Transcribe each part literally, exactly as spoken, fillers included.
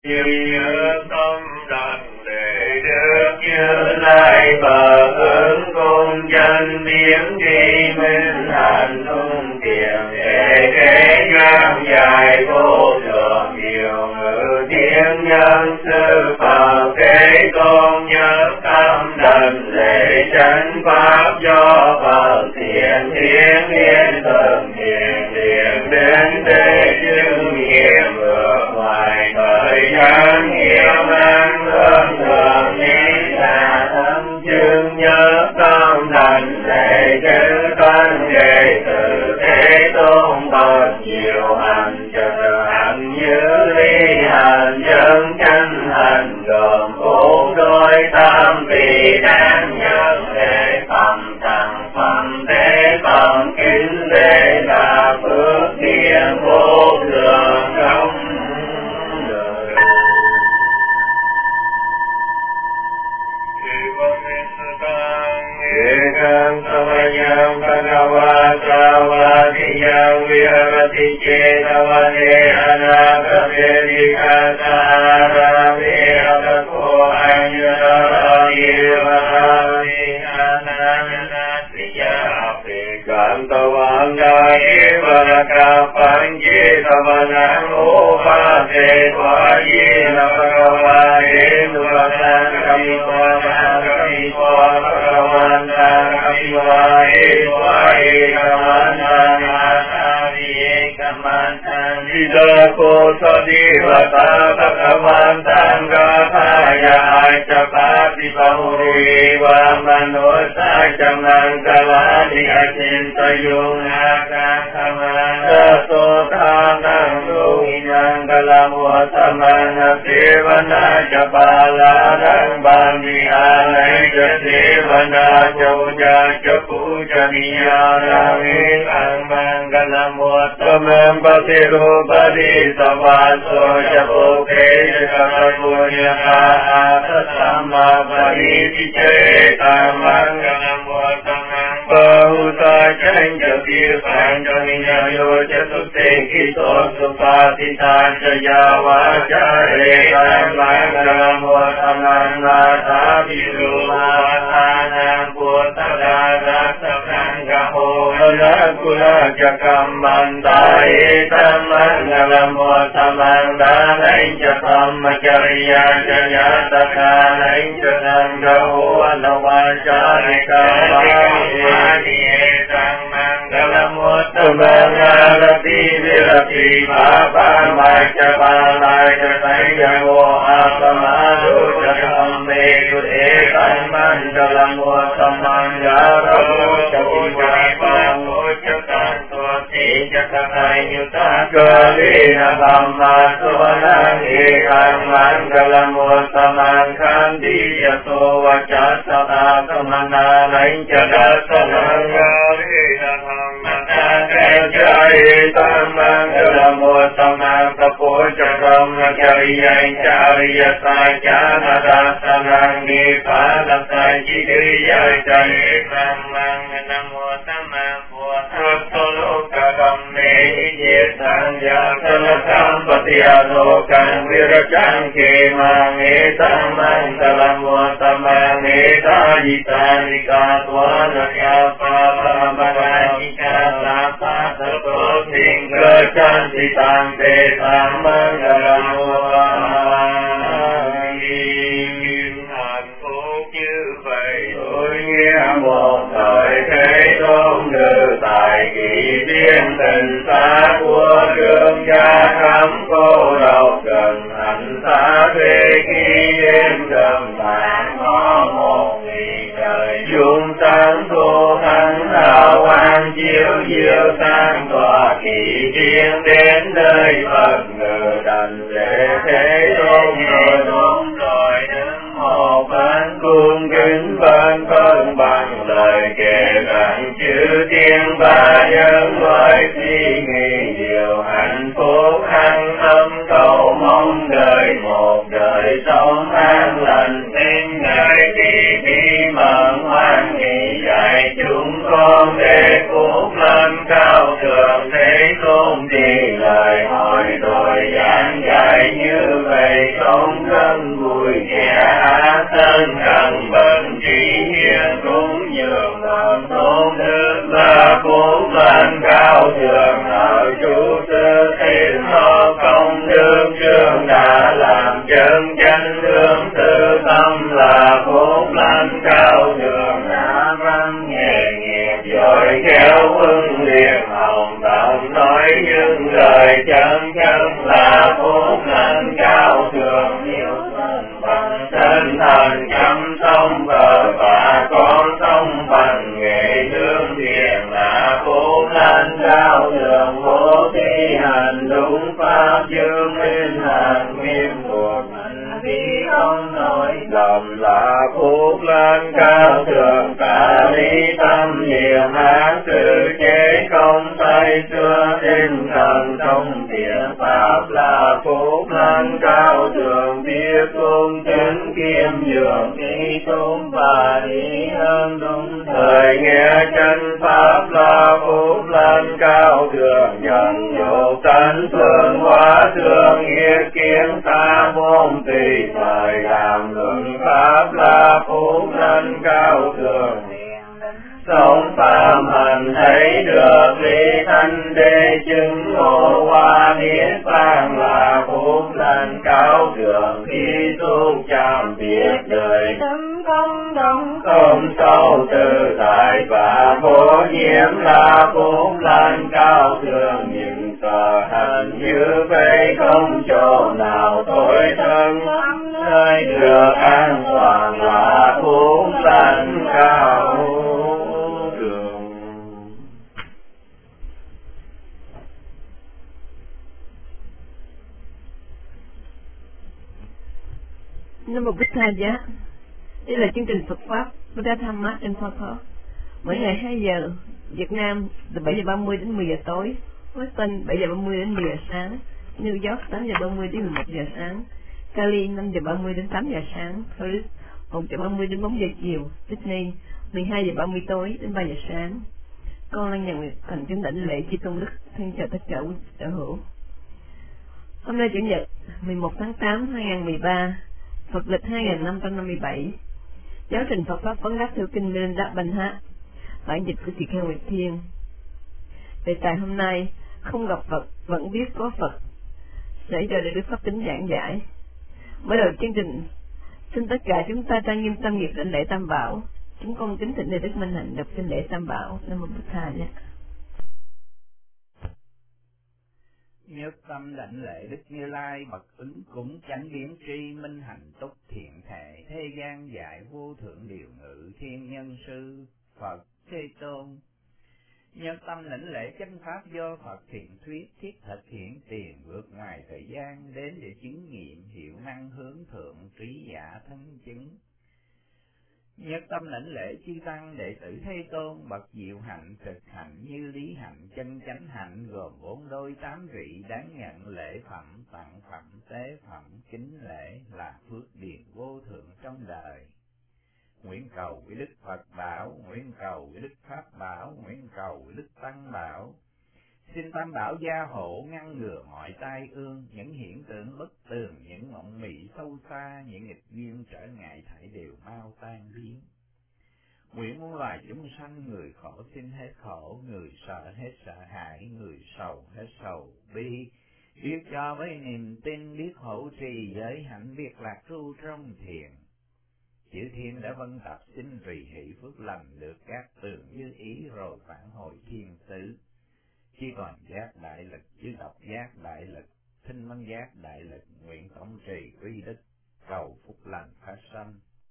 Như tâm đảnh lễ Đức Như Lai Phật ứng cung chân biến tri minh hạnh tung tiền để thế gian dài vô lượng nhiều ngữ tiếng nhân sư Phật thế tôn nhớ tâm đảnh lễ chánh pháp do Phật thiện thiên liên thường thiện thiện đến để chứng nghiệm vượt ngoài thời gian nghiêm an hương thường ni là thâm chứng nhớ tâm đảnh lễ chư tân đệ tử thế tôn Phật nhiều hành trợ hạnh như ly hành chân chánh hành gồm bốn đôi tam vị đáng nhân để phẩm tăng phẩm thế phẩm kính để là phước thiện vô lượng trong Ekam samayam bhagavatāvādiyam viharati cetavane anakavedikātārāve atako aññarāyevārāve anāyanātiyāpe gāntavāṅgāyevārakapañ cetavaṇaṁ opāte tvājena bhagavāye nuvataṁ kamivāvaṁ kamivāvaṁ Kamantang Apivahe Vahe Kamantang Asaviye Kamantang Vidako Sadivata Kamantang Gathaya Aicapati Pahureva Manosa Camangkalani Acintayung Akakamana Sotanang Luhinang Kalamuasamana Devana Japalanang Bandihanay Devana Jauja Japujaniyanami Angmangalamuttamam Patirupadi Savaso Japoke Jakapunyaka Atasama Pariti Chetamangalamutamam Bahuta Chanjapir Panjaniyayo Jatute Kito Supatita Jayava Jare Mangalamutamam Nata Viruvana Puttadarasakangaho Kula Jakamandai Tamangalamutamandanai Jakamacharya Jayatakanai Jatangaho Anavajarikavani Tamangalamutamangalati Virati Baba Machabalai Jatayago Asamadu Jakamme Kudhe Tamangalamutamangalati Kalina Dhamma Suvanang Ekam Mangalamutamang Kandiyato Vacasata Kamana Nainjadasanang Kalina Dhamma Kajaitam Mangalamutamang Kapojakam Nakariyai Chariya Sajjanadasanang Nipalasai Jidriyai Jaitam Mangalamutamang Puatratolokadam Sanjākalakam patiyālokam viracam kemang etam mangalamvatamang etājitājikā tvānakyāpā pāpāvājikā sāpātato singhacantitam tetam mangalamvatamang hạnh phúc như vậy tôi nghe một thời thế tôn nữ tại kỳ tiên tình xa của trường gia cấm cô độc gần hạnh xa thuê khi đêm gần bàn có một ngày trời dung sáng thu thắng hào quang chiếu diệu sáng tỏa kỳ tiên đến nơi Phật ngự đảnh lễ thế tôn rồi đúng rồi đứng một bên cung kính bên phân bằng lời kể rằng chư tiên ba nhân với suy nghĩ điều hạnh phúc an tâm cầu mong đời một đời sống an lành tin ngày kỳ khi mận hoan hỷ dạy chúng con để phúc lên cao thượng thế tôn thì lời hỏi tôi giảng dạy như vậy. sống thân vui vẻ thân cần bệnh trị hiền cũng nhường lòng tôn đức là phúc lành cao thượng ở chủ sư thiên lo công đức trường đã làm chân chánh hướng tư tâm là phúc lành cao thượng đã văn nghề nghiệp giỏi khéo huân liền hồng tâm nói những lời chân chân là phúc lành cao thượng nhiều thân bằng thân thần chăm sông bờ và con sông bằng nghệ thương thiền là phúc lành cao thượng vô thi hành đúng pháp dương minh hành nguyên thuộc hành vi không nói lầm là phúc lành cao thượng cả lý tâm niệm ác sự chế không say xưa tinh thần trong thiện pháp là phúc lành cao thượng biết cung kính kiêm nhường ý tôn và ý hơn đúng thời nghe chân pháp là phúc lành cao thượng nhận vô tánh phương hóa thương nghĩa kiến ta môn tùy thời làm luận pháp là phúc lành cao thượng sống phàm hành thấy được lý thanh đế chứng ngộ hoa niết bàn là phúc lành cao thượng khi tu chạm biết đời tâm không động không sâu tự tại và vô nhiễm là phúc lành cao thượng những sở hành như vậy không chỗ nào tối thân nơi được an toàn là phúc lành cao. Nam mô Bích Tha Giá. Đây là chương trình Phật pháp Buddha Dhamma trên Phật Pháp. Mỗi ngày hai giờ Việt Nam từ bảy giờ ba mươi đến mười giờ tối, Western bảy giờ ba mươi đến mười giờ sáng, New York tám giờ ba mươi đến mười một giờ sáng, Cali năm giờ ba mươi đến tám giờ sáng, Paris một giờ ba mươi đến bốn giờ chiều, Sydney mười hai giờ ba mươi tối đến ba giờ sáng. Con là nhà nguyện thành chứng đảnh lễ chi tôn đức thân chào tất cả quý sở hữu. Hôm nay Chủ nhật mười một tháng tám năm hai nghìn không trăm mười ba, Phật lịch hai nghìn năm trăm năm mươi bảy, giáo trình Phật pháp vấn đáp theo kinh Milinda Banh, bản dịch của Tỳ Kheo Nguyệt Thiên. Đề tài hôm nay không gặp Phật vẫn biết có Phật, sẽ do Đại Đức Pháp Tính giảng giải. Mở đầu chương trình, xin tất cả chúng ta trang nghiêm tâm nghiệp đảnh lễ Tam Bảo. Chúng con kính thỉnh Đại Đức Minh Hạnh đọc kinh lễ Tam Bảo. Nam mô Bụt Thầy nhé. Nhất tâm đảnh lễ Đức Như Lai bậc ứng cúng chánh biến tri minh hạnh túc thiện thể thế gian dạy vô thượng điều ngự thiên nhân sư Phật Thế Tôn. Nhất tâm lãnh lễ chánh pháp do Phật thiện thuyết thiết thực hiện tiền vượt ngoài thời gian đến để chứng nghiệm hiệu năng hướng thượng trí giả thân chứng. Nhất tâm lãnh lễ chư tăng đệ tử Thế Tôn bậc diệu hạnh thực hạnh như lý hạnh chân chánh hạnh gồm bốn đôi tám vị đáng nhận lễ phẩm tặng phẩm tế phẩm kính lễ là phước điền vô thượng trong đời. Nguyện cầu với Đức Phật bảo, nguyện cầu với Đức Pháp bảo, nguyện cầu với Đức Tăng bảo. Xin Tam Bảo gia hộ ngăn ngừa mọi tai ương, những hiện tượng bất tường, những mộng mị sâu xa, những nghịch duyên trở ngại thảy đều mau tan biến. Nguyện muôn loài chúng sanh người khổ xin hết khổ, người sợ hết sợ hãi, người sầu hết sầu bi. Biết cho với niềm tin, biết hộ trì giới hạnh, biết lạc tru trong thiền. Chư thiên đã vân tập xin tùy hỷ phước lành được các tường như ý rồi phản hồi thiên tứ. Chỉ còn giác đại lực, chứ độc giác đại lực, thinh văn giác đại lực, nguyện tổng trì quy đức, cầu phúc lành phát sanh.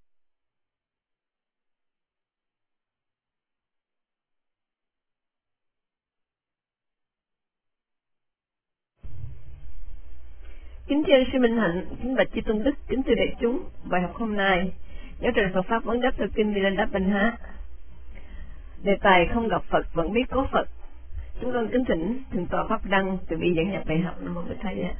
Kính thưa sư Minh Hạnh, kính bạch chư tôn đức, kính thưa đại chúng, bài học hôm nay giáo trình Phật pháp vấn đáp theo kinh Milinda Banh. Đề tài không gặp Phật vẫn biết có Phật. Chúng con kính thỉnh thượng tọa Pháp Đăng từ bi giảng nhập bài học. Nam mô Bụt Thầy.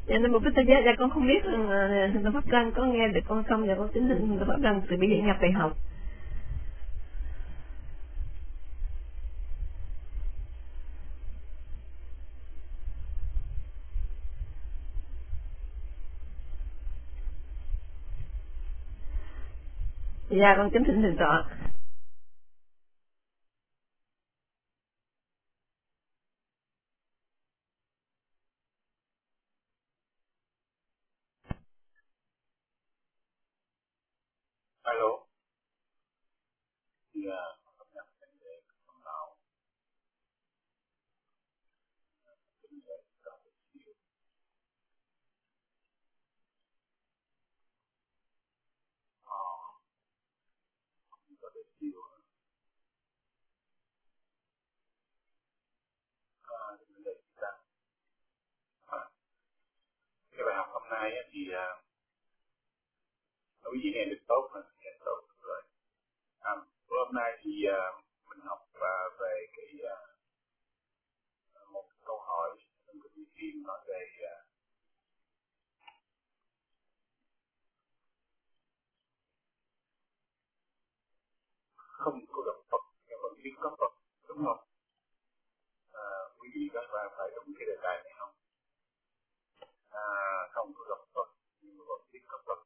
Dạ nên một cái thời gian, dạ con không biết là Thượng tọa Pháp Đăng có nghe được con không, dạ con kính thỉnh Thượng tọa Pháp Đăng từ bây giờ nhập về học. Dạ con kính thỉnh Thượng tọa. Alo. Dạ. Cái bài học hôm nay thì quý vị nghe được tốt mà nghe tốt rồi. À, hôm nay thì mình học về cái một câu hỏi trong cái phim nói về không có gặp Phật nhưng mà biết có Phật, đúng không? À, quý vị có phải phải đúng cái đề tài này không? À, không có gặp Phật nhưng mà vẫn biết có Phật.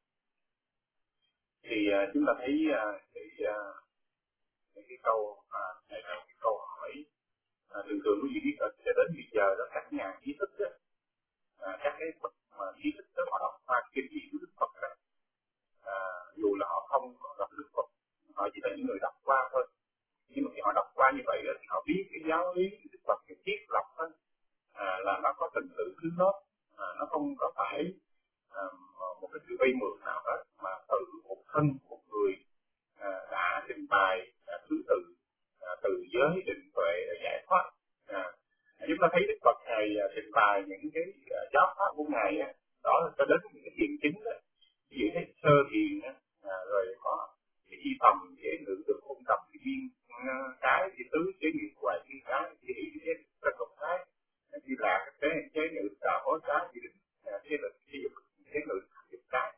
Thì uh, chúng ta thấy uh, cái, uh, cái cái câu à, này là cái câu hỏi à, thường thường quý vị biết là cho đến bây giờ đó các nhà trí thức đó, à, các cái bậc mà trí thức đó họ đọc qua kinh điển của Đức Phật đó, à, dù là họ không có gặp Đức Phật, họ chỉ là những người đọc qua thôi, nhưng mà khi họ đọc qua như vậy đó, thì họ biết cái giáo lý Đức Phật cái triết lập đó, à, là nó có trình tự thứ lớp, à, nó không có phải à, một cái sự vay mượn nào hết, mà từ một thân một người à, đã trình bày à, thứ tự à, từ giới định tuệ giải thoát. À, chúng ta thấy Đức Phật ngài à, trình bày những cái à, giáo pháp của ngài á, đó là cho đến những cái thiền chính đó, ví dụ cái sơ thiền á, à, rồi có cái chi tầm dễ ngự được ôn tập cái viên cái thì tứ chế nghiệp hoài cái cái chỉ cái tất cả cái như là cái chế ngự xã hội cái gì chế lực chế dục chế ngự dục cái,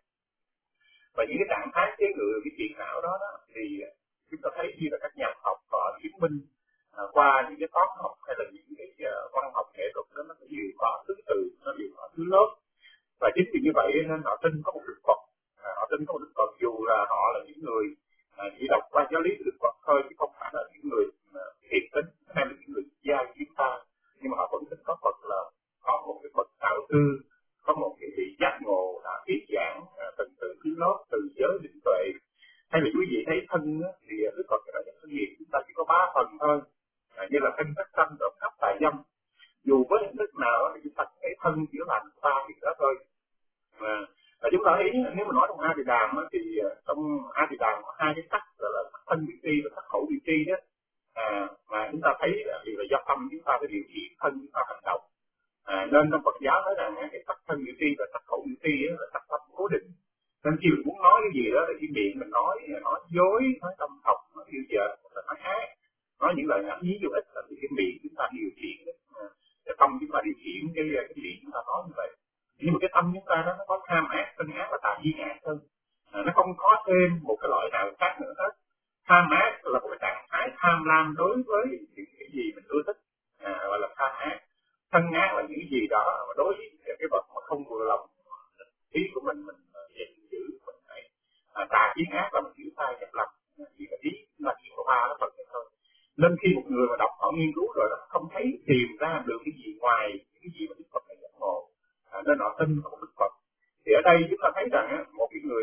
và những cái trạng thái chế ngự cái chuyện não đó, đó thì chúng ta thấy như là các nhà học họ chứng minh à, qua những cái toán học hay là những cái uh, văn học nghệ thuật đó, nó đều có thứ tự, nó đều có thứ lớp, và chính vì như vậy nên họ tin có một Đức Phật, à, họ tin có một Đức Phật dù là họ là những người à, chỉ đọc qua giáo lý của Đức Phật thôi, chứ không phải là những người thiện tính hay là những người gia chúng ta, nhưng mà họ vẫn tin có Phật là có một cái Phật tạo tư, có một cái vị giác ngộ đã thuyết giảng à, từng từ thứ lớp, từ giới định tuệ. Hay là quý vị thấy thân á, thì Đức Phật đã dạy thân nghiệp chúng ta chỉ có ba phần thôi, à, như là thân sắc sanh, động khắp tài dâm, dù với hình thức nào thì chúng ta thấy thân chỉ là ba việc đó thôi. À, và chúng ta thấy nếu mà nói trong A Di Đàm thì trong A Di Đàm có hai cái sắc gọi là sắc thân vị tri và sắc khẩu vị tri đó, à, mà chúng ta thấy là vì là do tâm chúng ta phải điều khiển thân chúng ta hành động, à, nên trong Phật giáo nói rằng cái sắc thân vị tri và sắc khẩu vị tri là sắc tâm cố định, nên khi mình muốn nói cái gì đó là cái miệng mình nói nói dối, nói tâm học, nói yêu vợ, là nói ác, nói những lời ngắn nhí vô ích, là cái miệng chúng ta điều khiển, à, cái tâm chúng ta điều khiển cái cái miệng chúng ta nói như vậy. Nhưng mà cái tâm chúng ta đó nó có tham ác, sân ác và tà duyên ác hơn, à, nó không có thêm một cái loại nào khác nữa hết. Tham ác là một cái trạng thái tham lam đối với những cái gì mình ưa thích, à, gọi là tham ác. Sân ác là những cái gì đó mà đối với cái vật mà không vừa lòng ý của mình, mình giận dữ mình phải à, tà duyên ác là mình chịu sai chấp lầm, chỉ là ý là chỉ có ba cái phần này thôi. Nên khi một người mà đọc họ nghiên cứu rồi đó không thấy tìm ra được cái gì ngoài cái gì mà Đức Phật này giác ngộ, à, nên họ tin vào Đức Phật. Thì ở đây chúng ta thấy rằng á, một cái người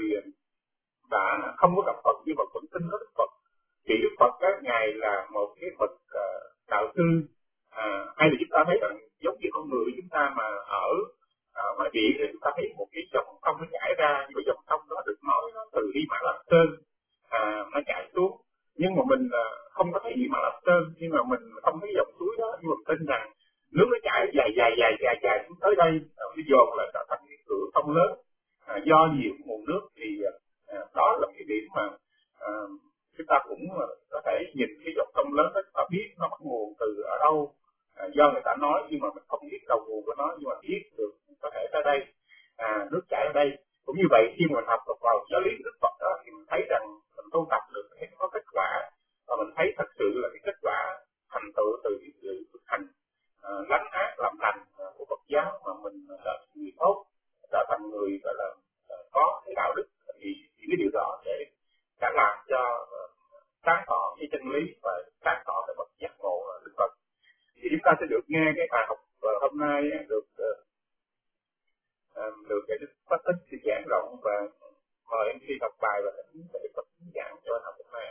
đã không có gặp Phật nhưng mà vẫn tin có Đức Phật, thì Đức Phật á, ngài là một cái bậc uh, đạo sư, à, hay là chúng ta thấy rằng giống như con người chúng ta mà ở uh, ngoài biển thì chúng ta thấy một cái dòng sông nó chảy ra, nhưng mà dòng sông đó được nói nó từ Hy Mã Lạp Sơn à, nó chảy xuống, nhưng mà mình uh, không có thấy Hy Mã Lạp Sơn, nhưng mà mình không thấy dòng suối đó, nhưng mà mình tin rằng nước nó chảy dài dài dài dài dài xuống tới đây, uh, nó dồn là trở thành cái cửa sông lớn, à, do nhiều nguồn nước, thì uh, đó là cái điểm mà uh, chúng ta cũng có thể nhìn cái dòng sông lớn đó, ta biết nó bắt nguồn từ ở đâu, à, do người ta nói, nhưng mà mình không biết đầu nguồn của nó, nhưng mà biết được có thể tới đây. tu tập được thấy có kết quả, và mình thấy thật sự là cái kết quả thành tựu từ sự thực hành uh, lánh ác làm lành uh, của Phật giáo, mà mình trở thành người tốt, trở thành người gọi là uh, có cái đạo đức, thì những cái điều đó để đã làm cho uh, sáng tỏ cái chân lý và sáng tỏ cái bậc giác ngộ Đức Phật. Thì chúng ta sẽ được nghe cái bài học uh, hôm nay được uh, uh, được cái Đức Pháp Tích thì giảng rộng, và mời em khi đọc bài và thỉnh để Đức Phật giảng cho học hôm nay.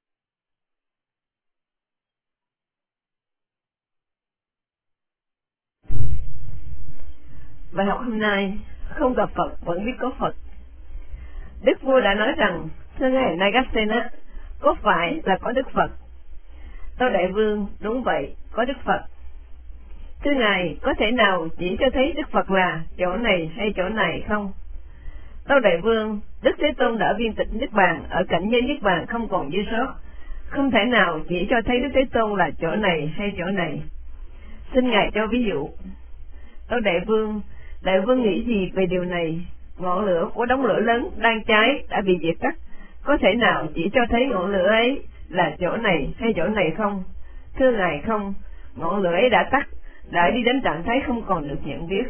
Bài học hôm nay: không gặp Phật vẫn biết có Phật. Đức vua đã nói rằng: thưa ngài Nagasena, có phải là có Đức Phật? Tâu Đại Vương: đúng vậy, có Đức Phật. Thưa ngài, có thể nào chỉ cho thấy Đức Phật là chỗ này hay chỗ này không? Tâu Đại Vương: Đức Thế Tôn đã viên tịch Niết Bàn ở cảnh giới Niết Bàn không còn dư sót, không thể nào chỉ cho thấy Đức Thế Tôn là chỗ này hay chỗ này. Xin ngài cho ví dụ. Tâu Đại Vương: Đại Vương nghĩ gì về điều này? Ngọn lửa của đống lửa lớn đang cháy đã bị diệt tắt, có thể nào chỉ cho thấy ngọn lửa ấy là chỗ này hay chỗ này không? Thưa ngài, không. Ngọn lửa ấy đã tắt, đã đi đến trạng thái không còn được nhận biết.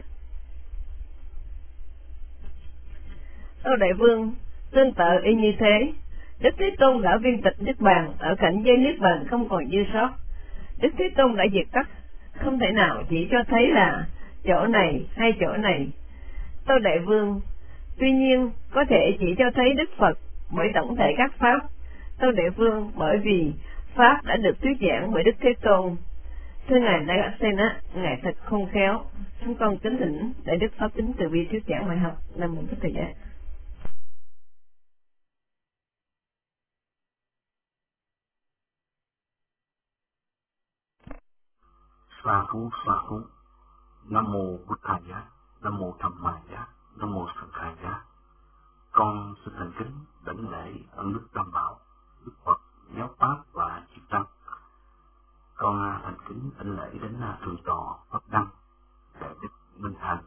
Tâu Đại Vương: tương tự y như thế, Đức Thế Tôn đã viên tịch Niết Bàn ở cảnh giới Niết Bàn không còn dư sót. Đức Thế Tôn đã diệt tắt, không thể nào chỉ cho thấy là chỗ này hay chỗ này. Tâu Đại Vương: tuy nhiên có thể chỉ cho thấy Đức Phật bởi tổng thể các pháp. Tâu Đại Vương: bởi vì pháp đã được thuyết giảng bởi Đức Thế Tôn. Thưa ngài Nagasena, ngài thật khôn khéo. Chúng con kính thỉnh để Đức Pháp Tính Từ Bi thuyết giảng bài học. Nam mô Thích Ca Giá. Sa thú sa thú. Nam mô Bụt Thầy Giá, Nam mô Tham Ma Giá, Nam mô Sanh Khai Giá. Con xin thành kính đảnh lễ ân đức Tam Bảo, Đức Phật, Giáo Pháp và Chư Tăng. Con thành kính đảnh lễ đến thượng tọa Pháp Đăng, Đại Đức Minh Thành,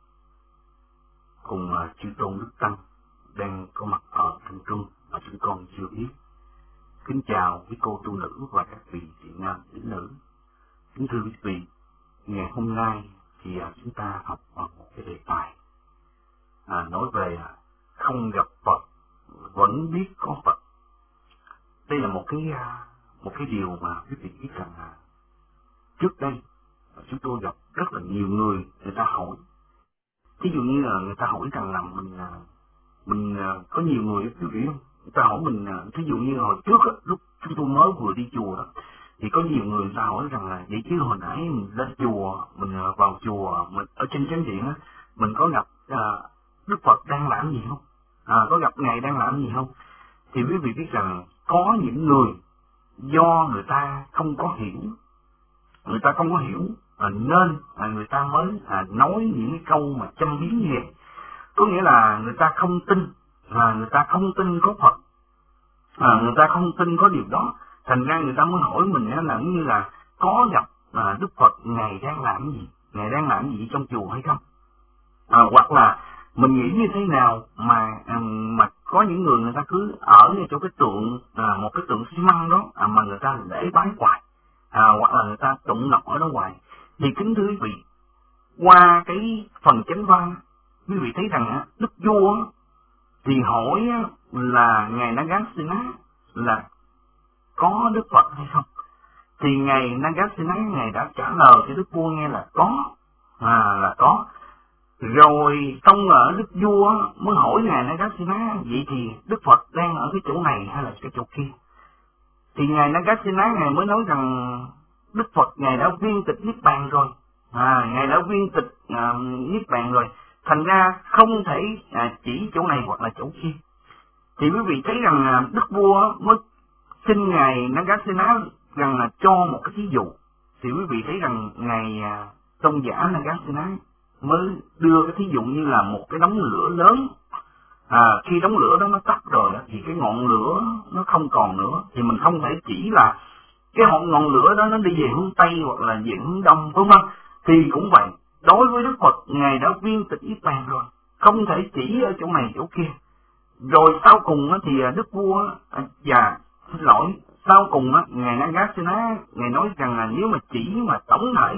cùng chư tôn Đức Tăng đang có mặt ở trong trung mà chúng con chưa biết. Kính chào quý cô tu nữ và các vị chị nam tín nữ. Kính thưa quý vị, ngày hôm nay thì chúng ta học vào một cái đề tài à, nói về không gặp Phật vẫn biết có Phật. Đây là một cái một cái điều mà quý vị biết rằng là trước đây chúng tôi gặp rất là nhiều người, người ta hỏi, ví dụ như là người ta hỏi rằng là mình mình có nhiều người quý vị không, người ta hỏi mình, ví dụ như hồi trước đó, lúc chúng tôi mới vừa đi chùa đó, thì có nhiều người ta hỏi rằng là vậy chứ hồi nãy mình lên chùa, mình vào chùa, mình ở trên chánh điện á, mình có gặp à, Đức Phật đang làm gì không? À, có gặp ngài đang làm gì không? Thì quý vị biết rằng có những người do người ta không có hiểu, người ta không có hiểu à, nên à, người ta mới à, nói những cái câu mà châm biếm như vậy. Có nghĩa là người ta không tin, là người ta không tin có Phật, à, người ta không tin có điều đó. Thành ra người ta mới hỏi mình là như là có gặp à, Đức Phật ngài đang làm gì, ngài đang làm gì trong chùa hay không? À, hoặc là mình nghĩ như thế nào mà à, mà có những người người ta cứ ở chỗ cái tượng à, một cái tượng xi măng đó à, mà người ta lễ bái hoài, à, hoặc là người ta tụng ngọc ở đó hoài. Thì kính thưa quý vị, qua cái phần chánh văn quý vị thấy rằng Đức Vua thì hỏi là ngài Nagasena là có Đức Phật hay không, thì ngài Nagasena ngài đã trả lời cho Đức Vua nghe là có, à, là có. Rồi xong ở Đức Vua mới hỏi ngài Nagasena vậy thì Đức Phật đang ở cái chỗ này hay là cái chỗ kia. Thì ngài Nagasena ngài mới nói rằng Đức Phật ngài đã viên tịch Niết Bàn rồi, à, ngài đã viên tịch à, Niết Bàn rồi, thành ra không thể à, chỉ chỗ này hoặc là chỗ kia. Thì quý vị thấy rằng à, Đức Vua mới xin ngài Nagasena rằng là cho một cái thí dụ. Thì quý vị thấy rằng ngài à, tôn giả Nagasena mới đưa cái thí dụ như là một cái đống lửa lớn, à, khi đống lửa đó nó tắt rồi thì cái ngọn lửa nó không còn nữa, thì mình không thể chỉ là cái ngọn ngọn lửa đó nó đi về hướng Tây hoặc là về hướng Đông, đúng không? Thì cũng vậy, đối với Đức Phật ngài đã viên tịch Niết Bàn rồi, không thể chỉ ở chỗ này chỗ kia. rồi sau cùng á, thì đức vua à, và xin lỗi sau cùng á, ngài Nagasena ngài nói rằng là nếu mà chỉ mà tổng thể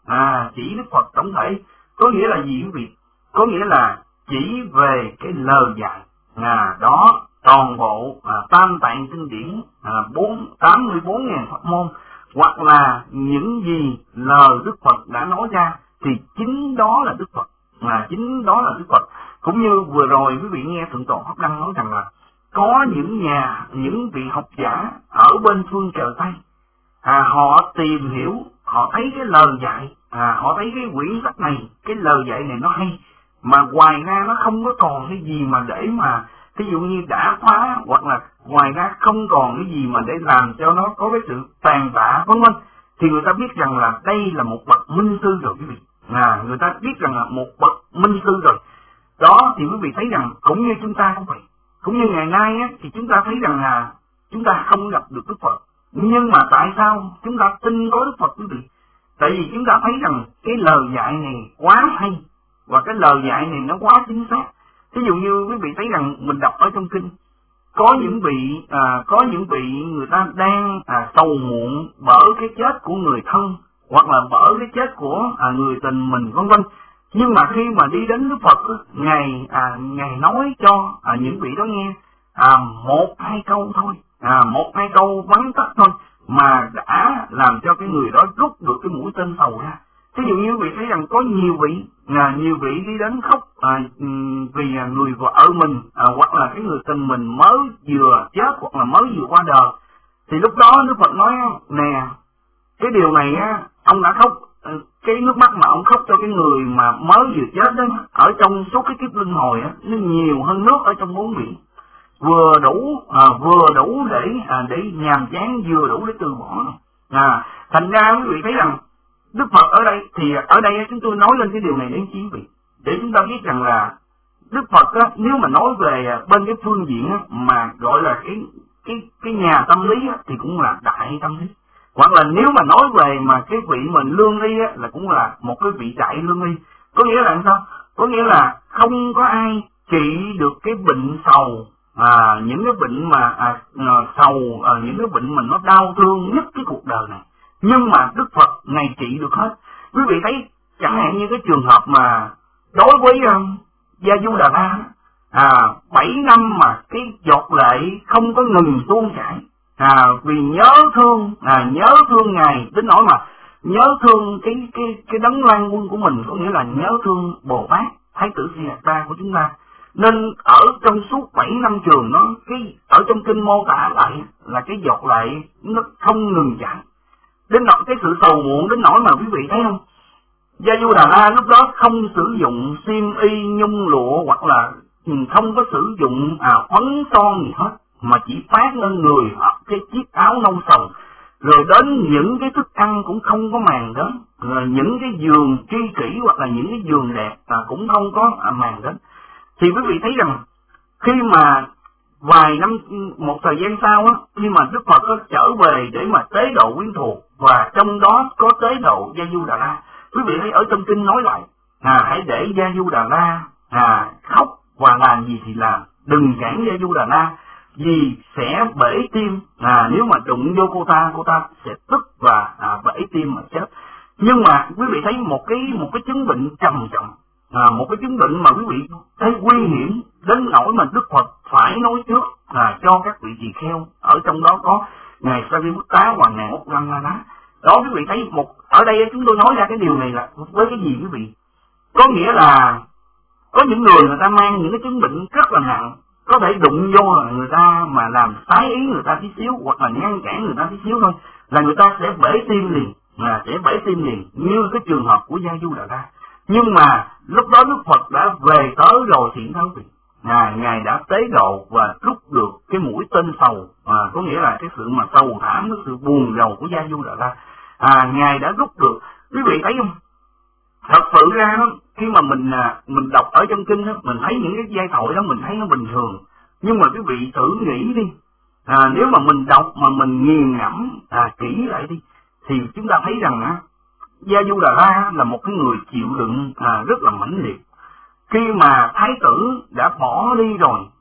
à chỉ Đức Phật tổng thể có nghĩa là gì quý vị? Có nghĩa là chỉ về cái lời dạy à đó toàn bộ à, tam tạng kinh điển à, bốn tám mươi bốn ngàn pháp môn, hoặc là những gì lời Đức Phật đã nói ra thì chính đó là Đức Phật, à, chính đó là Đức Phật. Cũng như vừa rồi quý vị nghe Thượng tọa Pháp Đăng nói rằng là có những nhà, những vị học giả ở bên phương trời Tây, à, họ tìm hiểu, họ thấy cái lời dạy, à, họ thấy cái quyển sách này, cái lời dạy này nó hay, mà ngoài ra nó không có còn cái gì mà để mà ví dụ như đã phá, hoặc là ngoài ra không còn cái gì mà để làm cho nó có cái sự tàn tạ vân vân, thì người ta biết rằng là đây là một bậc minh sư rồi quý vị, à, người ta biết rằng là một bậc minh sư rồi. Đó thì quý vị thấy rằng cũng như chúng ta cũng vậy, cũng như ngày nay á, thì chúng ta thấy rằng là chúng ta không gặp được Đức Phật, nhưng mà tại sao chúng ta tin có Đức Phật quý vị? Tại vì chúng ta thấy rằng cái lời dạy này quá hay, và cái lời dạy này nó quá chính xác. Ví dụ như quý vị thấy rằng mình đọc ở trong kinh, có những vị à, có những vị người ta đang à, sầu muộn bởi cái chết của người thân, hoặc là bởi cái chết của à, người tình mình vân vân. Nhưng mà khi mà đi đến Đức Phật, ngài à, ngài nói cho à, những vị đó nghe à, một hai câu thôi, à, một hai câu vắn tắt thôi, mà đã làm cho cái người đó rút được cái mũi tên sầu ra. Ví dụ như quý vị thấy rằng có nhiều vị, à, nhiều vị đi đến khóc à, vì người vợ mình, à, hoặc là cái người tình mình mới vừa chết, hoặc là mới vừa qua đời. Thì lúc đó Đức Phật nói nè, cái điều này á, ông đã khóc, cái nước mắt mà ông khóc cho cái người mà mới vừa chết đó, ở trong suốt cái kiếp luân hồi á, nó nhiều hơn nước ở trong bốn biển, vừa đủ à, vừa đủ để à, để nhàm chán, vừa đủ để từ bỏ. À, thành ra quý vị thấy rằng Đức Phật ở đây, thì ở đây chúng tôi nói lên cái điều này đến quý vị, để chúng ta biết rằng là Đức Phật á, nếu mà nói về bên cái phương diện á, mà gọi là cái cái cái nhà tâm lý á, thì cũng là đại tâm lý, hoặc là nếu mà nói về mà cái vị mình lương y á, là cũng là một cái vị đại lương y. Có nghĩa là sao? Có nghĩa là không có ai trị được cái bệnh sầu, à, những cái bệnh mà à, sầu, à, những cái bệnh mà nó đau thương nhất cái cuộc đời này, nhưng mà Đức Phật ngài trị được hết. Quý vị thấy chẳng hạn như cái trường hợp mà đối với uh, Gia Du Đà La, à, bảy năm mà cái giọt lệ không có ngừng tuôn chảy, à, vì nhớ thương, à, nhớ thương ngài đến nỗi mà nhớ thương cái cái cái đấng Lan Quân của mình, có nghĩa là nhớ thương Bồ Tát Thái tử Siddhartha của chúng ta. Nên ở trong suốt bảy năm trường nó, cái ở trong kinh mô tả lại là cái giọt lệ nó không ngừng chảy, đến nỗi cái sự sầu muộn đến nỗi mà quý vị thấy không, Gia Du Đà La lúc đó không sử dụng xiêm y nhung lụa, hoặc là không có sử dụng à, phấn son gì hết, mà chỉ phát lên người hoặc cái chiếc áo nâu sần, rồi đến những cái thức ăn cũng không có màng đến, rồi những cái giường tri kỷ hoặc là những cái giường đẹp à, cũng không có à, màng đến. Thì quý vị thấy rằng khi mà vài năm, một thời gian sau á, khi mà Đức Phật trở về để mà tế độ quyến thuộc, và trong đó có tế độ Gia Du Đà La, quý vị thấy ở trong kinh nói lại à, hãy để Gia Du Đà La à, khóc và làm gì thì làm, đừng cản Gia Du Đà La, vì sẽ bể tim, à, nếu mà đụng vô cô ta, cô ta sẽ tức và à, bể tim mà chết. Nhưng mà quý vị thấy một cái một cái chứng bệnh trầm trọng, à, một cái chứng bệnh mà quý vị thấy nguy hiểm đến nỗi mà Đức Phật phải nói trước à, cho các vị tỳ kheo, ở trong đó có ngài Sariputta và ngài Moggallana. Đó quý vị thấy một ở đây chúng tôi nói ra cái điều này là với cái gì quý vị? Có nghĩa là có những người người ta mang những cái chứng bệnh rất là nặng, có thể đụng vô là người ta mà làm trái ý người ta tí xíu, hoặc là ngăn cản người ta tí xíu thôi là người ta sẽ bể tim liền, là sẽ bể tim liền, như cái trường hợp của Gia Du Đà La. Nhưng mà lúc đó Đức Phật đã về tới rồi thiện thấu vị, à, ngài đã tế độ và rút được cái mũi tên sầu, à, có nghĩa là cái sự mà sầu thảm, cái sự buồn rầu của Gia Du Đà La, à, ngài đã rút được. Quý vị thấy không? Thật sự ra đó, khi mà mình mình đọc ở trong kinh đó, mình thấy những cái giai thoại đó mình thấy nó bình thường, nhưng mà quý vị thử nghĩ đi, à, nếu mà mình đọc mà mình nghiền ngẫm à, kỹ lại đi, thì chúng ta thấy rằng á, Gia Du Đà La là một cái người chịu đựng à, rất là mãnh liệt. Khi mà thái tử đã bỏ đi rồi,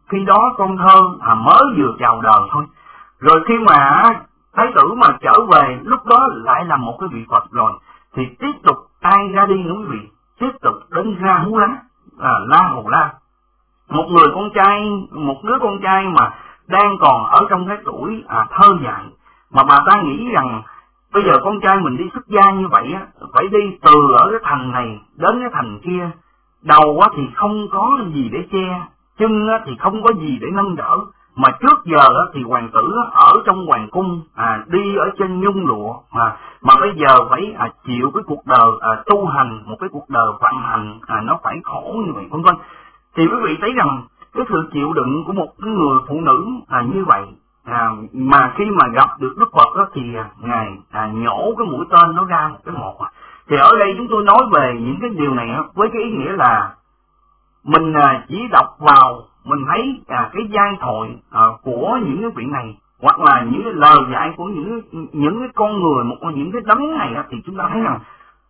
khi đó con thơ à, mới vừa chào đời thôi. Rồi khi mà thái tử mà trở về, lúc đó lại là một cái vị Phật rồi, thì tiếp tục ai ra đi nữa quý vị, tiếp tục đến ra Hú Lá, à, La Hầu La, một người con trai, một đứa con trai mà đang còn ở trong cái tuổi à, thơ dại, mà bà ta nghĩ rằng bây giờ con trai mình đi xuất gia như vậy á, phải đi từ ở cái thành này đến cái thành kia, đầu á thì không có gì để che, chân á thì không có gì để nâng đỡ, mà trước giờ á thì hoàng tử á, ở trong hoàng cung à, đi ở trên nhung lụa, mà mà bây giờ phải à, chịu cái cuộc đời à, tu hành, một cái cuộc đời phạm hành à, nó phải khổ như vậy vân vân. Thì quý vị thấy rằng cái sự chịu đựng của một người phụ nữ à, như vậy, à, mà khi mà gặp được Đức Phật đó, thì à, ngài à, nhổ cái mũi tên nó ra một cái một. Thì ở đây chúng tôi nói về những cái điều này á, với cái ý nghĩa là mình à, chỉ đọc vào, mình thấy à, cái giai thoại à, của những cái vị này, hoặc là những cái lời dạy của những những cái con người, một những cái đấng này á, thì chúng ta thấy rằng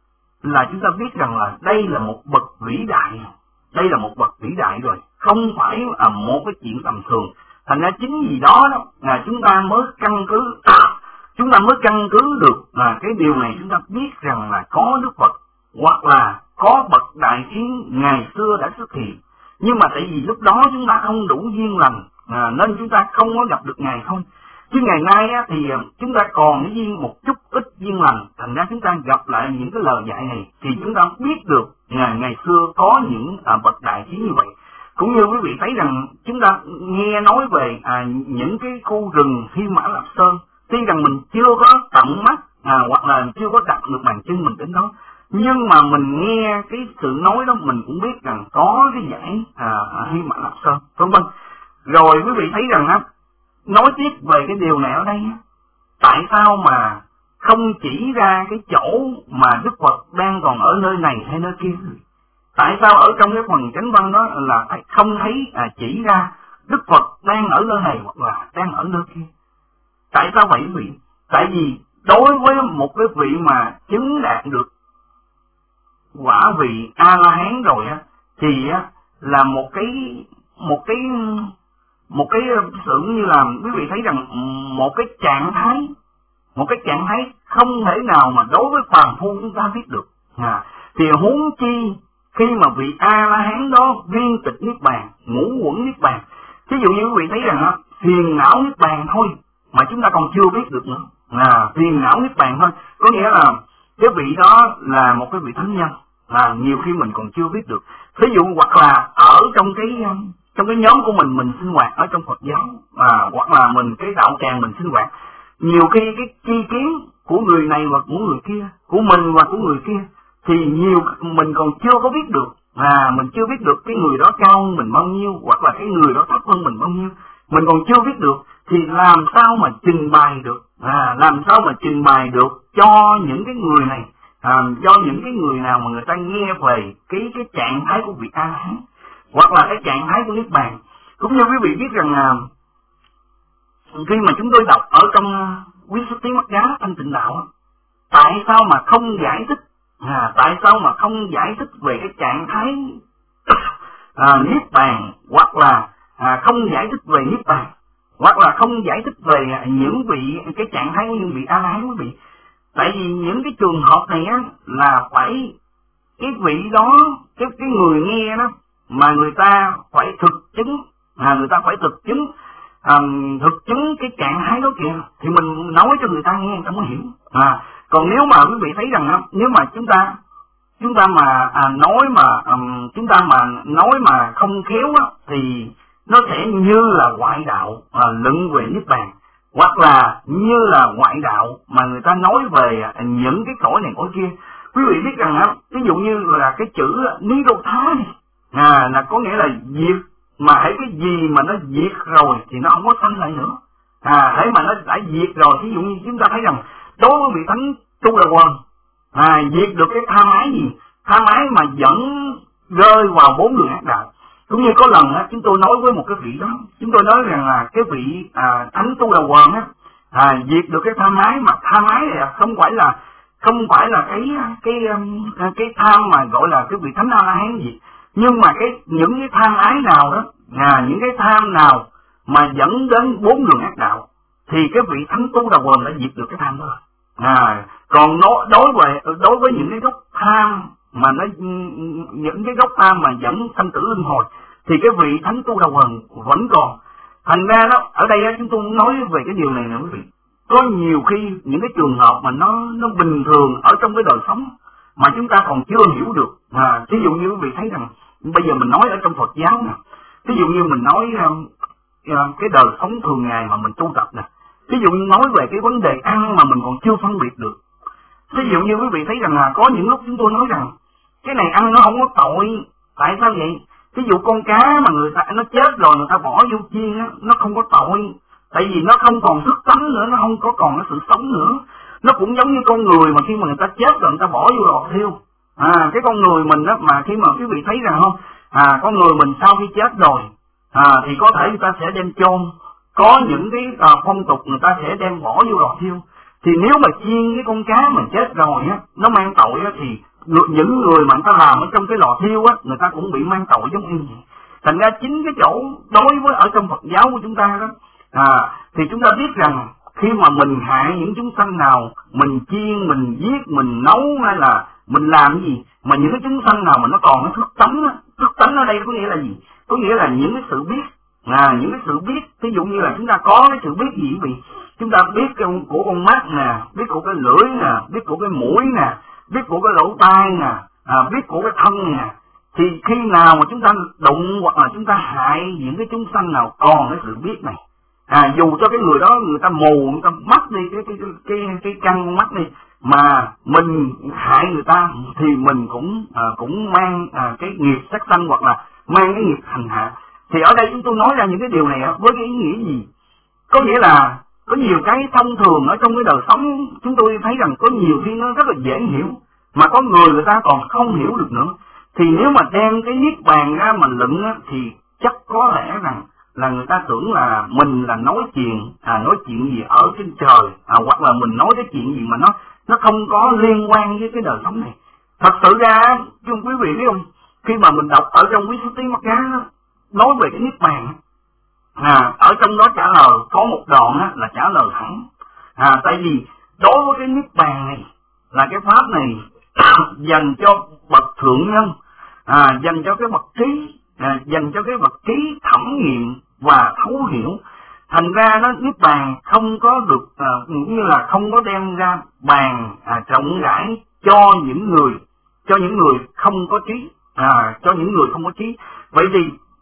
là chúng ta biết rằng là đây là một bậc vĩ đại, đây là một bậc vĩ đại rồi, không phải à, một cái chuyện tầm thường. Thành ra chính vì đó, đó là chúng ta mới căn cứ à, chúng ta mới căn cứ được là cái điều này, chúng ta biết rằng là có Đức Phật hoặc là có bậc đại trí ngày xưa đã xuất hiện. Nhưng mà tại vì lúc đó chúng ta không đủ duyên lành à, nên chúng ta không có gặp được Ngài thôi. Chứ ngày nay á, thì chúng ta còn cái duyên một chút ít duyên lành, thành ra chúng ta gặp lại những cái lời dạy này thì chúng ta biết được ngày, ngày xưa có những à, bậc đại trí như vậy. Cũng như quý vị thấy rằng chúng ta nghe nói về à, những cái khu rừng Hy Mã Lạp Sơn, tuy rằng mình chưa có tận mắt à, hoặc là chưa có đặt được bàn chân mình đến đó, nhưng mà mình nghe cái sự nói đó mình cũng biết rằng có cái dãy à, Hy Mã Lạp Sơn vân vân. Rồi quý vị thấy rằng á, nói tiếp về cái điều này ở đây á, tại sao mà không chỉ ra cái chỗ mà Đức Phật đang còn ở nơi này hay nơi kia? Tại sao ở trong cái phần chánh văn đó là không thấy à, chỉ ra Đức Phật đang ở nơi này hoặc là đang ở nơi kia? Tại sao vậy quý vị? Tại vì đối với một cái vị mà chứng đạt được quả vị A-la-hán rồi á, thì á là một cái một cái một cái sự như là quý vị thấy rằng một cái trạng thái, một cái trạng thái không thể nào mà đối với phàm phu chúng ta biết được. À, thì huống chi khi mà vị A-la-hán đó viên tịch niết bàn, ngũ uẩn niết bàn. Ví dụ như quý vị thấy rằng á, phiền não niết bàn thôi mà chúng ta còn chưa biết được nữa. À, phiền não niết bàn thôi, có nghĩa là cái vị đó là một cái vị thánh nhân, à, nhiều khi mình còn chưa biết được. Ví dụ hoặc là ở trong cái trong cái nhóm của mình mình sinh hoạt ở trong Phật giáo, à, hoặc là mình cái đạo tràng mình sinh hoạt, nhiều khi cái chi kiến của người này và của người kia, của mình và của người kia, thì nhiều mình còn chưa có biết được, à, mình chưa biết được cái người đó cao hơn mình bao nhiêu hoặc là cái người đó thấp hơn mình bao nhiêu, mình còn chưa biết được, thì làm sao mà trình bày được, à, làm sao mà trình bày được cho những cái người này, à, do những cái người nào mà người ta nghe về cái cái trạng thái của vị A-la-hán hoặc là cái trạng thái của niết bàn. Cũng như quý vị biết rằng à, khi mà chúng tôi đọc ở trong uh, Quý Xuất Tiếng Mắt Giá Thanh Tịnh Đạo, tại sao mà không giải thích, à, tại sao mà không giải thích về cái trạng thái à, niết bàn, hoặc là à, không giải thích về niết bàn, hoặc là không giải thích về những vị cái trạng thái của những vị A-la-hán quý vị. Tại vì những cái trường hợp này á là phải cái vị đó, cái cái người nghe đó mà người ta phải thực chứng, à, người ta phải thực chứng à, thực chứng cái trạng thái đó kìa, thì mình nói cho người ta nghe người ta mới hiểu. À, còn nếu mà quý vị thấy rằng á, nếu mà chúng ta chúng ta mà à, nói mà um, chúng ta mà nói mà không khéo á, thì nó sẽ như là ngoại đạo à, luận về niết bàn, hoặc là như là ngoại đạo mà người ta nói về à, những cái cõi này cõi kia. Quý vị biết rằng á, ví dụ như là cái chữ Ni Đô Tha này, à, là có nghĩa là diệt, mà hãy cái gì mà nó diệt rồi thì nó không có sanh lại nữa. À, hãy mà nó đã diệt rồi, ví dụ như chúng ta thấy rằng đối với vị thánh Tu Đà Hoàng, à, diệt được cái tham ái gì, tham ái mà dẫn rơi vào bốn đường ác đạo. Cũng như có lần á, chúng tôi nói với một cái vị đó, chúng tôi nói rằng là cái vị à, thánh Tu Đà Hoàng á, à, diệt được cái tham ái, mà tham ái này không phải là không phải là cái cái cái, cái tham mà gọi là cái vị thánh A-la-hán gì, nhưng mà cái những cái tham ái nào đó à, những cái tham nào mà dẫn đến bốn đường ác đạo thì cái vị thánh tu đầu quần đã diệt được cái tham đó. À, còn nó đối với đối với những cái gốc tham mà nó những cái gốc tham mà dẫn sanh tử luân hồi thì cái vị thánh tu đầu quần vẫn còn. Thành ra đó, ở đây chúng tôi nói về cái điều này nè quý vị. Có nhiều khi những cái trường hợp mà nó nó bình thường ở trong cái đời sống mà chúng ta còn chưa hiểu được. À, ví dụ như quý vị thấy rằng bây giờ mình nói ở trong Phật giáo nè, ví dụ như mình nói uh, cái đời sống thường ngày mà mình tu tập nè, ví dụ như nói về cái vấn đề ăn mà mình còn chưa phân biệt được. Ví dụ như quý vị thấy rằng là có những lúc chúng tôi nói rằng cái này ăn nó không có tội. Tại sao vậy? Ví dụ con cá mà người ta nó chết rồi người ta bỏ vô chiên á, nó không có tội. Tại vì nó không còn sức tánh nữa, nó không có còn cái sự sống nữa. Nó cũng giống như con người mà khi mà người ta chết rồi người ta bỏ vô lò thiêu. À, cái con người mình á, mà khi mà quý vị thấy rằng không, à, con người mình sau khi chết rồi, à, thì có thể người ta sẽ đem chôn. Có những cái à, phong tục người ta sẽ đem bỏ vô lò thiêu. Thì nếu mà chiên cái con cá mình chết rồi á, nó mang tội á, thì những người mà người ta làm ở trong cái lò thiêu á, người ta cũng bị mang tội giống như vậy. Thành ra chính cái chỗ đối với ở trong Phật giáo của chúng ta đó, à, thì chúng ta biết rằng khi mà mình hại những chúng sanh nào, mình chiên, mình giết, mình nấu hay là mình làm cái gì, mà những cái chúng sanh nào mà nó còn cái thức tánh á, thức tánh ở đây có nghĩa là gì? Có nghĩa là những cái sự biết, à, những cái sự biết, ví dụ như là chúng ta có cái sự biết gì vậy? Chúng ta biết của con mắt nè, biết của cái lưỡi nè, biết của cái mũi nè, biết của cái lỗ tai nè, à, biết của cái thân nè. Thì khi nào mà chúng ta đụng hoặc là chúng ta hại những cái chúng sanh nào còn cái sự biết này, à, dù cho cái người đó người ta mù, người ta mất đi cái cái cái cái, cái căn con mắt đi, mà mình hại người ta thì mình cũng à, cũng mang à, cái nghiệp sát sanh hoặc là mang cái nghiệp hành hạ. Thì ở đây chúng tôi nói ra những cái điều này với cái ý nghĩa gì? Có nghĩa là có nhiều cái thông thường ở trong cái đời sống chúng tôi thấy rằng có nhiều khi nó rất là dễ hiểu, mà có người người ta còn không hiểu được nữa. Thì nếu mà đem cái niết bàn ra mà luận á, thì chắc có lẽ rằng là người ta tưởng là mình là nói chuyện à, nói chuyện gì ở trên trời, à, hoặc là mình nói cái chuyện gì mà nó nó không có liên quan với cái đời sống này. Thật sự ra chung quý vị biết không, khi mà mình đọc ở trong Quý Số Tí Mắt Cá nói về cái niết bàn, à, ở trong đó trả lời có một đoạn á, là trả lời thẳng, à, tại vì đối với cái niết bàn này là cái pháp này dành cho bậc thượng nhân, à, dành cho cái bậc trí, à, dành cho cái bậc trí thẩm nghiệm và thấu hiểu. Thành ra nó niết bàn không có được à, như là không có đem ra bàn à, rộng rãi cho những người cho những người không có trí, à, cho những người không có trí. Vậy thì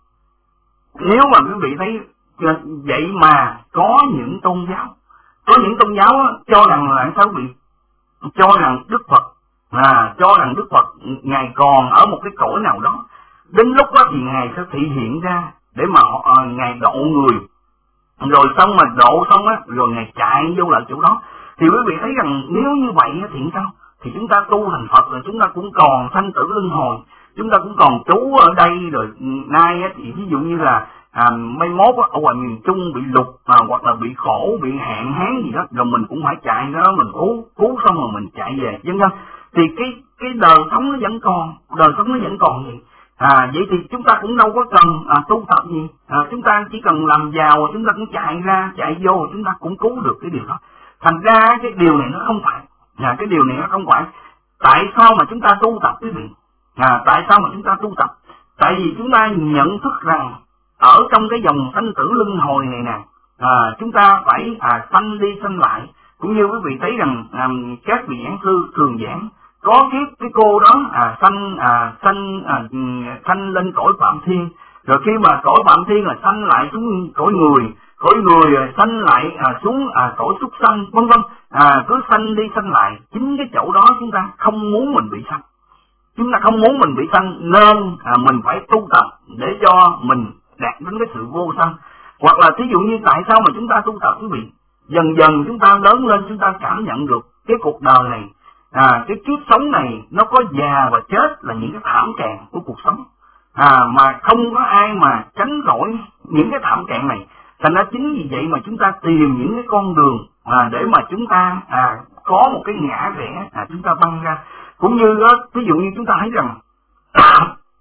nếu mà quý vị thấy vậy mà có những tôn giáo, có những tôn giáo cho rằng là sao quý vị, cho rằng Đức Phật, à, cho rằng Đức Phật ngài còn ở một cái cõi nào đó, đến lúc đó thì ngài sẽ thị hiện ra để mà họ, à, ngài độ người, rồi xong mà độ xong á, rồi ngài chạy vô lại chỗ đó. Thì quý vị thấy rằng nếu như vậy thì sao? Thì chúng ta tu thành Phật rồi chúng ta cũng còn sanh tử luân hồi, chúng ta cũng còn trú ở đây rồi nay á, thì ví dụ như là à, mấy mốt á, ở ngoài miền Trung bị lụt à, hoặc là bị khổ, bị hạn hán gì đó, rồi mình cũng phải chạy đó, mình cứu cứu xong rồi mình chạy về, vân vân. Thì cái cái đời sống nó vẫn còn, đời sống nó vẫn còn gì. À, vậy thì chúng ta cũng đâu có cần à, tu tập gì, à, chúng ta chỉ cần làm giàu, chúng ta cũng chạy ra, chạy vô, chúng ta cũng cứu được cái điều đó. Thành ra cái điều này nó không phải, à, cái điều này nó không phải. Tại sao mà chúng ta tu tập quý vị? À, tại sao mà chúng ta tu tập? Tại vì chúng ta nhận thức rằng ở trong cái dòng sanh tử luân hồi này nè, à, chúng ta phải à, sanh đi sanh lại. Cũng như quý vị thấy rằng à, các vị giảng sư thường giảng, có kiếp cái cô đó à, sanh à, sanh à, sanh lên cõi Phạm Thiên, rồi khi mà cõi Phạm Thiên là sanh lại xuống cõi người, cõi người sanh lại à, xuống à, cõi súc sanh, vân vân, à, cứ sanh đi sanh lại. Chính cái chỗ đó chúng ta không muốn mình bị sanh, chúng ta không muốn mình bị sanh, nên à, mình phải tu tập để cho mình đạt đến cái sự vô sanh. Hoặc là thí dụ như tại sao mà chúng ta tu tập quý vị? Dần dần chúng ta lớn lên, chúng ta cảm nhận được cái cuộc đời này, à, cái kiếp sống này nó có già và chết là những cái thảm trạng của cuộc sống, à, mà không có ai mà tránh khỏi những cái thảm trạng này. Thành ra chính vì vậy mà chúng ta tìm những cái con đường à, để mà chúng ta à, có một cái ngã rẽ, à, chúng ta băng ra. Cũng như đó, ví dụ như chúng ta thấy rằng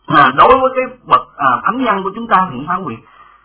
À, đối với cái bậc à, thánh nhân của chúng ta thì sao quý vị?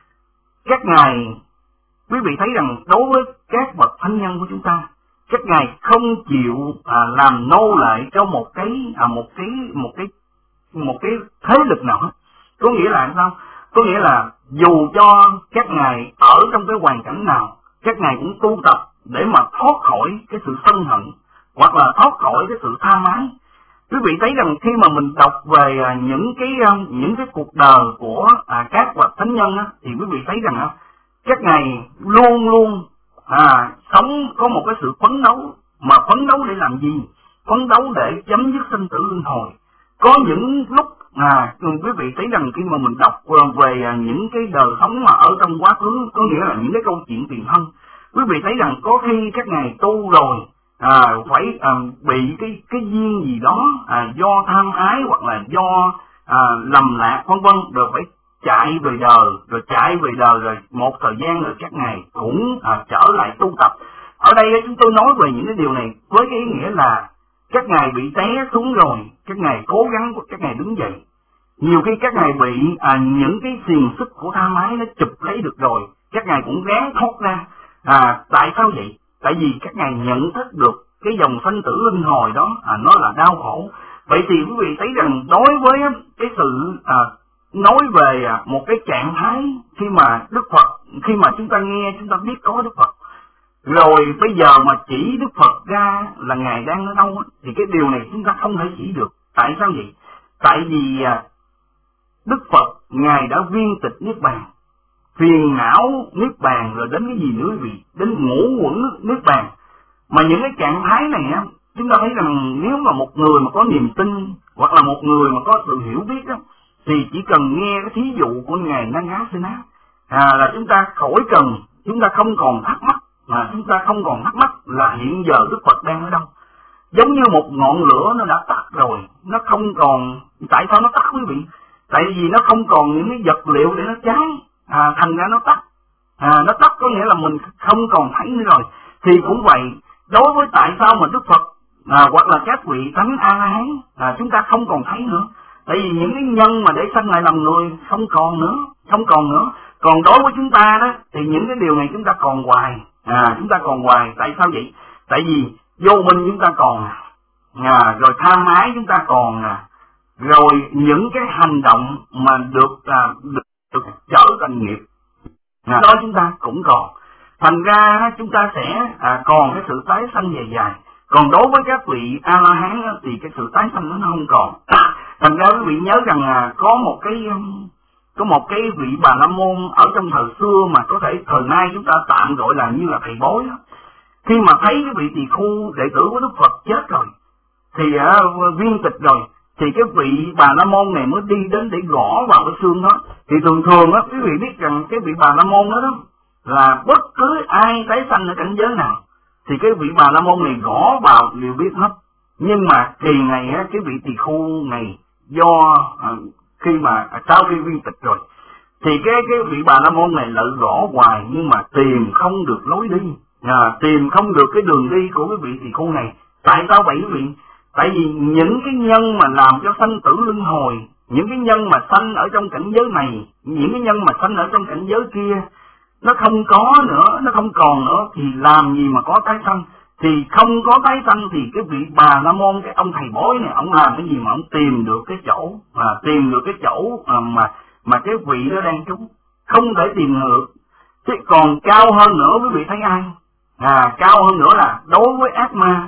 Các ngài, quý vị thấy rằng đối với các bậc thánh nhân của chúng ta, các ngài không chịu à, làm nô lệ cho một cái à, một cái một cái một cái thế lực nào hết. Có nghĩa là sao? Có nghĩa là dù cho các ngài ở trong cái hoàn cảnh nào, các ngài cũng tu tập để mà thoát khỏi cái sự sân hận hoặc là thoát khỏi cái sự tha mái. Quý vị thấy rằng khi mà mình đọc về à, những cái à, những cái cuộc đời của à, các bậc thánh nhân á, thì quý vị thấy rằng á, các ngài luôn luôn à, sống có một cái sự phấn đấu, mà phấn đấu để làm gì? Phấn đấu để chấm dứt sinh tử luân hồi. Có những lúc à, quý vị thấy rằng khi mà mình đọc về à, những cái đời sống mà ở trong quá khứ, có nghĩa là những cái câu chuyện tiền thân, quý vị thấy rằng có khi các ngài tu rồi à, phải à, bị cái cái duyên gì đó à, do tham ái hoặc là do à, lầm lạc vân vân, rồi phải chạy về đời, rồi chạy về đời rồi một thời gian rồi các ngài cũng à, trở lại tu tập. Ở đây chúng tôi nói về những cái điều này với cái ý nghĩa là các ngài bị té xuống rồi, các ngài cố gắng, các ngài đứng dậy. Nhiều khi các ngài bị à, những cái xiềng xích của tham ái nó chụp lấy được rồi, các ngài cũng ráng thoát ra. À, tại sao vậy? Tại vì các ngài nhận thức được cái dòng sanh tử luân hồi đó à, nó là đau khổ. Vậy thì quý vị thấy rằng đối với cái sự à, nói về à, một cái trạng thái khi mà Đức Phật, khi mà chúng ta nghe, chúng ta biết có Đức Phật, rồi bây giờ mà chỉ Đức Phật ra là ngài đang ở đâu, thì cái điều này chúng ta không thể chỉ được. Tại sao vậy? Tại vì à, Đức Phật ngài đã viên tịch niết bàn, phiền não niết bàn, rồi đến cái gì nữa quý vị? Đến ngũ uẩn niết bàn. Mà những cái trạng thái này á, chúng ta thấy rằng nếu mà một người mà có niềm tin hoặc là một người mà có sự hiểu biết á, thì chỉ cần nghe cái thí dụ của ngài Nagasena à, là chúng ta khỏi cần, chúng ta không còn thắc mắc, mà chúng ta không còn thắc mắc là hiện giờ Đức Phật đang ở đâu. Giống như một ngọn lửa nó đã tắt rồi, nó không còn. Tại sao nó tắt quý vị? Tại vì nó không còn những cái vật liệu để nó cháy, à, thành ra nó tắt. À, nó tắt có nghĩa là mình không còn thấy nữa rồi. Thì cũng vậy, đối với tại sao mà Đức Phật à, hoặc là các vị thánh A La Hán à, chúng ta không còn thấy nữa? Tại vì những cái nhân mà để sanh lại làm người không còn nữa, không còn nữa. Còn đối với chúng ta đó thì những cái điều này chúng ta còn hoài, à, chúng ta còn hoài. Tại sao vậy? Tại vì vô minh chúng ta còn, à, rồi tham ái chúng ta còn, à, rồi những cái hành động mà được à, được, được trở thành nghiệp à, đó chúng ta cũng còn. Thành ra chúng ta sẽ à, còn cái sự tái sanh dài dài. Còn đối với các vị A La Hán thì cái sự tái sanh nó không còn. Thành ra quý vị nhớ rằng à, có một cái có một cái vị Bà La Môn ở trong thời xưa mà có thể thời nay chúng ta tạm gọi là như là thầy bói đó. Khi mà thấy cái vị tỳ khu đệ tử của Đức Phật chết rồi, thì à, viên tịch rồi, thì cái vị Bà La Môn này mới đi đến để gõ vào cái xương đó. Thì thường thường á, quý vị biết rằng cái vị Bà La Môn đó, đó là bất cứ ai tái sanh ở cảnh giới nào thì cái vị Bà La Môn này gõ vào đều biết hết. Nhưng mà kỳ này á, cái vị tỳ khu này do à, khi mà à, sau khi viên tịch rồi thì cái cái vị Bà La Môn này lại gõ hoài nhưng mà tìm không được lối đi, à, tìm không được cái đường đi của cái vị tỳ khu này. Tại sao vậy quý vị? Tại vì những cái nhân mà làm cho sanh tử luân hồi, những cái nhân mà sanh ở trong cảnh giới này, những cái nhân mà sanh ở trong cảnh giới kia, nó không có nữa, nó không còn nữa, thì làm gì mà có tái sanh? Thì không có tái sanh thì cái vị Bà La Môn, cái ông thầy bói này, ông làm cái gì mà ông tìm được cái chỗ, mà tìm được cái chỗ à, mà mà cái vị đó đang trú, không thể tìm được. Thế còn cao hơn nữa quý vị thấy ai? À, cao hơn nữa là đối với ác ma.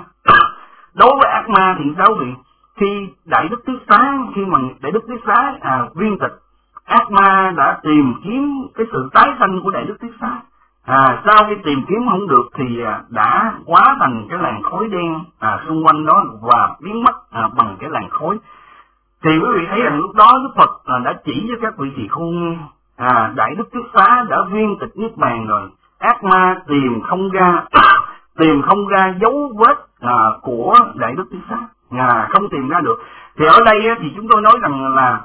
Đối với ác ma thì sao vị? Khi Đại Đức Tiết Xá, khi mà Đại Đức Tiết Xá à, viên tịch, ác ma đã tìm kiếm cái sự tái sanh của Đại Đức Tiết Xá. À, sau khi tìm kiếm không được thì à, đã hóa thành cái làn khói đen à, xung quanh đó và biến mất à, bằng cái làn khói. Thì quý vị thấy rằng lúc đó Đức Phật à, đã chỉ cho các vị tỳ khu nghe, à, Đại Đức Tiết Xá đã viên tịch niết bàn rồi, ác ma tìm không ra tìm không ra dấu vết à, của Đại Đức Tiết Xá, à, không tìm ra được. Thì ở đây á, thì chúng tôi nói rằng là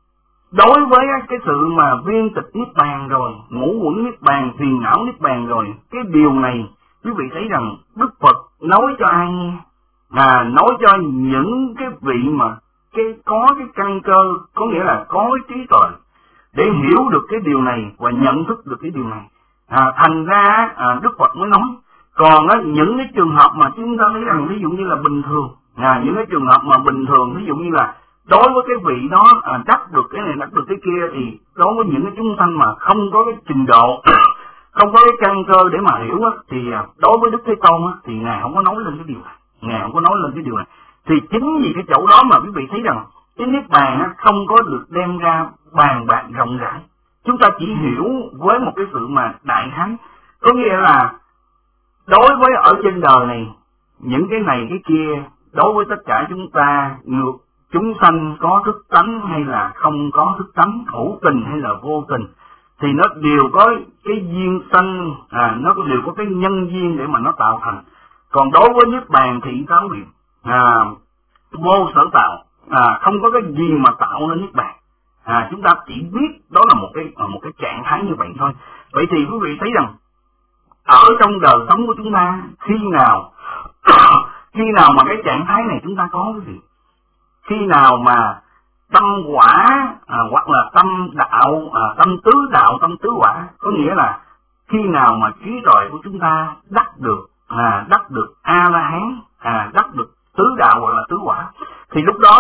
đối với cái sự mà viên tịch niết bàn rồi, ngũ uẩn niết bàn, phiền não niết bàn rồi, cái điều này quý vị thấy rằng Đức Phật nói cho ai nghe? À, nói cho những cái vị mà cái có cái căn cơ, có nghĩa là có cái trí tuệ để hiểu được cái điều này và nhận thức được cái điều này. À, thành ra à, Đức Phật mới nói. Còn á, những cái trường hợp mà chúng ta thấy rằng ví dụ như là bình thường, à, những cái trường hợp mà bình thường, ví dụ như là đối với cái vị đó à, đắc được cái này đắc được cái kia, thì đối với những cái chúng sanh mà không có cái trình độ, không có cái căn cơ để mà hiểu á, thì à, đối với Đức Thế Tôn á, thì ngài không có nói lên cái điều này, ngài không có nói lên cái điều này. Thì chính vì cái chỗ đó mà quý vị thấy rằng cái niết bàn á, không có được đem ra bàn bạc rộng rãi. Chúng ta chỉ hiểu với một cái sự mà đại khái, có nghĩa là đối với ở trên đời này, những cái này cái kia, đối với tất cả chúng ta, ngược chúng sanh có thức tánh hay là không có thức tánh, hữu tình hay là vô tình, thì nó đều có cái duyên sanh, à, nó đều có cái nhân duyên để mà nó tạo thành. Còn đối với niết bàn thì táo biệt, à, vô sở tạo, à, không có cái gì mà tạo nên niết bàn. À, chúng ta chỉ biết đó là một cái một cái trạng thái như vậy thôi. Vậy thì quý vị thấy rằng ở trong đời sống của chúng ta, khi nào khi nào mà cái trạng thái này chúng ta có cái gì? Khi nào mà tâm quả à, hoặc là tâm đạo, à, tâm tứ đạo, tâm tứ quả, có nghĩa là khi nào mà trí tuệ của chúng ta đắc được, à, đắc được A La Hán, à, đắc được tứ đạo hoặc là tứ quả, thì lúc đó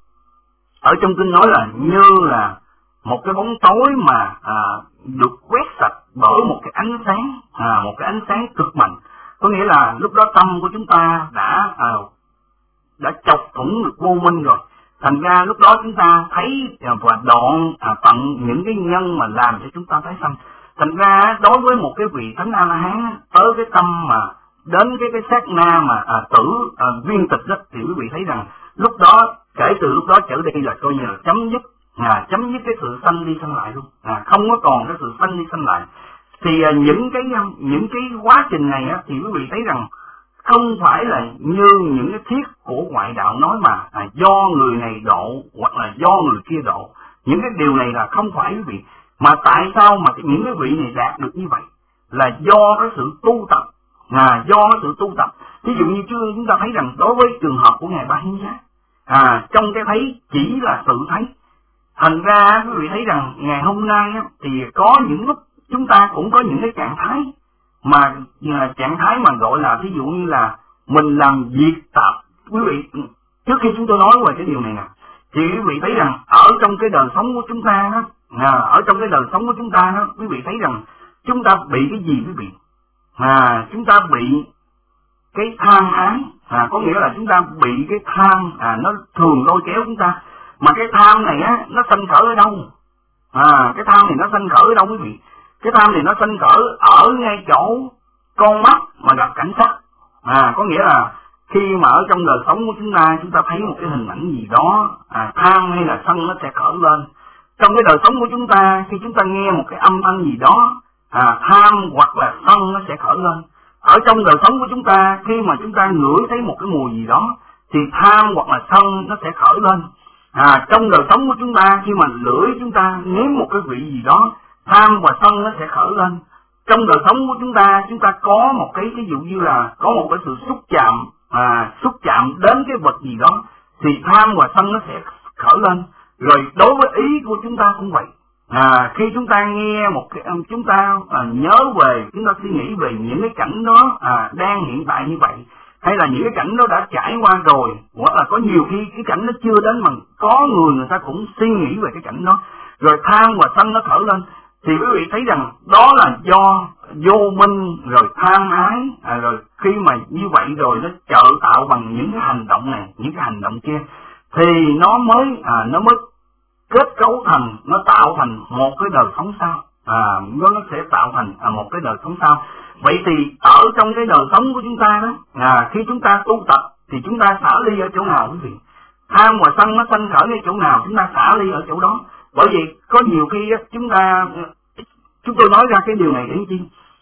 ở trong kinh nói là như là một cái bóng tối mà à, được quét sạch bởi một cái ánh sáng, à, một cái ánh sáng cực mạnh. Có nghĩa là lúc đó tâm của chúng ta đã à, đã chọc thủng được vô minh rồi. Thành ra lúc đó chúng ta thấy à, và đoạn à, tận những cái nhân mà làm cho chúng ta tái sanh. Thành ra đối với một cái vị thánh A La Hán tới cái tâm mà đến cái cái sát na mà à, tử à, viên tịch đó, thì quý vị thấy rằng lúc đó, kể từ lúc đó trở đi là coi như là chấm dứt, à, chấm dứt cái sự sanh đi sanh lại luôn, à, không có còn cái sự sanh đi sanh lại. Thì à, những cái những cái quá trình này á, thì quý vị thấy rằng không phải là như những cái thiết của ngoại đạo nói mà à, do người này độ hoặc là do người kia độ. Những cái điều này là không phải quý vị. Mà tại sao mà những cái vị này đạt được như vậy? Là do cái sự tu tập, à, do cái sự tu tập. Ví dụ như chưa chúng ta thấy rằng đối với trường hợp của ngài Ba Hiến Giá, à, trong cái thấy chỉ là sự thấy. Thành ra quý vị thấy rằng ngày hôm nay á, thì có những lúc chúng ta cũng có những cái trạng thái mà trạng thái mà gọi là ví dụ như là mình làm việc tạp. Quý vị, trước khi chúng tôi nói về cái điều này nè, thì quý vị thấy rằng ở trong cái đời sống của chúng ta đó, à, ở trong cái đời sống của chúng ta đó, quý vị thấy rằng chúng ta bị cái gì quý vị? À, chúng ta bị cái tham ái, à, có nghĩa là chúng ta bị cái tham, à, nó thường lôi kéo chúng ta. Mà cái tham này á, nó sanh khởi ở đâu? À, cái tham này nó sanh khởi ở đâu quý vị? Cái tham này nó sanh khởi ở ngay chỗ con mắt mà gặp cảnh sắc. À, có nghĩa là khi mà ở trong đời sống của chúng ta, chúng ta thấy một cái hình ảnh gì đó, à, tham hay là sân nó sẽ khởi lên. Trong cái đời sống của chúng ta, khi chúng ta nghe một cái âm thanh gì đó, à, tham hoặc là sân nó sẽ khởi lên. Ở trong đời sống của chúng ta, khi mà chúng ta ngửi thấy một cái mùi gì đó, thì tham hoặc là sân nó sẽ khởi lên. À, trong đời sống của chúng ta, khi mà lưỡi chúng ta nếm một cái vị gì đó, tham và sân nó sẽ khởi lên. Trong đời sống của chúng ta, chúng ta có một cái ví dụ như là có một cái sự xúc chạm, à, xúc chạm đến cái vật gì đó, thì tham và sân nó sẽ khởi lên. Rồi đối với ý của chúng ta cũng vậy. À, khi chúng ta nghe một cái, chúng ta à, nhớ về, chúng ta suy nghĩ về những cái cảnh đó à, đang hiện tại như vậy, hay là những cái cảnh đó đã trải qua rồi, hoặc là có nhiều khi cái cảnh nó chưa đến mà có người người ta cũng suy nghĩ về cái cảnh đó, rồi tham và sân nó khởi lên, thì quý vị thấy rằng đó là do vô minh rồi tham ái, à, rồi khi mà như vậy rồi nó trợ tạo bằng những cái hành động này, những cái hành động kia, thì nó mới à, nó mới kết cấu thành, nó tạo thành một cái đời sống sau, à, nó sẽ tạo thành à, một cái đời sống sau. Vậy thì ở trong cái đời sống của chúng ta đó, à, khi chúng ta tu tập thì chúng ta xả ly ở chỗ nào quý vị? Tham và sân nó sanh khởi ở chỗ nào, chúng ta xả ly ở chỗ đó. Bởi vì có nhiều khi á, chúng ta chúng tôi nói ra cái điều này để chi?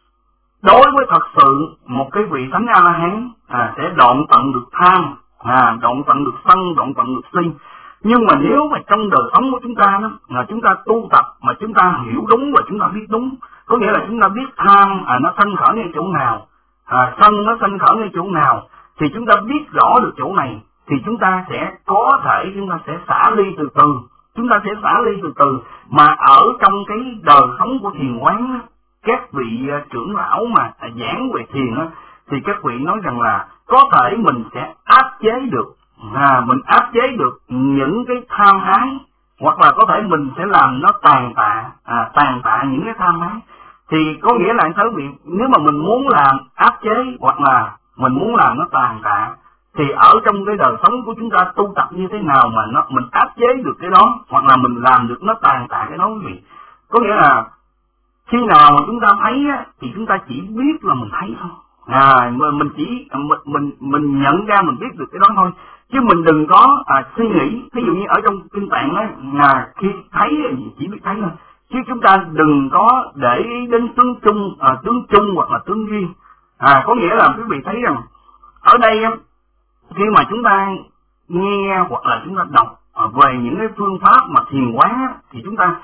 Đối với thật sự một cái vị thánh A La Hán à, sẽ đoạn tận được tham, à, đoạn tận được sân, đoạn tận được si. Nhưng mà nếu mà trong đời sống của chúng ta đó, là chúng ta tu tập mà chúng ta hiểu đúng và chúng ta biết đúng, có nghĩa là chúng ta biết tham à, nó sanh khởi ngay chỗ nào, à, sân nó sanh khởi ngay chỗ nào, thì chúng ta biết rõ được chỗ này, thì chúng ta sẽ có thể chúng ta sẽ xả ly từ từ, chúng ta sẽ xả ly từ từ. Mà ở trong cái đời sống của thiền quán, các vị trưởng lão mà giảng về thiền á, thì các vị nói rằng là có thể mình sẽ áp chế được, à, mình áp chế được những cái tham ái, hoặc là có thể mình sẽ làm nó tàn tạ, à, tàn tạ những cái tham ái. Thì có nghĩa là thưa vị, nếu mà mình muốn làm áp chế hoặc là mình muốn làm nó tàn tạ, thì ở trong cái đời sống của chúng ta tu tập như thế nào mà nó mình áp chế được cái đó, hoặc là mình làm được nó tàn tạ cái đó quý vị. Có nghĩa là khi nào mà chúng ta thấy á, thì chúng ta chỉ biết là mình thấy thôi, à mình chỉ mình mình mình nhận ra mình biết được cái đó thôi, chứ mình đừng có à, suy nghĩ. Ví dụ như ở trong kinh tạng á, là khi thấy chỉ biết thấy thôi, chứ chúng ta đừng có để ý đến tướng chung, à, tướng chung hoặc là tướng riêng. À có nghĩa là quý vị thấy rằng ở đây á, khi mà chúng ta nghe hoặc là chúng ta đọc về những cái phương pháp mà thiền quán á, thì chúng ta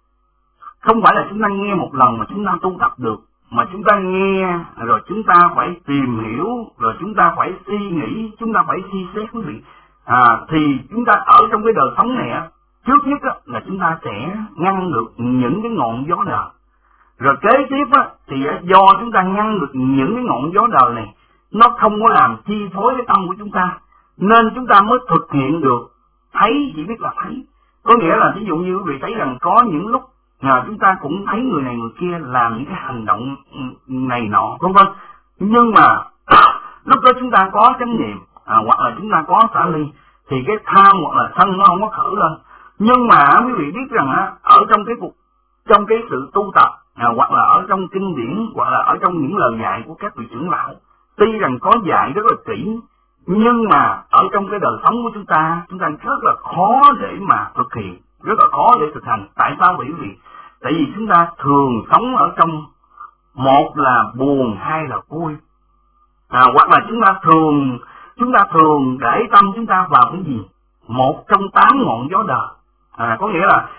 không phải là chúng ta nghe một lần mà chúng ta tu tập được, mà chúng ta nghe rồi chúng ta phải tìm hiểu, rồi chúng ta phải suy nghĩ, chúng ta phải suy xét quý vị. À, thì chúng ta ở trong cái đời sống này á, trước nhất á, là chúng ta sẽ ngăn được những cái ngọn gió đời. Rồi kế tiếp á, thì do chúng ta ngăn được những cái ngọn gió đời này, nó không có làm chi phối cái tâm của chúng ta, nên chúng ta mới thực hiện được thấy, chỉ biết là thấy. Có nghĩa là ví dụ như quý vị thấy rằng có những lúc à, chúng ta cũng thấy người này người kia làm những cái hành động này nọ vân vân, nhưng mà lúc đó chúng ta có chánh niệm, à, hoặc là chúng ta có xả ly, thì cái tham hoặc là sân nó không có khởi lên. Nhưng mà quý vị biết rằng á, ở trong cái cuộc trong cái sự tu tập, à, hoặc là ở trong kinh điển, hoặc là ở trong những lời dạy của các vị trưởng lão, tuy rằng có dạy rất là kỹ, nhưng mà ở trong cái đời sống của chúng ta, chúng ta rất là khó để mà thực hiện, rất là khó để thực hành. Tại sao vậy quý vị? Tại vì chúng ta thường sống ở trong, một là buồn, hai là vui, à, hoặc là chúng ta thường chúng ta thường để tâm chúng ta vào cái gì? Một trong tám ngọn gió đời. À, có nghĩa là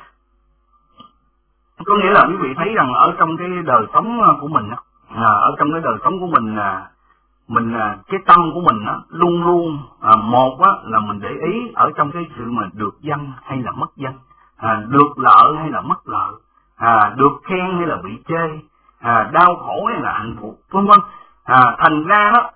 có nghĩa là quý vị thấy rằng ở trong cái đời sống của mình, à, ở trong cái đời sống của mình, à, mình à, cái tâm của mình á, luôn luôn à, một á, là mình để ý ở trong cái sự mà được danh hay là mất danh, à, được lợi hay là mất lợi, à, được khen hay là bị chê, à, đau khổ hay là hạnh phúc, vân vân. À, thành ra đó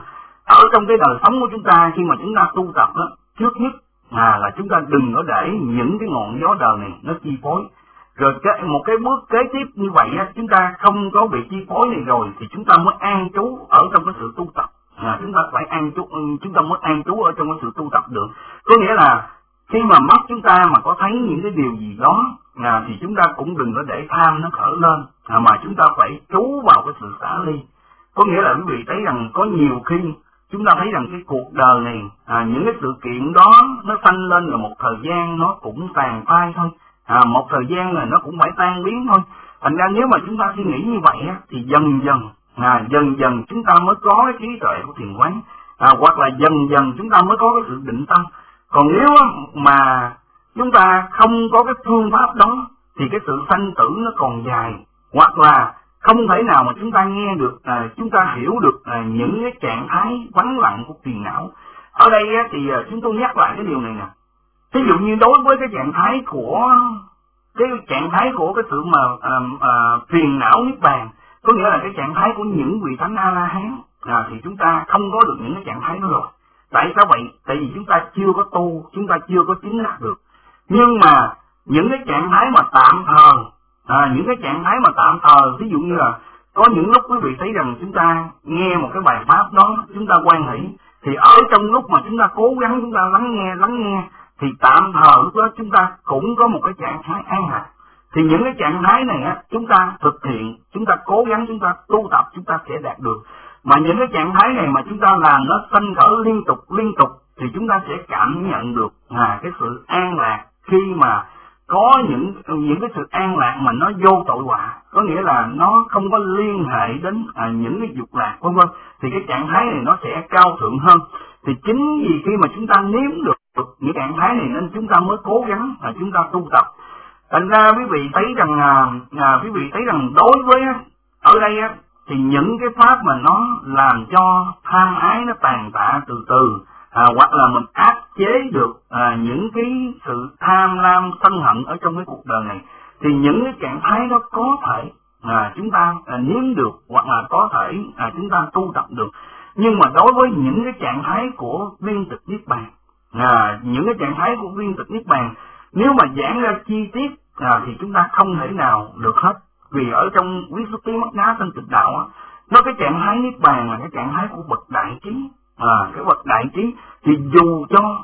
ở trong cái đời sống của chúng ta, khi mà chúng ta tu tập đó, trước nhất à, là chúng ta đừng có để những cái ngọn gió đời này nó chi phối. Rồi cái, một cái bước kế tiếp như vậy á, chúng ta không có bị chi phối này rồi thì chúng ta mới an trú ở trong cái sự tu tập. À, chúng ta phải an trú, chúng ta mới an trú ở trong cái sự tu tập được. Có nghĩa là khi mà mắt chúng ta mà có thấy những cái điều gì đó, à, thì chúng ta cũng đừng có để tham nó khởi lên, à, mà chúng ta phải trú vào cái sự xả ly. Có nghĩa là quý vị thấy rằng có nhiều khi chúng ta thấy rằng cái cuộc đời này, à, những cái sự kiện đó nó sanh lên là một thời gian nó cũng tàn phai thôi, à, một thời gian là nó cũng phải tan biến thôi. Thành ra nếu mà chúng ta suy nghĩ như vậy á, thì dần dần à, dần dần chúng ta mới có cái trí tuệ của thiền quán, à, hoặc là dần dần chúng ta mới có cái sự định tâm. Còn nếu mà chúng ta không có cái phương pháp đó thì cái sự sanh tử nó còn dài, hoặc là không thể nào mà chúng ta nghe được, à, chúng ta hiểu được à, những cái trạng thái vắng lặng của phiền não. Ở đây á, thì à, chúng tôi nhắc lại cái điều này nè. Ví dụ như đối với cái trạng thái của cái trạng thái của cái sự mà à, à, phiền não niết bàn, có nghĩa là cái trạng thái của những vị thánh A La Hán, à, thì chúng ta không có được những cái trạng thái đó rồi. Tại sao vậy? Tại vì chúng ta chưa có tu, chúng ta chưa có chứng đắc được. Nhưng mà những cái trạng thái mà tạm thời, à, những cái trạng thái mà tạm thời, ví dụ như là có những lúc quý vị thấy rằng chúng ta nghe một cái bài pháp đó, chúng ta hoan hỷ, thì ở trong lúc mà chúng ta cố gắng chúng ta lắng nghe, lắng nghe, thì tạm thời lúc đó chúng ta cũng có một cái trạng thái an lạc. Thì những cái trạng thái này á, chúng ta thực hiện, chúng ta cố gắng, chúng ta tu tập, chúng ta sẽ đạt được. Mà những cái trạng thái này mà chúng ta làm nó sanh khởi liên tục liên tục thì chúng ta sẽ cảm nhận được à, cái sự an lạc, khi mà có những những cái sự an lạc mà nó vô tội họa, có nghĩa là nó không có liên hệ đến à, những cái dục lạc vân vân, thì cái trạng thái này nó sẽ cao thượng hơn. Thì chính vì khi mà chúng ta nếm được những trạng thái này nên chúng ta mới cố gắng là chúng ta tu tập. Thành ra quý vị thấy rằng à, à, quý vị thấy rằng đối với ở đây á, thì những cái pháp mà nó làm cho tham ái nó tàn tạ từ từ, à, hoặc là mình áp chế được à, những cái sự tham lam sân hận ở trong cái cuộc đời này, thì những cái trạng thái đó có thể à, chúng ta à, nếm được, hoặc là có thể à, chúng ta tu tập được. Nhưng mà đối với những cái trạng thái của viên tịch niết bàn, à, những cái trạng thái của viên tịch niết bàn, nếu mà giảng ra chi tiết à, thì chúng ta không thể nào được hết. Vì ở trong Visuddhi Mắt Ná Thanh Tịnh Đạo á, nó cái trạng thái niết bàn là cái trạng thái của bậc đại trí. À, cái bậc đại trí thì dù cho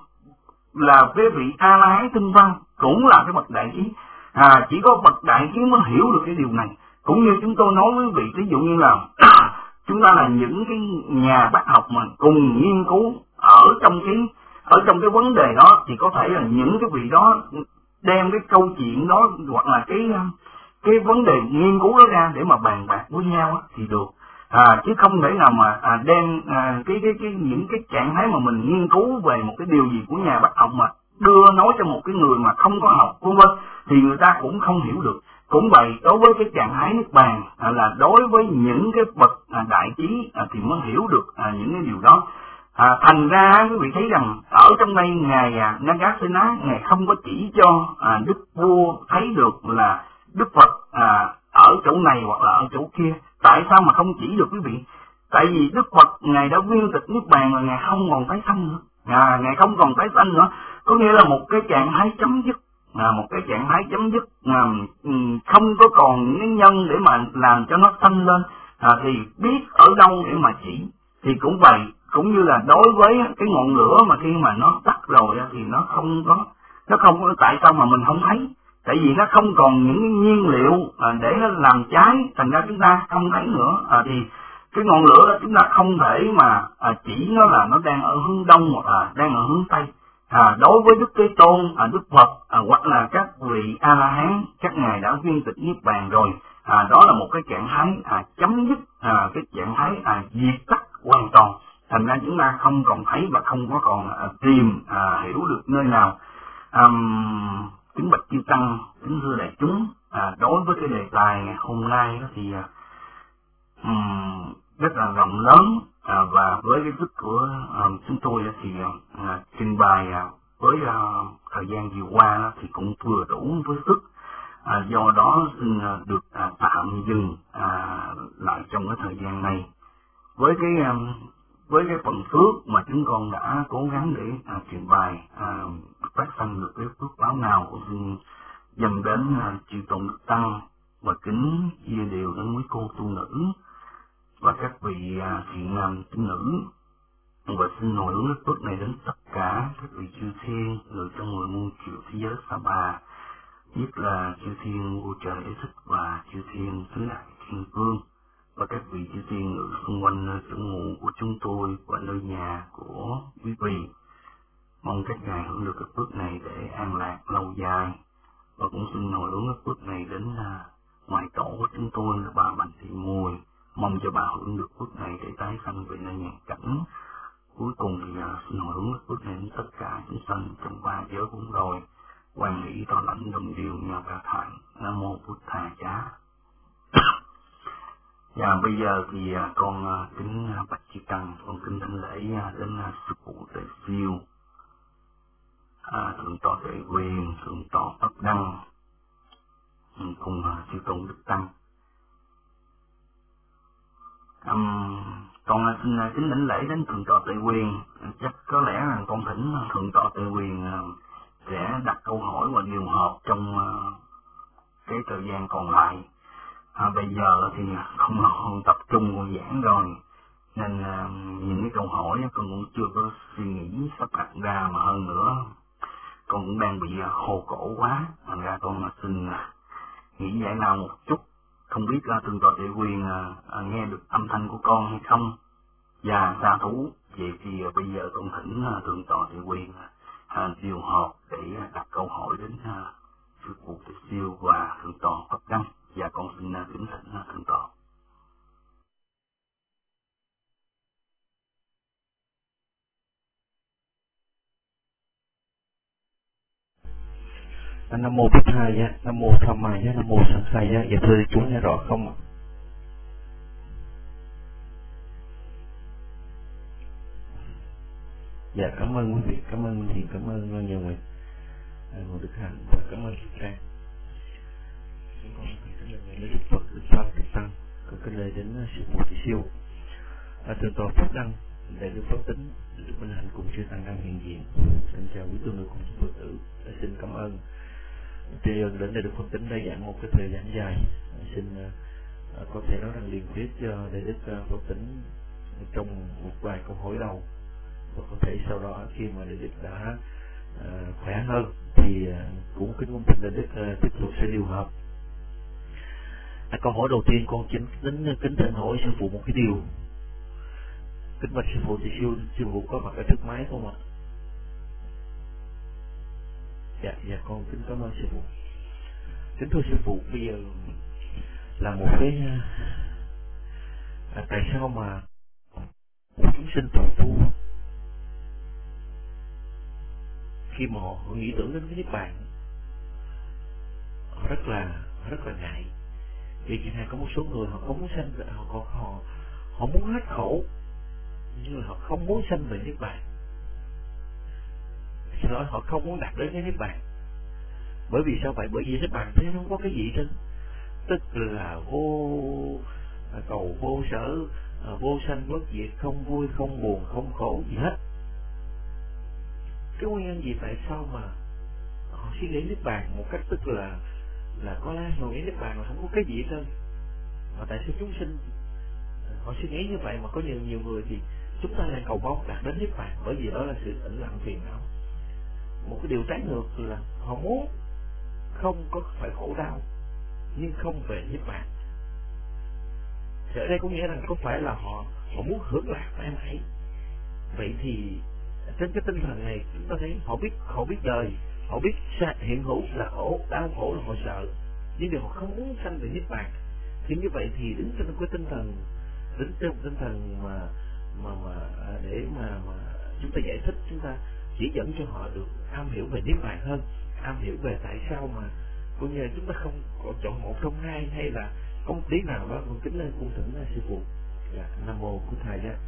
là cái vị A La Hán tinh văn cũng là cái bậc đại trí. À, chỉ có bậc đại trí mới hiểu được cái điều này. Cũng như chúng tôi nói với vị, ví dụ như là chúng ta là những cái nhà bác học mà cùng nghiên cứu ở trong cái ở trong cái vấn đề đó, thì có thể là những cái vị đó đem cái câu chuyện đó hoặc là cái cái vấn đề nghiên cứu đó ra để mà bàn bạc với nhau thì được. À, chứ không thể nào mà à, đem à, cái cái cái những cái trạng thái mà mình nghiên cứu về một cái điều gì của nhà bác học mà đưa nói cho một cái người mà không có học vân vân thì người ta cũng không hiểu được. Cũng vậy, đối với cái trạng thái niết bàn à, là đối với những cái bậc à, đại trí à, thì mới hiểu được à, những cái điều đó. À, thành ra quý vị thấy rằng ở trong đây ngài à, Nagasena ngài không có chỉ cho à, đức vua thấy được là Đức Phật à, ở chỗ này hoặc là ở chỗ kia. Tại sao mà không chỉ được quý vị? Tại vì Đức Phật ngài đã viên tịch niết bàn rồi, ngài không còn tái sanh nữa. À, ngài không còn tái sanh nữa, có nghĩa là một cái trạng thái chấm dứt. À, một cái trạng thái chấm dứt à, không có còn những nhân để mà làm cho nó sanh lên. À, thì biết ở đâu để mà chỉ. Thì cũng vậy, cũng như là đối với cái ngọn lửa mà khi mà nó tắt rồi thì nó không có, nó không có, tại sao mà mình không thấy? Tại vì nó không còn những nhiên liệu à, để nó làm cháy, thành ra chúng ta không thấy nữa. À, thì cái ngọn lửa đó chúng ta không thể mà à, chỉ nó là nó đang ở hướng đông hoặc là đang ở hướng tây. À, đối với Đức Thế Tôn, à, Đức Phật à, hoặc là các vị A La Hán, các ngài đã viên tịch niết bàn rồi. À, đó là một cái trạng thái à, chấm dứt, à, cái trạng thái à, diệt tắt hoàn toàn. Thành ra chúng ta không còn thấy và không có còn à, tìm à, hiểu được nơi nào. À, kính bạch chư tăng, kính thưa đại chúng, à, đối với cái đề tài ngày hôm nay đó thì um, rất là rộng lớn, à, và với cái sức của um, chúng tôi thì uh, trình bày uh, với uh, thời gian vừa qua đó, thì cũng vừa đủ với sức. À, do đó xin uh, được uh, tạm dừng uh, lại trong cái thời gian này với cái um, với cái phần phước mà chúng con đã cố gắng để uh, trình bày uh, phát sanh được cái phước báo nào cũng xin dâng đến uh, chư tôn đức tăng và kính chia đều đến quý cô tu nữ và các vị uh, thiện nam tín nữ, và xin hồi hướng đức phước này đến tất cả các vị chư thiên người trong mười muôn triệu thế giới Sapa, nhất là chư thiên vua trời Đế Thích và chư thiên tứ đại thiên vương và các vị chư thiên ngự xung quanh nơi chỗ ngụ của chúng tôi và nơi nhà của quý vị. Mong các ngài hưởng được cái phước này để an lạc lâu dài, và cũng xin hồi hướng cái phước này đến uh, ngoại tổ của chúng tôi là bà Bạch Thị Mùi. Mong cho bà hưởng được phước này để tái sanh về nơi nhàn cảnh. Cuối cùng thì uh, xin hồi hướng cái phước này đến tất cả chúng sanh trong ba giới cũng rồi. Quan hỷ to lãnh đồng điều nhau cả thạnh. Nam mô Bụt Thà Chá. Và bây giờ thì uh, con uh, kính uh, bạch chư tăng, con kính thỉnh lễ uh, đến uh, sư phụ Tề Siêu, uh, thượng tọa Tuệ Quyền, thượng tọa Pháp Đăng, cùng uh, chư tôn đức tăng. Um, con uh, xin uh, kính thỉnh lễ đến thượng tọa Tuệ Quyền. Chắc có lẽ là con thỉnh uh, thượng tọa Tuệ Quyền uh, sẽ đặt câu hỏi và điều hợp trong uh, cái thời gian còn lại. À, bây giờ thì không còn tập trung vào giảng rồi, nên uh, những cái câu hỏi con cũng chưa có suy nghĩ sắp đặt ra, mà hơn nữa con cũng đang bị uh, hồ cổ quá, thành ra con uh, xin uh, nghĩ giải lao một chút. Không biết uh, thượng tọa Tuệ Quyền uh, uh, nghe được âm thanh của con hay không? Và xa thú, vậy thì uh, bây giờ con thỉnh uh, thượng tọa Tuệ Quyền uh, điều hợp để uh, đặt câu hỏi đến uh, sư phụ Tề Siêu và thượng tọa Pháp Đăng. Và con xin kính thỉnh thượng tọa. Nam mô Bụt Thầy giá, Nam mô Tham Mai giá, Nam mô Sanh Sai giá. Dạ thưa chú nghe rõ không ạ? Dạ, cảm ơn quý vị, cảm ơn Minh Thiện, cảm ơn Loan Nhờ Nguyệt, Ngô Đức Hạnh, và cảm ơn Kim Trang. Chúng con kính lời đến Đức Phật, Đức Pháp, Đức Tăng, con kính lời đến sư phụ Thị Siêu. À, thượng tọa Pháp Đăng, đại đức Pháp Tính, Đức Minh Hạnh cùng chư tăng đang hiện diện. Xin chào quý tu nữ cùng Phật tử. À, xin cảm ơn tri ân đến đại đức Pháp Tính đã giảng một cái thời gian dài. À, xin à, có thể nói rằng liền thuyết cho đại đức Pháp Tính trong một vài câu hỏi đầu, và có thể sau đó khi mà đại đức đã à, khỏe hơn thì à, cũng kính cung thỉnh đại đức à, tiếp tục sẽ điều hợp. À, câu hỏi đầu tiên con chính kính kính thỉnh hỏi sư phụ một cái điều. Kính bạch sư phụ, thì sư, sư phụ có mặt ở trước máy không ạ? Dạ, dạ con kính cảm ơn sư phụ. Kính thưa sư phụ, bây giờ là một cái à, tại sao mà chúng sinh tội tu khi mà họ, họ nghĩ tưởng đến cái niết bàn họ rất là rất là ngại. Vì chẳng hạn có một số người họ không muốn sanh, họ họ họ, họ muốn hết khổ nhưng là họ không muốn sanh về niết bàn. Xin lỗi, họ không muốn đạt đến cái niết bàn. Bởi vì sao vậy? Bởi vì niết bàn thế không có cái gì trên, tức là vô cầu, vô sở, vô sanh bất diệt, không vui, không buồn, không khổ gì hết. Cái nguyên nhân gì tại sao mà họ suy nghĩ niết bàn một cách tức là là có lẽ họ nghĩ niết bàn là không có cái gì hết trơn. Mà tại sao chúng sinh họ suy nghĩ như vậy? Mà có nhiều nhiều người thì chúng ta lại cầu mong đạt đến niết bàn, bởi vì đó là sự tĩnh lặng phiền não. Một cái điều trái ngược là họ muốn không có phải khổ đau nhưng không về niết bàn. Thì ở đây có nghĩa rằng có phải là họ họ muốn hưởng lạc mãi mãi. Vậy thì trên cái tinh thần này chúng ta thấy họ biết họ biết đời, họ biết hiện hữu là khổ, đau khổ là họ sợ, nhưng điều họ không muốn sanh về niết bàn. Thì như vậy thì đứng trên cái tinh thần, đứng trên một tinh thần mà mà mà để mà mà chúng ta giải thích, chúng ta chỉ dẫn cho họ được am hiểu về niết bàn hơn, am hiểu về tại sao mà cũng như chúng ta không có chọn một trong hai, hay là có một tí nào đó. Con kính lên cung thỉnh sư phụ. Dạ, Nam mô Bổn Thầy Giá.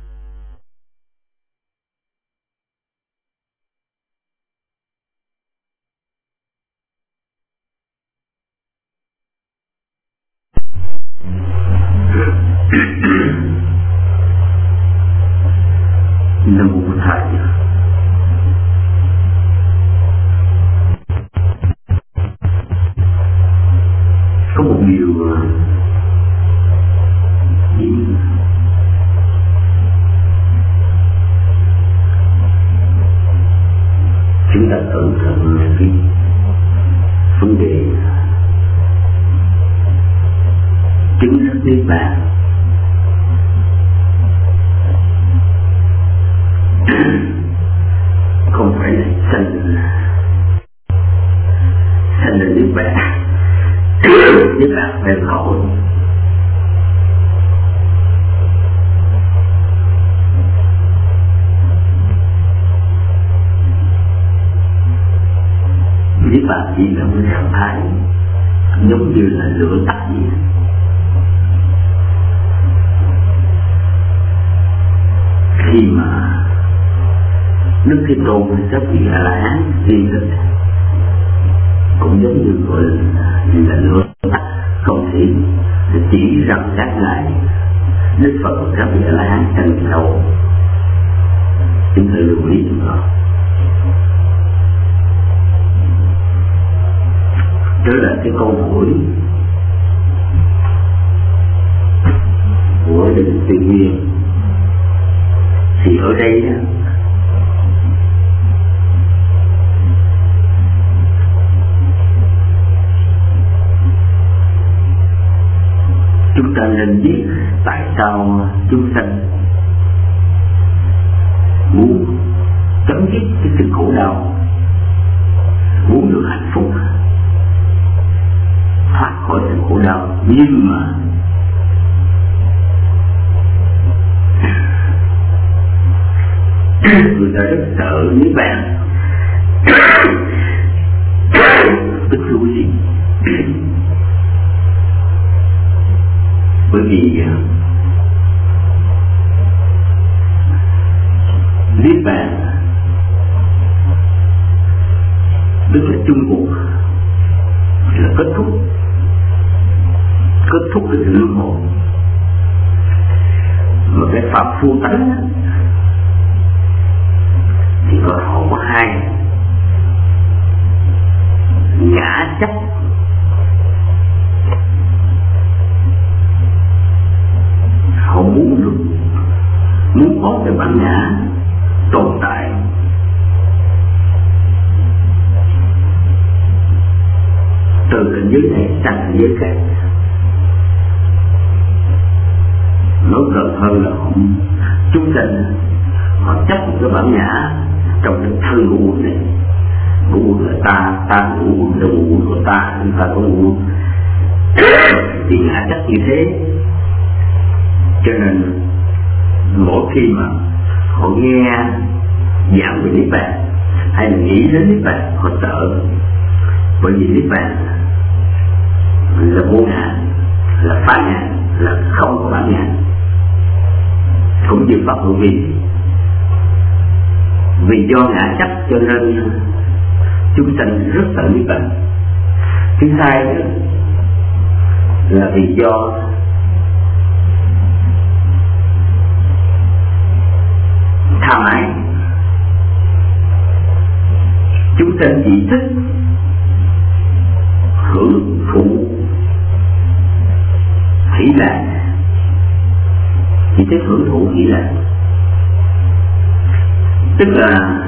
Nam mô Bổn Thầy. Có một điều gì chúng ta cẩn thận cái vấn đề chứng thức niết bàn. Không phải là sanh sanh là niết bàn, niết bàn về khổ. Niết bàn chỉ là một trạng thái giống như là lửa tắt vậy. Khi mà Đức Thế Tôn sắp bị A La Hán đi lên, cũng giống như gọi là, là lửa tắt, không thể để chỉ rằng các ngài Đức Phật sắp bị A La Hán thành đầu. Chúng ta lưu ý chúng ta. Đó là cái câu hỏi của Đức Tự Nhiên. Thì ở đây đó, chúng ta nên biết tại sao chúng sanh muốn chấm dứt cái sự khổ đau, muốn được hạnh phúc, thoát khỏi sự khổ đau, nhưng mà người ta rất sợ niết bàn. Tức là gì? Bởi vì niết bàn chung cuộc là kết thúc kết thúc cái sự luân hồi. Mà cái pháp phu tánh thì có họ có hai: ngã chấp họ muốn được, muốn có cái bản ngã tồn tại, từ cảnh giới này sang cảnh giới khác. Nói gần hơn là họ chúng sinh họ chấp một cái bản ngã trong cái thân ngũ uẩn này. Ngũ uẩn là ta, ta ngũ uẩn là ngũ uẩn của ta, chúng ta có ngũ uẩn. Thì ngã chấp như thế, cho nên mỗi khi mà họ nghe giảng về niết bàn hay là nghĩ đến niết bàn, họ sợ. Bởi vì niết bàn là vô ngã, là phá ngã, là không có bản ngã. Cũng như pháp hữu vi, vì do ngã chấp cho nên chúng sanh rất sợ niết bàn. Thứ hai là vì do tham ái, chúng sanh chỉ thích hưởng thụ hỷ lạc, chỉ thích hưởng thụ hỷ lạc, tức là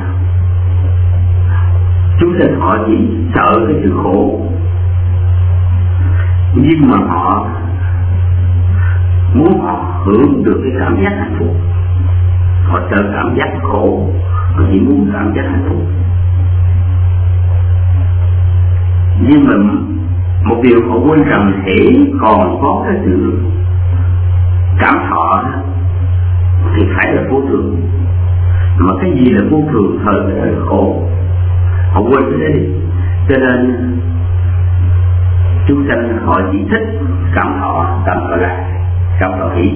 chúng sanh họ chỉ sợ cái sự khổ, nhưng mà họ muốn họ hưởng được cái cảm giác hạnh phúc. Họ sợ cảm giác khổ, họ chỉ muốn cảm giác hạnh phúc. Nhưng mà một điều họ quên rằng hễ còn có cái sự cảm thọ thì phải là vô thường. Mà cái gì là vô thường, thời đó là khổ. Họ quên cái đấy đi. Cho nên chúng sanh họ chỉ thích cảm thọ, cảm thọ lạc, cảm thọ hỷ.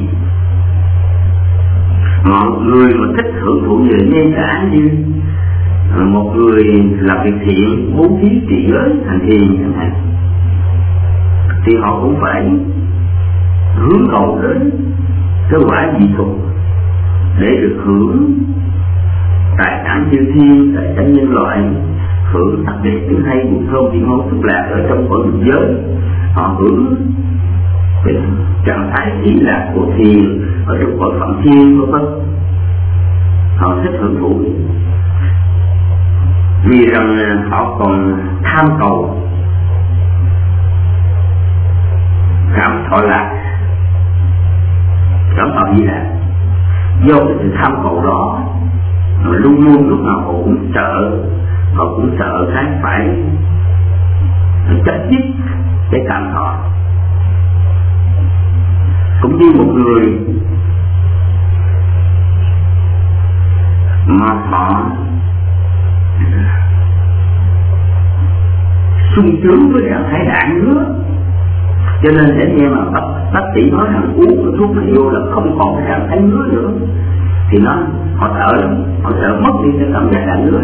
Mọi người mà thích hưởng thụ như ngay cả như một người làm việc thiện, bố thí trị giới thành thiền chẳng hạn, thì họ cũng phải hướng cầu đến cái quả dị thục để được hưởng tài sản chư thiên, tài sản nhân loại, hưởng sắc đẹp tiếng hay, mùi thơm vị ngon thuốc lạc ở trong cõi dục giới. Họ hưởng cái trạng thái ý lạc của thiền ở trong cõi phạm thiên vân vân. Họ thích hưởng thụ vì rằng họ còn tham cầu cảm thọ lạc, cảm thọ gì lạc. Do cái sự tham cầu đó mà luôn luôn lúc nào họ cũng sợ, họ cũng sợ cái phải chấm dứt cái cảm thọ. Cũng như một người mà họ sung sướng với trạng thái đạn nữa, cho nên để nghe mà bác, bác sĩ nói rằng uống cái thuốc này vô là không còn cái trạng thái nữa nữa, thì nó họ sợ lắm, họ sợ mất đi cái cảm giác đạn nữa.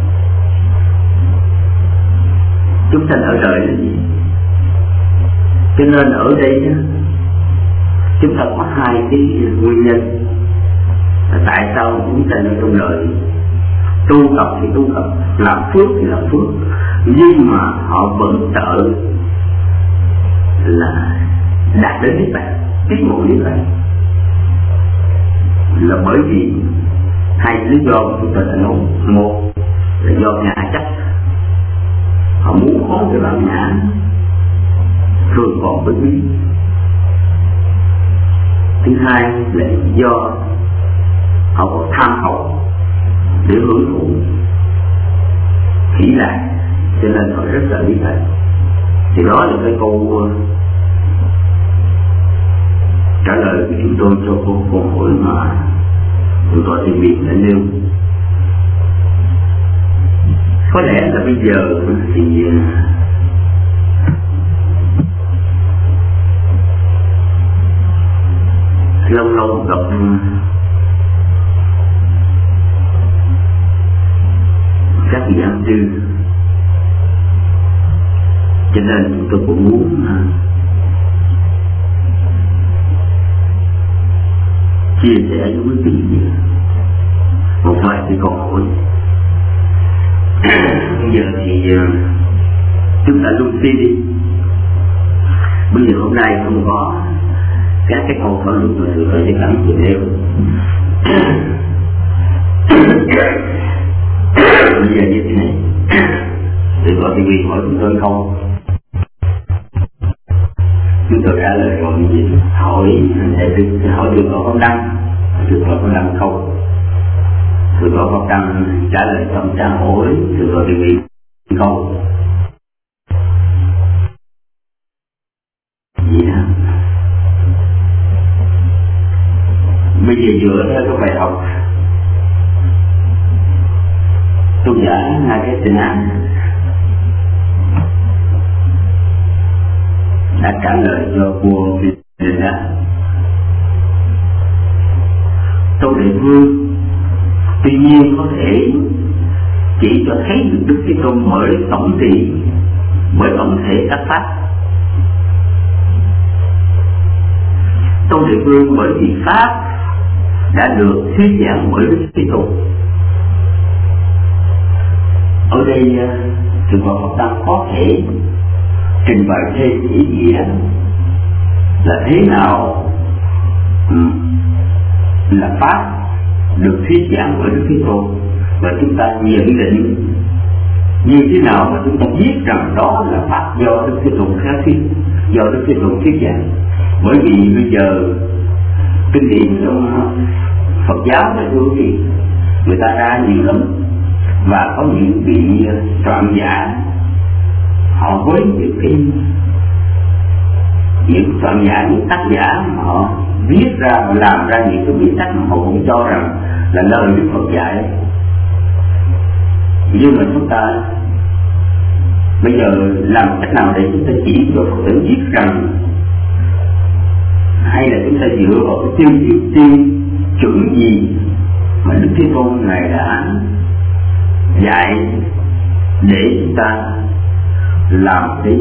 Chúng ta ở đời là gì? Cho nên ở đây chúng ta có hai cái nguyên nhân là tại sao chúng ta ở trong đời tu tập thì tu tập, làm phước thì làm phước, nhưng mà họ vẫn sợ là đạt đến niết bàn, biết ngộ niết bàn, là bởi vì hai lý do chúng ta đã nói. Một là do ngã chấp, họ muốn có cái bản ngã thường còn với quý. Thứ hai là do họ có tham cầu để hưởng thụ hỷ lạc, cho nên họ rất sợ niết bàn. Thì đó là cái câu trả lời của chúng tôi cho câu câu hỏi mà chúng tôi thì biết đã nêu. Có lẽ là bây giờ thì lâu lâu gặp các vị giảng sư cũng muốn chia sẻ với quý vị một vài cái câu hỏi. Bây giờ thì chúng ta luôn suy đi. Bây giờ hôm nay không có các cái câu hỏi luôn rồi rồi để cảm nhận đều. Bây giờ như thế này, tự gọi thì vì hỏi chúng tôi không, chúng tôi trả lời rồi như vậy. Hỏi để hỏi được có đăng, được có đăng không, được có đăng trả lời trong trả hỏi, được gọi thì vì không. Gì đó. Bây giờ dựa theo cái bài học tôi giảng hai cái tình án đã trả lời cho vua Việt Nam. Tô Đại Vương tuy nhiên có thể chỉ cho thấy được Đức Thế Tôn bởi tổng trì, bởi tổng thể các pháp. Tô Đại Vương bởi vì pháp đã được thuyết giảng bởi Đức Thế Tôn. Ở đây Thượng tọa Phật Tăng có thể trình bày thêm ý nghĩa là thế nào là pháp được thuyết giảng bởi Đức Thế Tôn, và chúng ta nhận định như thế nào mà chúng ta biết rằng đó là pháp do Đức Thế Tôn khai thuyết, do Đức Thế Tôn thuyết giảng. Bởi vì bây giờ kinh điển trong Phật giáo này thưa quý vị, người ta ra nhiều lắm, và có những vị soạn giả họ với những cái những soạn giả, những tác giả mà họ viết ra và làm ra những cái viết sách mà họ cũng cho rằng là lời Đức Phật dạy. Nhưng mà chúng ta bây giờ làm cách nào để chúng ta chỉ cho Phật tử biết rằng, hay là chúng ta dựa vào cái tiêu tiêu tiêu chuẩn gì mà Đức Thế Tôn Ngài đã dạy để chúng ta làm cái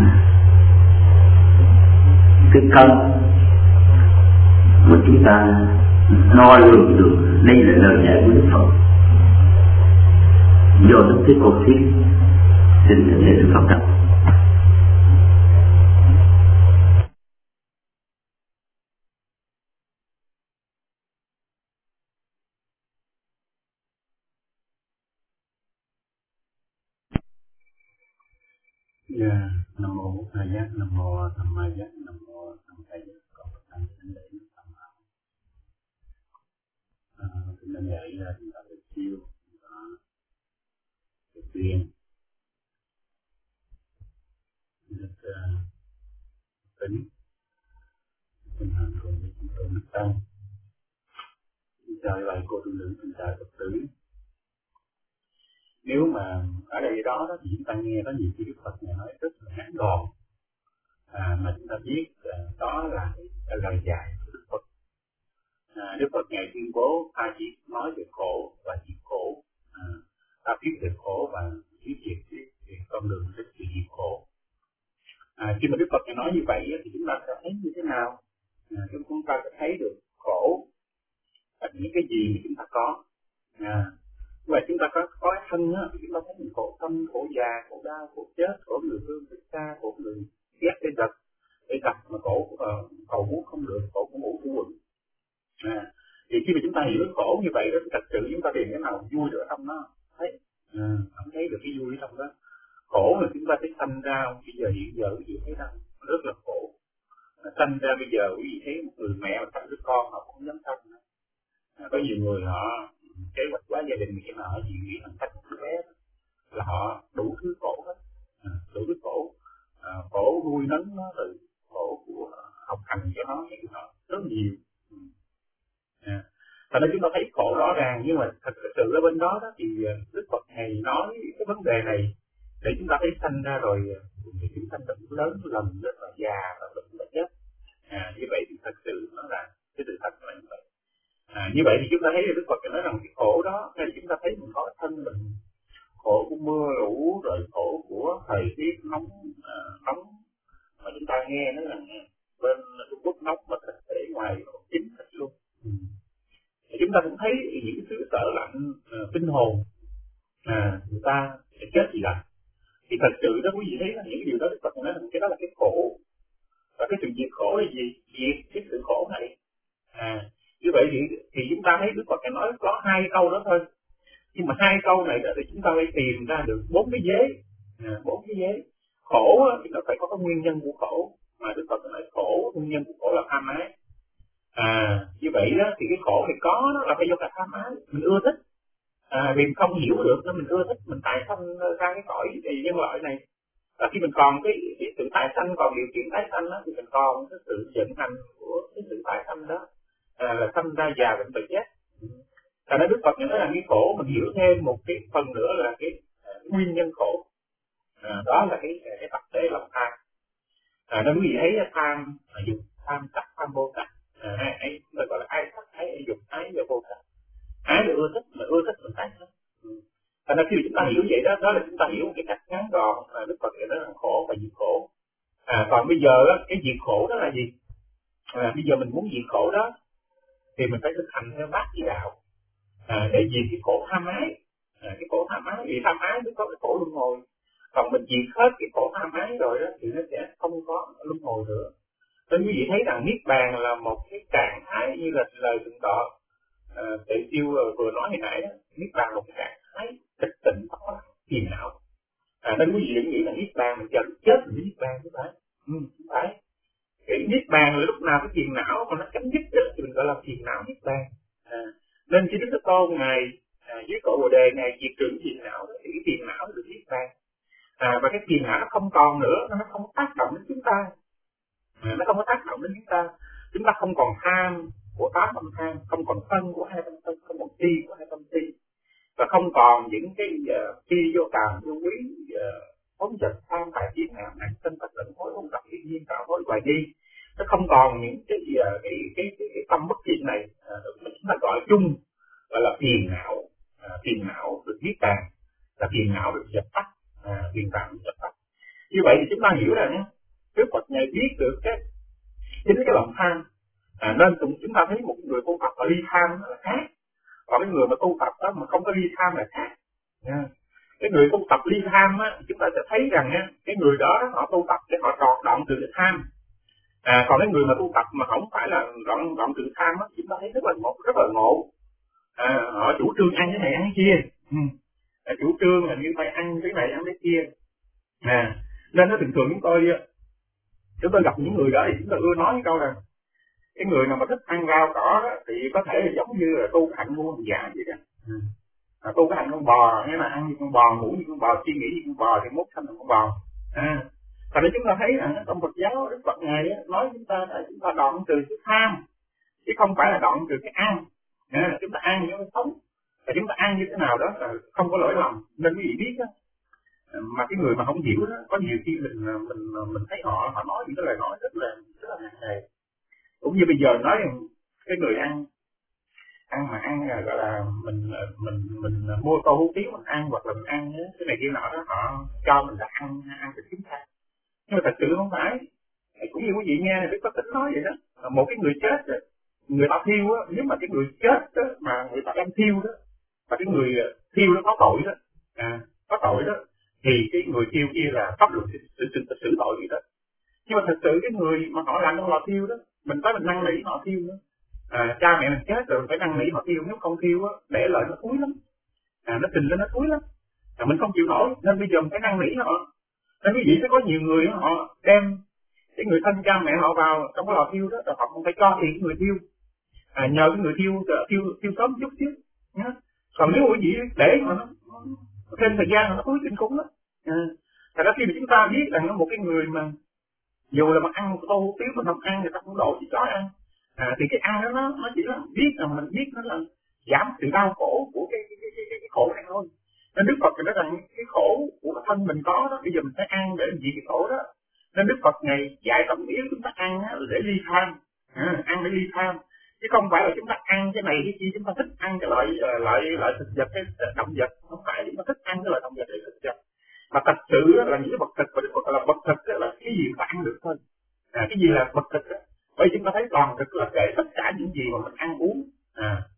cái cân mà chúng ta đo lường được đây là lời dạy của Đức Phật do Đức Thế Tôn thuyết. Xin thưa Đức Phật Tăng. Yeah. Nam mô Bổn Thầy Giác, Nam mô Tham Ma Giác, Nam mô Tham Thầy Giác. Con Phật Tăng xin lễ nước tâm hảo. Chúng ta dạy là chúng ta được siêu, được duyên, được tính, tinh thần cùng với chúng tôi nước tăng. Xin chào lại cô tu nữ, xin chào Phật tử. Nếu mà ở đây đó, đó thì chúng ta nghe có nhiều cái Đức Phật này nói rất là ngắn gọn, à, mà chúng ta biết à, đó là cái lời dạy của Đức Phật. À, Đức Phật Ngài tuyên bố tha thiết nói về khổ và diệt khổ, à, tha thiết về khổ và thuyết diệt về con đường đến sự diệt khổ. À, khi mà Đức Phật Ngài nói như vậy thì chúng ta sẽ thấy như thế nào? À, chúng ta sẽ thấy được khổ là những cái gì mà chúng ta có. À, và chúng ta có có thân á, thì chúng ta thấy mình khổ thân, khổ già, khổ đau, khổ chết, khổ người thương, người xa, khổ người ghét cái vật, cái vật mà khổ uh, cầu muốn không được, khổ của ngủ của quần. À, thì khi mà chúng ta hiểu cái khổ như vậy đó, thật sự chúng ta tìm cái nào vui được ở trong đó, thấy, à, không thấy được cái vui ở trong đó. Khổ là chúng ta thấy sanh ra, bây giờ hiện giờ quý vị thấy đâu rất là khổ. À, sanh ra bây giờ quý vị thấy một người mẹ mà sanh đứa con họ không dám sanh. À, có nhiều người họ kế hoạch quá gia đình nghĩ mà họ chỉ nghĩ là sanh một đứa bé là họ đủ thứ khổ hết, à, đủ thứ khổ, à, khổ nuôi nấng nó, từ khổ của học hành cho nó, thì nó rất nhiều. À, thành ra chúng ta thấy khổ rõ ràng, nhưng mà thật sự ở bên đó, đó thì Đức Phật Ngài nói cái vấn đề này để chúng ta thấy sanh ra rồi thì chúng sanh bệnh lớn lần rất là già và bệnh là chết. À, như vậy thì thật sự nó là cái sự thật là như vậy. À, như vậy thì chúng ta thấy Đức Phật nói rằng cái khổ đó, hay chúng ta thấy mình có thân mình khổ của mưa lũ, rồi khổ của thời tiết nóng, uh, nóng chúng ta cũng thấy những xứ sở lạnh uh, tinh hồn, à, người ta sẽ chết vì lạnh. Thì thật sự đó quý vị thấy là những điều đó Đức Phật nói là cái đó là cái khổ, và cái sự diệt khổ là gì? Diệt cái sự khổ này. À, như vậy thì, thì chúng ta thấy Đức Phật nói có hai câu đó thôi, nhưng mà hai câu này đó thì chúng ta phải tìm ra được bốn cái vế, à, bốn cái vế. Khổ thì nó phải có cái nguyên nhân của khổ, mà Đức Phật nói khổ, nguyên nhân của khổ là tham ái. À, như vậy đó thì cái khổ thì có đó là phải do cả tham ái, mình ưa thích. À, vì mình không hiểu được nên mình ưa thích, mình tại sanh ra cái cõi nhân loại này. Và khi mình còn cái, cái sự tái sanh, còn điều kiện tái sanh đó, thì mình còn cái sự vận hành của cái sự tái sanh đó, à, là sanh ra già bệnh bệnh chết. Thành ra Đức Phật nói là cái khổ mình hiểu thêm một cái phần nữa là cái uh, nguyên nhân khổ, à, đó là cái cái tập thể lòng tham. À, nên quý vị thấy tham là dục, tham sắc, tham vô sắc, à, hay, hay người gọi là ai sắc, ai dục, ái và vô sắc. Ái là ưa thích, mà ưa thích mình tái sanh. Thành ra khi chúng ta hiểu vậy đó, đó là chúng ta hiểu cái cách ngắn gọn là Đức Phật nói là khổ và diệt khổ. À, còn bây giờ đó, cái diệt khổ đó là gì? À, bây giờ mình muốn diệt khổ đó thì mình phải thực hành theo bát chỉ đạo, à, để diệt cái khổ tham ái. À, cái khổ tham ái, vì tham ái mới có cái khổ luân hồi. Còn mình diệt hết cái khổ tham ái rồi đó thì nó sẽ không có luân hồi nữa. Nên quý vị thấy rằng niết bàn là một cái trạng thái như là lời Thượng Tọa à, Tuệ Siêu vừa nói hồi nãy đó, niết bàn là một cái trạng thái tịch tịnh không có phiền não. À, nên quý vị đừng nghĩ là niết bàn mình chờ lúc chết mình niết bàn, chứ phải. Ừ, không phải. Cái niết bàn là lúc nào cái phiền não mà nó chấm dứt đó, thì mình gọi là phiền não niết bàn. À, nên khi Đức Thế Tôn ngài à, dưới cội Bồ đề ngài diệt trừ phiền não, thì cái phiền não được niết bàn. À, và cái phiền não nó không còn nữa, nó không tác động đến chúng ta. À, nó không có tác động đến chúng ta. Chúng ta không còn tham của tám tâm tham, không còn sân của hai tâm sân, không còn si của hai tâm si, và không còn những cái si uh, vô tàm vô quý, phóng uh, dật tham tài chiến ngạo nặng sinh tật lẫn hối không tập tự nhiên tạo hối hoài đi. Nó không còn những cái uh, cái, cái, cái, cái tâm bất thiện này, uh, chúng ta gọi chung gọi là phiền não. Uh, phiền não được niết bàn, là phiền não được dập tắt, uh, phiền não được dập tắt. Như vậy thì chúng ta hiểu rằng nhé, Đức Phật ngài biết được cái chính cái lòng tham. À, nên chúng ta thấy một người tu tập mà ly tham là khác, còn cái người mà tu tập đó mà không có ly tham là khác. Yeah. Cái người tu tập ly tham á, chúng ta sẽ thấy rằng á, cái người đó họ tu tập để họ trọt đoạn từ cái tham. À, còn cái người mà tu tập mà không phải là đoạn đoạn từ tham á, chúng ta thấy rất là ngộ, rất là ngộ. À, họ chủ trương ăn cái này ăn cái kia, ừ. À, chủ trương là như phải ăn cái này ăn cái kia. À, nên nó thường thường chúng tôi chúng tôi gặp những người đó thì chúng tôi ưa nói cái câu rằng cái người nào mà thích ăn rau cỏ đó, thì có thể là giống như là tu cái hạnh muôn giả vậy đó. Ừ. À, tu cái hạnh con bò, nghĩa là ăn như con bò, ngủ như con bò, suy nghĩ như con bò thì mốt thành con bò. À, và để chúng ta thấy rằng trong Phật giáo Đức Phật ngài nói chúng ta là chúng ta đoạn từ cái tham, chứ không phải là đoạn từ cái ăn. À, chúng ta ăn như cái sống, và chúng ta ăn như thế nào đó là không có lỗi lầm. Nên quý vị biết đó, mà cái người mà không hiểu đó, có nhiều khi mình mình mình thấy họ họ nói những cái lời nói rất là rất là nặng nề. Cũng như bây giờ nói cái người ăn ăn mà ăn gọi là mình mình mình mua tô hủ tiếu mình ăn, hoặc là mình ăn cái này kia nọ đó, họ cho mình là ăn ăn thịt chúng ta, nhưng mà thật sự không phải. Cũng như quý vị nghe Đức Phật tính nói vậy đó, một cái người chết đó, người ta thiêu á, nếu mà cái người chết đó mà người ta đem thiêu đó, và cái người thiêu nó có tội đó, à, có tội đó, thì cái người thiêu kia là pháp luật xử xử xử tội gì đó. Nhưng mà thật sự cái người mà họ làm trong lò thiêu đó, mình tới mình năn nỉ họ thiêu nữa. À, cha mẹ mình chết rồi mình phải năn nỉ họ thiêu, nếu không thiêu á để lại nó thúi lắm, à, nó trình lên nó thúi lắm, à, mình không chịu nổi, nên bây giờ mình phải năn nỉ họ. Nên quý vị sẽ có nhiều người họ đem cái người thân cha mẹ họ vào trong cái lò thiêu đó, rồi họ không phải cho tiền người thiêu, à, nhờ cái người thiêu thiêu thiêu sớm chút xíu nhá. Còn nếu quý vị để mà nó thêm thời gian nó thúi kinh khủng lắm. À, thật ra khi mà chúng ta biết rằng một cái người mà dù là mà ăn một tô hủ tiếu mình không ăn, người ta cũng đổ chỉ chó ăn, à, thì cái ăn đó nó nó chỉ là biết là mình biết nó là giảm sự đau khổ của cái cái cái cái, cái khổ này thôi. Nên Đức Phật nói rằng cái khổ của thân mình có đó, bây giờ mình phải ăn để diệt cái khổ đó. Nên Đức Phật này dạy tâm yếu chúng ta ăn để ly tham, à, ăn để ly tham, chứ không phải là chúng ta ăn cái này cái kia, chúng ta thích ăn cái loại loại loại thực vật, cái động vật, không phải chúng ta thích ăn cái loại động vật này thực vật. Mà thật sự là những cái vật thực, và Đức Phật là vật thực là cái gì mà ăn được thôi. À, cái gì là vật thực đó? Bởi vì chúng ta thấy toàn thực là kể tất cả những gì mà mình ăn uống, à, toàn thực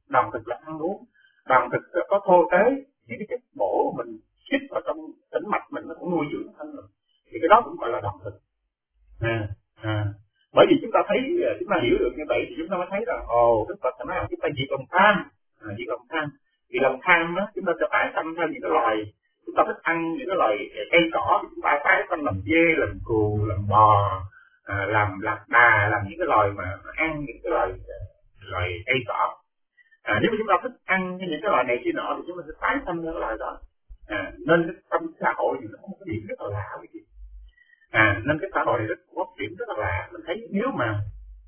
là ăn uống, đoàn thực là có thô tế, những cái chất bổ mình xích vào trong tĩnh mạch mình nó cũng nuôi dưỡng thân mình, thì cái đó cũng gọi là đoàn thực. À, à. Bởi vì chúng ta thấy, chúng ta hiểu được như vậy thì chúng ta mới thấy rằng ồ, Đức Phật nói là chúng ta diệt lòng tham, à, diệt lòng tham. Vì lòng tham đó chúng ta sẽ tái sanh theo những cái loài, chúng ta thích ăn những cái loài cây cỏ thì chúng ta tái sanh làm dê, làm cừu, làm bò, à, làm lạc đà, làm những cái loài mà ăn những cái loài loài cây cỏ. À, nếu mà chúng ta thích ăn những cái loài này kia nọ thì chúng ta sẽ tái sanh theo cái loài đó. À, nên cái trong xã hội thì nó có một cái điểm rất là lạ vậy. À, nên cái xã hội này rất có điểm rất là lạ. Mình thấy nếu mà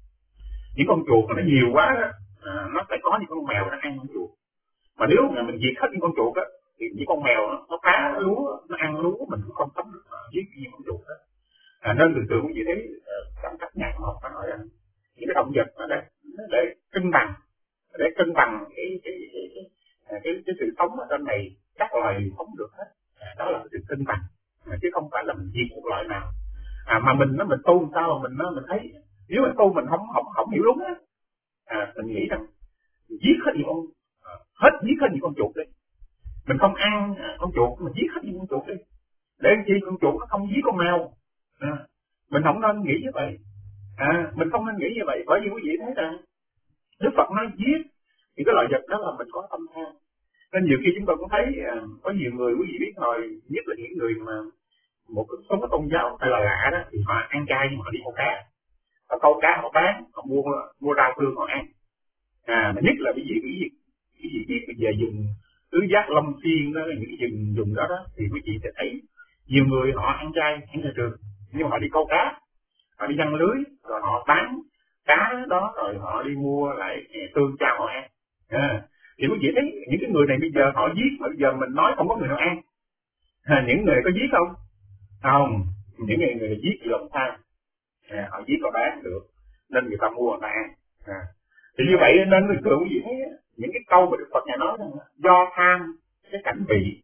những con chuột mà nó nhiều quá đó, à, nó phải có những con mèo nó ăn con chuột. Mà nếu mà mình diệt hết những con chuột á thì những con mèo nó, nó phá lúa, nó ăn lúa, mình cũng không sống được với những con chuột đó. À, nên thường thường cũng chỉ thấy trong các nhà khoa học nó nói rằng những cái động vật ở đây nó để cân bằng, để cân bằng cái cái cái cái, cái, cái, cái sự sống ở trên này, các loài sống được hết. À, đó là cái sự cân bằng, à, chứ không phải là mình diệt một loại nào. À, mà mình nó mình tu làm sao mà mình nó mình thấy nếu mình tu mình không không không hiểu đúng á, à, mình nghĩ rằng giết hết những con à, hết giết hết những con chuột đi, mình không ăn à, con chuột, mình giết hết những con chuột đi, để làm chi con chuột nó không giết con mèo. À, mình không nên nghĩ như vậy. À, mình không nên nghĩ như vậy, bởi vì quý vị thấy rằng Đức Phật nói giết thì cái loại vật đó là mình có tâm tham. Nên nhiều khi chúng ta cũng thấy à, có nhiều người quý vị biết rồi, nhất là những người mà một số cái tôn giáo hay là lạ đó thì họ ăn chay nhưng mà họ đi câu cá, họ câu cá họ bán, họ mua mua rau tươi họ ăn. À, mà nhất là cái gì cái gì cái gì biết bây giờ dùng tứ giác long xuyên đó, những cái dùng dùng đó đó thì quý vị sẽ thấy nhiều người họ ăn chay ăn chay trường nhưng mà họ đi câu cá, họ đi giăng lưới rồi họ bán cá đó rồi họ đi mua lại tương cho họ ăn. À, thì quý vị thấy những cái người này bây giờ họ giết mà bây giờ mình nói không có người nào ăn. À, những người có giết không? Không, những người người giết vì lòng tham, à, họ giết họ bán được nên người ta mua người ta ăn. À, thì như vậy nên người thường quý vị thấy những cái câu mà Đức Phật nhà nói rằng do tham cái cảnh vị,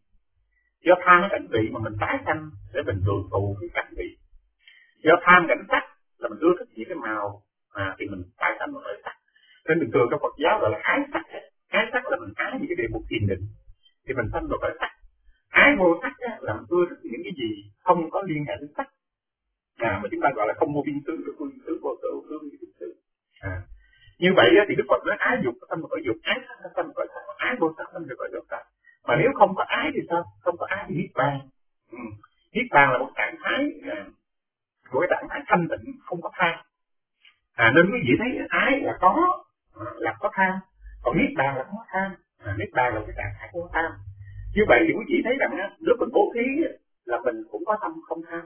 do tham cái cảnh vị mà mình tái sanh để mình hưởng thụ cái cảnh vị, do tham cảnh sắc là mình ưa thích những cái màu, à, thì mình tái sanh một loại sắc. Nên thường thường trong Phật giáo gọi là ái sắc, ái sắc là mình ái những cái đề mục thiền định thì mình sanh một loại sắc. Ái vô sắc á, là mình ưa thích những cái gì không có liên hệ đến sắc, à, mà chúng ta gọi là không vô biên xứ, được vô biên xứ, vô tự vô biên xứ. À, như vậy á, thì Đức Phật nói ái dục sanh một cõi dục, ái sắc sanh một cõi sắc, ái vô sắc sanh một cõi dục sắc. Mà nếu không có ái thì sao? Không có ái thì niết bàn. Ừ. Niết bàn là một trạng thái à, của cái trạng thái thanh tịnh, không có tham. À, nên quý vị thấy ái là có à, là có tham, còn niết bàn là không có tham. À, niết bàn là cái trạng thái của tham. Như vậy thì quý vị thấy rằng á, lúc mình bố thí là mình cũng có tâm không tham.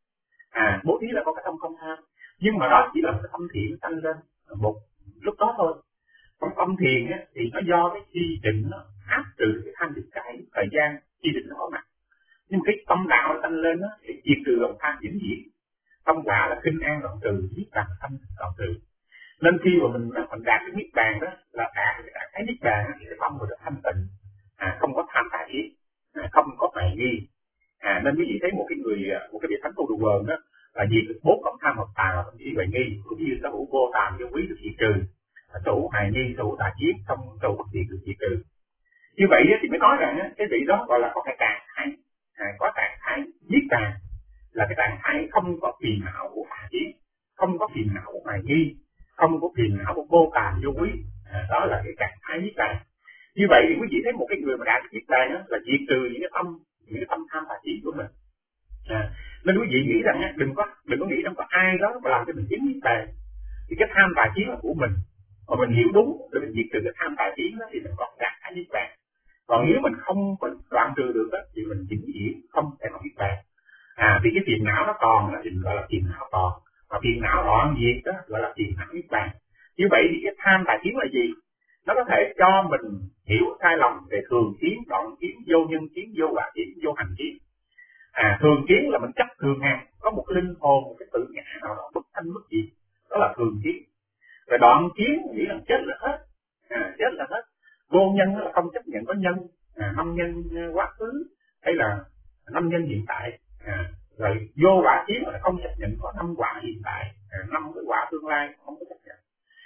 À, bố thí là có cái tâm không tham, nhưng mà đó chỉ là cái tâm thiện tăng lên một lúc đó thôi. Còn tâm thiền á, thì nó do cái chi định nó áp trừ cái tham dục cái thời gian chi định nó có mặt. Nhưng cái tâm đạo tăng lên á, thì diệt trừ lòng tham vĩnh viễn. Tâm quả là kinh an đoạn trừ, niết bàn tâm đoạn trừ. Nên khi mà mình mình đạt cái niết bàn đó là đạt cái trạng thái niết bàn thì cái tâm mình được thanh tịnh, à, không có tham tà ý, à, không có hoài nghi. À, nên quý vị thấy một cái người một cái vị thánh tu đồ đó là diệt được bốn cộng tham hợp tà và chỉ hoài nghi, cũng như sở hữu vô tàm vô quý được diệt trừ, sở hữu hoài nghi, sở hữu tà kiến, không sở hữu bất thiện được diệt trừ. Như vậy thì mới nói rằng cái vị đó gọi là có cái trạng thái, à, có trạng thái niết bàn là cái trạng thái không có phiền não của tà kiến, không có phiền não của hoài nghi, không có phiền não của vô tàm vô quý, à, đó là cái trạng thái niết bàn. Như vậy thì quý vị thấy một cái người mà đạt niết bàn đó là diệt trừ những cái tâm những cái tâm tham tà kiến của mình. À, nên quý vị nghĩ rằng á, đừng có đừng có nghĩ rằng có ai đó mà làm cho mình chứng niết bàn. Thì cái tham tà kiến là của mình, mà mình hiểu đúng để mình diệt trừ cái tham tà kiến đó thì mình có trạng thái niết bàn. Còn nếu mình không có đoạn trừ được đó, thì mình vĩnh viễn không thể nào niết bàn. À, vì cái phiền não nó còn là thì gọi là phiền não còn, và phiền não đoạn diệt đó gọi là phiền não niết bàn. Như vậy thì cái tham tà kiến là gì? Nó có thể cho mình hiểu sai lầm về thường kiến, đoạn kiến, vô nhân kiến, vô quả kiến, vô hành kiến. À, thường kiến là mình chấp thường hàng, có một cái linh hồn, một cái tự ngã nào đó bất thanh bất diệt, đó là thường kiến. Và đoạn kiến nghĩ là chết là hết, à, chết là hết. Vô nhân là không chấp nhận có nhân, à, năm nhân quá khứ hay là năm nhân hiện tại. À, rồi vô quả kiến là không chấp nhận có năm quả hiện tại, à, năm cái quả tương lai không có chấp nhận.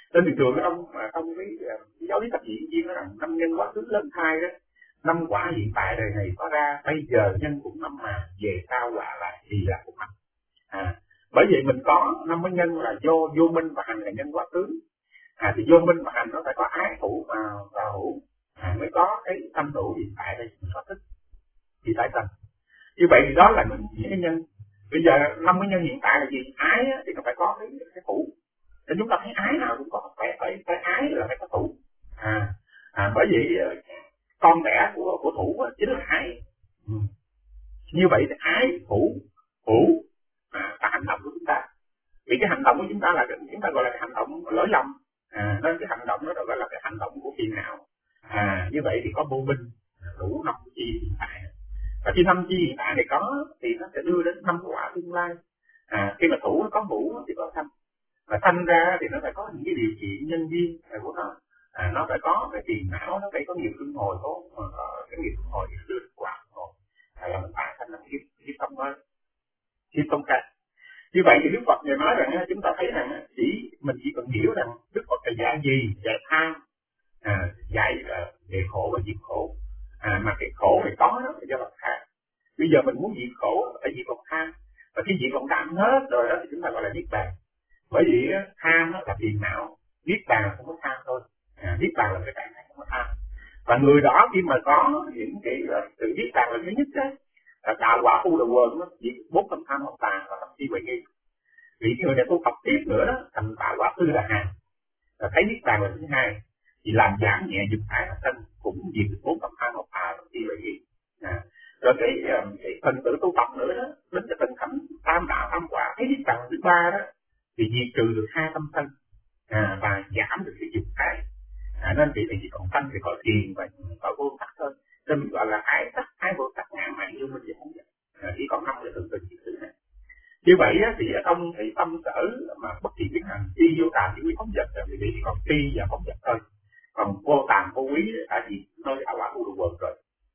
Nên thường thường ông mà trong cái giáo lý tập diện viên nói rằng năm nhân quá khứ lớn hai đó, năm quả hiện tại đời này có ra, bây giờ nhân cũng năm mà về sau quả lại thì là cũng hành. À, bởi vậy mình có năm cái nhân là vô vô minh và hành là nhân quá khứ. À, thì vô minh và hành nó phải có ái thủ và, và hữu, à, mới có cái tâm thủ hiện tại đây mình có thức thì tái sanh. Như vậy thì đó là những cái nhân. Bây giờ năm cái nhân hiện tại là gì? Ái á, thì nó phải có cái cái thủ. Để chúng ta thấy ái nào cũng có phải phải phải ái là phải có thủ. À, à bởi vì con đẻ của của thủ chính là ái. Ừ. Như vậy thì ái thủ hữu à, là hành động của chúng ta. Vì cái hành động của chúng ta là chúng ta gọi là cái hành động lỗi lầm. À, nên cái hành động đó gọi là cái hành động của phiền não. À, như vậy thì có vô minh đủ năm chi hiện tại. Và khi năm chi hiện tại này có thì nó sẽ đưa đến năm quả tương lai. À, khi mà thủ nó có hữu thì có sanh. Và sanh ra thì nó phải có những cái điều kiện nhân duyên của nó. À, nó phải có cái tiền não, nó phải có nhiều luân hồi, có, có cái nghiệp luân hồi thì đưa đến quả luân hồi. À, là mình phải sanh năm kiếp kiếp không mới, kiếp không khác. Như vậy thì Đức Phật người nói rằng chúng ta thấy rằng chỉ mình chỉ cần hiểu rằng Đức Phật là dạy gì, dạy tham, à, dạy về khổ và diệt khổ. À, mà cái khổ này có đó là do lòng tham. Bây giờ mình muốn diệt khổ phải diệt lòng tham. Và khi diệt lòng tham hết rồi đó thì chúng ta gọi là niết bàn. Bởi vì tham là phiền não, niết bàn là không có tham thôi. À, niết bàn là cái trạng thái không có tham. Và người đó khi mà có những cái sự niết bàn là thứ nhất đó, là đạo quả phu đầu quần nó diệt bốn tâm tham, một tà và tâm chi huệ nghi. Vì người này tu tập tiếp nữa đó, thành đạo quả tư là hàng. Và thấy niết bàn là thứ hai. Thì làm giảm nhẹ dục thải là sanh cũng diệt bốn tâm tham, một tà và tâm chi huệ nghi. À, rồi cái, cái phần tử tu tập nữa đó, đến cái tình thánh tam đạo tam quả thấy niết bàn là thứ ba đó, thì diệt trừ được hai tâm sân, à, và giảm được cái dục thải. À, nên chỉ là chỉ còn sanh thì có tiền và có vô sắc thôi. Nên mình gọi là ái sắc, ái vô sắc, ngã mạn vô minh và không vậy. À, chỉ còn năm cái tượng tình sự này. Như vậy á, thì ở trong cái tâm sở mà bất kỳ tiến hành tri vô tàm chỉ quý phóng vật thì chỉ còn tri và phóng vật thôi. Còn vô tàm vô quý là gì nơi đạo quả vô đủ rồi.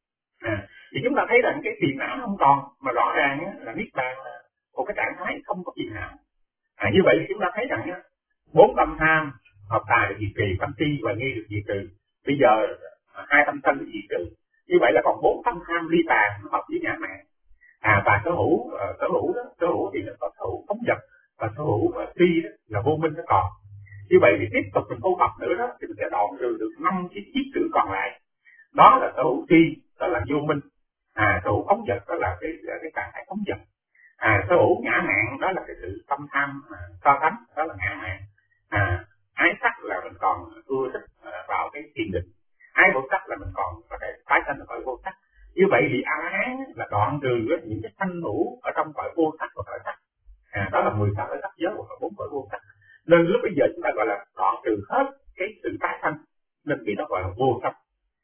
À, thì chúng ta thấy rằng cái phiền não không còn, mà rõ ràng á, là niết bàn là một cái trạng thái không có phiền não. À, như vậy thì chúng ta thấy rằng á, bốn tâm tham hợp tài được diệt trừ, tâm tri và nghi được diệt trừ. Bây giờ hai tâm sân được diệt trừ. Như vậy là còn bốn tâm tham ly tàn hợp với ngã mạn. À, và sở hữu uh, sở hữu đó, sở hữu thì nó có sở hữu phóng vật, và sở hữu uh, tri là vô minh nó còn. Như vậy thì tiếp tục mình tu tập nữa đó thì mình sẽ đoạn trừ được năm cái chiết sử còn lại. Đó là sở hữu tri, đó là vô minh. À, sở hữu phóng vật đó là cái cái trạng thái phóng vật. À, sở hữu ngã mạn đó là cái sự tâm tham uh, so sánh, đó là ngã mạn. À, ái sắc là mình còn ưa thích uh, vào cái thiền định. Ái vô sắc là mình còn có thể tái sanh ở cõi vô sắc. Như vậy thì A La Hán là đoạn trừ những cái thanh hữu ở trong cõi vô sắc và cõi sắc. À, đó là mười sáu cõi sắc giới và bốn cõi vô sắc. Nên lúc bây giờ chúng ta gọi là đoạn trừ hết cái sự tái sanh, nên vì nó gọi là vô sắc.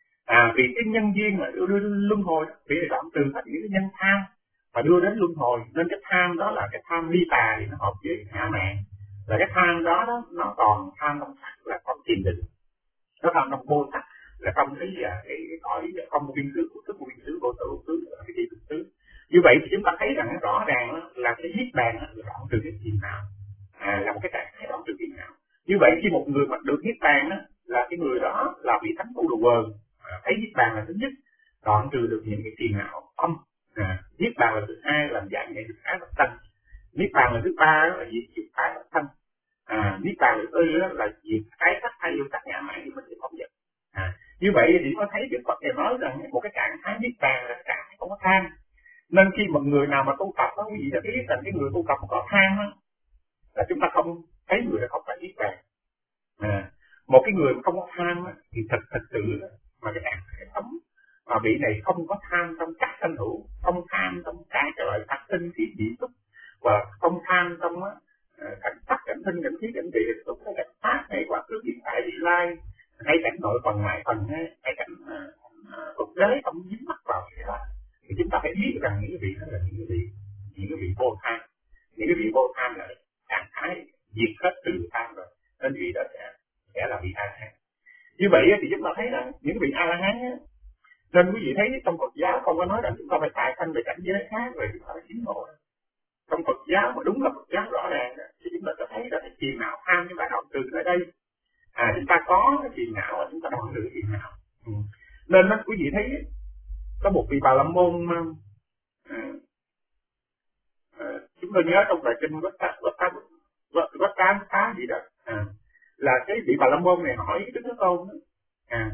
À, vì cái nhân duyên mà đưa đến luân hồi, vì đoạn trừ hết những cái nhân tham và đưa đến luân hồi, nên cái tham đó là cái tham ly tà thì nó hợp với ngã mạn. Là cái tham đó, đó nó còn tham trong sắc là còn thiền định, nó tham trong vô sắc là trong cái cái cõi không viên xứ của thức viên xứ vô tự xứ là cái địa xứ. Như vậy thì chúng ta thấy rằng rõ ràng là cái niết bàn là đoạn trừ cái phiền não, à, là một cái trạng thái đoạn trừ phiền não. Như vậy khi một người mà được niết bàn á, là cái người đó là vị thánh tu đồ quần, à, thấy niết bàn là thứ nhất, đoạn trừ được những cái phiền não không. À, niết bàn là thứ hai, làm dạng nghệ dục ái và sanh. Niết bàn là thứ ba là diệt dục ái và sanh. À, niết bàn là thứ tư là diệt ái sắc hay yêu sắc ngã mạn thì mình sẽ không giật. À, như vậy thì có thấy Đức Phật này nói rằng một cái trạng thái niết bàn là trạng thái không có tham. Nên khi một người nào mà tu tập đó, quý vị đã biết rằng cái người tu tập có tham đó, là chúng ta không thấy người đó không phải niết bàn. À, một cái người không có tham đó, thì thật thật sự đó, mà cái trạng thái sống mà vị này không có tham trong các sanh hữu, không tham trong các cái loại sắc sinh khí dị xúc, và không tham trong đó, cảnh sắc, cảnh sinh, cảnh khí, cảnh địa, cảnh xúc, cảnh pháp hay quá khứ hiện tại vị lai, hay cảnh nội phần ngoại phần, hay cảnh tục đế không dính mắc vào cái đó. Thì chúng ta phải biết rằng những cái vị đó là những cái vị những cái vị vô tham. Những cái vị vô tham là trạng thái diệt hết từ tham rồi, nên vị đó sẽ sẽ là vị A La Hán. Như vậy thì chúng ta thấy rằng những vị A La Hán á, nên quý vị thấy trong Phật giáo không có nói rằng chúng ta phải tại sanh về cảnh giới khác rồi chúng ta phải chứng ngộ. Trong Phật giáo mà đúng là Phật giáo rõ ràng thì chúng ta sẽ thấy là cái chuyện nào tham như bạn học từ ở đây. à chúng ta có cái phiền não, chúng ta đoạn trừ cái phiền não. Ừ. Nên đó, quý vị thấy có một vị Bà La Môn à, à, chúng tôi nhớ trong bài kinh Vách Tá Vách Tá Vách Tá Tá gì đó à, là cái vị Bà La Môn này hỏi Đức Thế Tôn đó, à,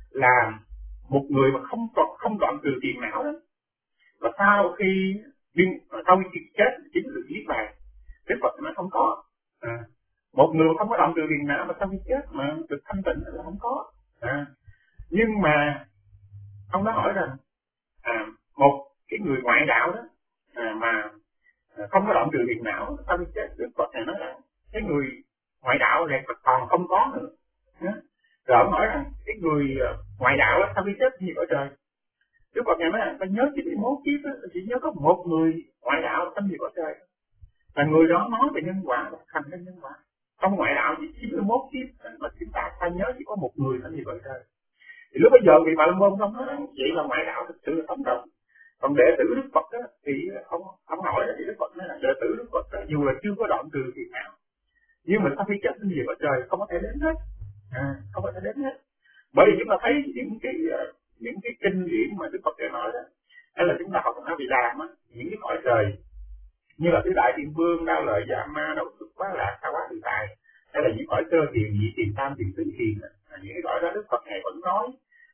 là một người mà không còn không đoạn trừ phiền não đó, và sau khi điên sau khi chết chính được niết bàn. Đức Phật nó không có. À, một người không có đoạn trừ phiền não mà sau khi chết mà được thanh tịnh là không có. À, nhưng mà ông đã hỏi rằng à, một cái người ngoại đạo đó à, mà không có đoạn trừ phiền não sau khi chết, Đức Phật này nói rằng cái người ngoại đạo này còn không có nữa. À, rồi ông hỏi rằng cái người ngoại đạo đó, sau khi chết gì ở trời? Đức Phật này nói rằng ta nhớ chín mươi mốt kiếp đó, chỉ nhớ có một người ngoại đạo tâm gì ở trời, là người đó nói về nhân quả và thành ra nhân quả. Trong ngoại đạo chỉ chín mươi mốt kiếp mà chúng ta ta nhớ chỉ có một người tâm gì ở trời. Thì lúc bây giờ vị Bà La Môn không nói vậy là ngoại đạo thực sự là sống động. Còn đệ tử Đức Phật đó, thì ông ông hỏi là Đức Phật nói là đệ tử Đức Phật đó, dù là chưa có đoạn trừ phiền não, nhưng mà sau khi chết sinh diệt ở trời không có thể đến hết, à, không có thể đến hết. Bởi vì chúng ta thấy những cái những cái kinh điển mà Đức Phật đã nói đó, hay là chúng ta học ở Vị Đàm á, những cái cõi trời như là cái Đại Thiên Vương, Đao Lợi, Dạ Ma, Đậu Xuất, Quá Lạc, Tha Quá Tự Tại, hay là những cõi sơ thiền, nhị thiền, tam thiền, tứ thiền, à, những cái cõi đó Đức Phật này vẫn nói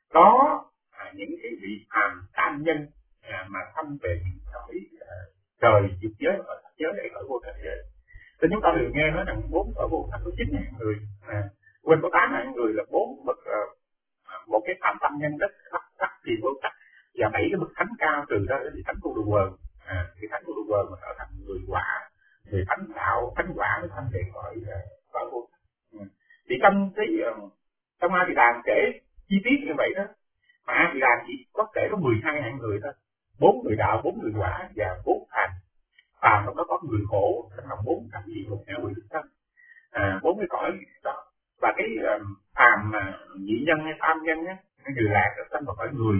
có à, những cái vị phàm tam nhân à, mà thăm về những cõi à, trời, dục giới và sắc giới để cõi vô cảnh giới. Thì chúng ta thường nghe nói rằng bốn cõi vô cảnh có chín ngàn người, à, quên có tám ngàn người là bốn bậc à, một cái phạm tâm nhân đất sắc sắc thiền vô sắc và bảy cái bậc thánh cao, từ đó đến thánh tu đồ quần, à cái thánh tu đồ quần mà trở thành người quả, người thánh đạo, thánh quả mới thành về cõi cõi vô. Ừ. Thì trong cái trong A Di Đà kể chi tiết như vậy đó, mà A Di Đà chỉ có kể có mười hai hạng người thôi, bốn người đạo, bốn người quả và bốn thành. Phàm trong đó có người khổ, thành là bốn thành gì một ngã quỷ thân, à bốn cái cõi đó. Và cái phàm mà nhị nhân hay tam nhân á, cái người lạc nó sanh vào cõi người,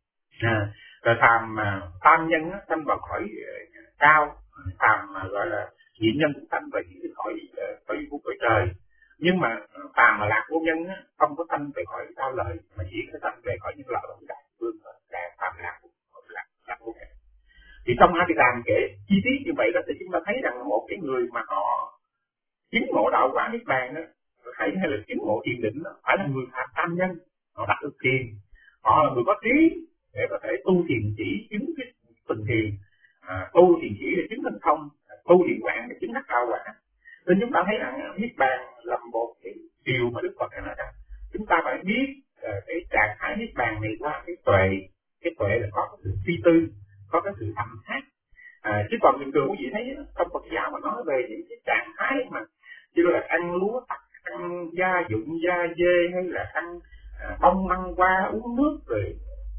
à, rồi phàm mà tam nhân á sanh vào cõi uh, cao, phàm mà gọi là nhị nhân cũng sanh vào những cái cõi cõi của cõi trời. Nhưng mà phàm mà lạc vô nhân á không có sanh về cõi cao lợi, mà chỉ có sanh về cõi những lợi của đại vương và đại phàm lạc lạc lạc vô nhân. Thì trong A Di Đà kể chi tiết như vậy đó, thì chúng ta thấy rằng một cái người mà họ chứng ngộ đạo quả niết bàn đó, hay hay là chứng ngộ thiền định đó, phải là người phạm tam nhân, họ đạt được thiền, họ là người có trí để có thể tu thiền chỉ chứng cái phần thiền, à, tu thiền chỉ để chứng thành không, tu thiền quán để chứng đắc đạo quả. Nên chúng ta thấy rằng niết bàn là một cái điều mà Đức Phật nói rằng chúng ta phải biết uh, cái trạng thái niết bàn này qua cái tuệ, cái tuệ là có cái sự suy tư, có cái sự thẩm thác. À, chứ còn bình thường quý vị thấy trong Phật giáo mà nói về những cái trạng thái mà như là ăn lúa tặc, ăn gia dụng da dê, hay là ăn à, bông ăn qua uống nước, rồi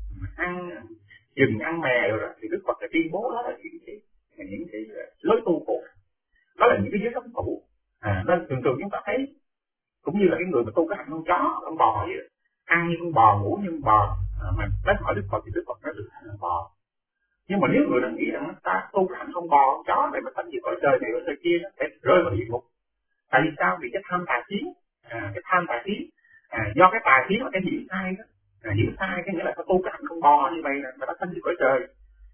ăn rừng ăn mè rồi đó, thì Đức Phật đã tuyên bố đó là những cái những cái lối tu khổ, đó là những cái giới cấm thủ. À, nên thường thường chúng ta thấy cũng như là cái người mà tu cái hạnh con chó, con bò vậy, ăn như con bò, ngủ như con bò, à, mà đến hỏi Đức Phật thì Đức Phật nói được hạnh con bò. Nhưng mà nếu người đang nghĩ rằng ta tu cái hạnh con bò, con chó để mà thành gì cõi trời này cõi trời kia, nó sẽ rơi vào địa ngục. Tại vì sao? Vì cái tham tà kiến, à, cái tham tà kiến, à, do cái tà kiến là cái hiểu sai đó, à, hiểu sai cái nghĩa là ta tu cái hạnh con bò như vậy là người ta thành gì cõi trời.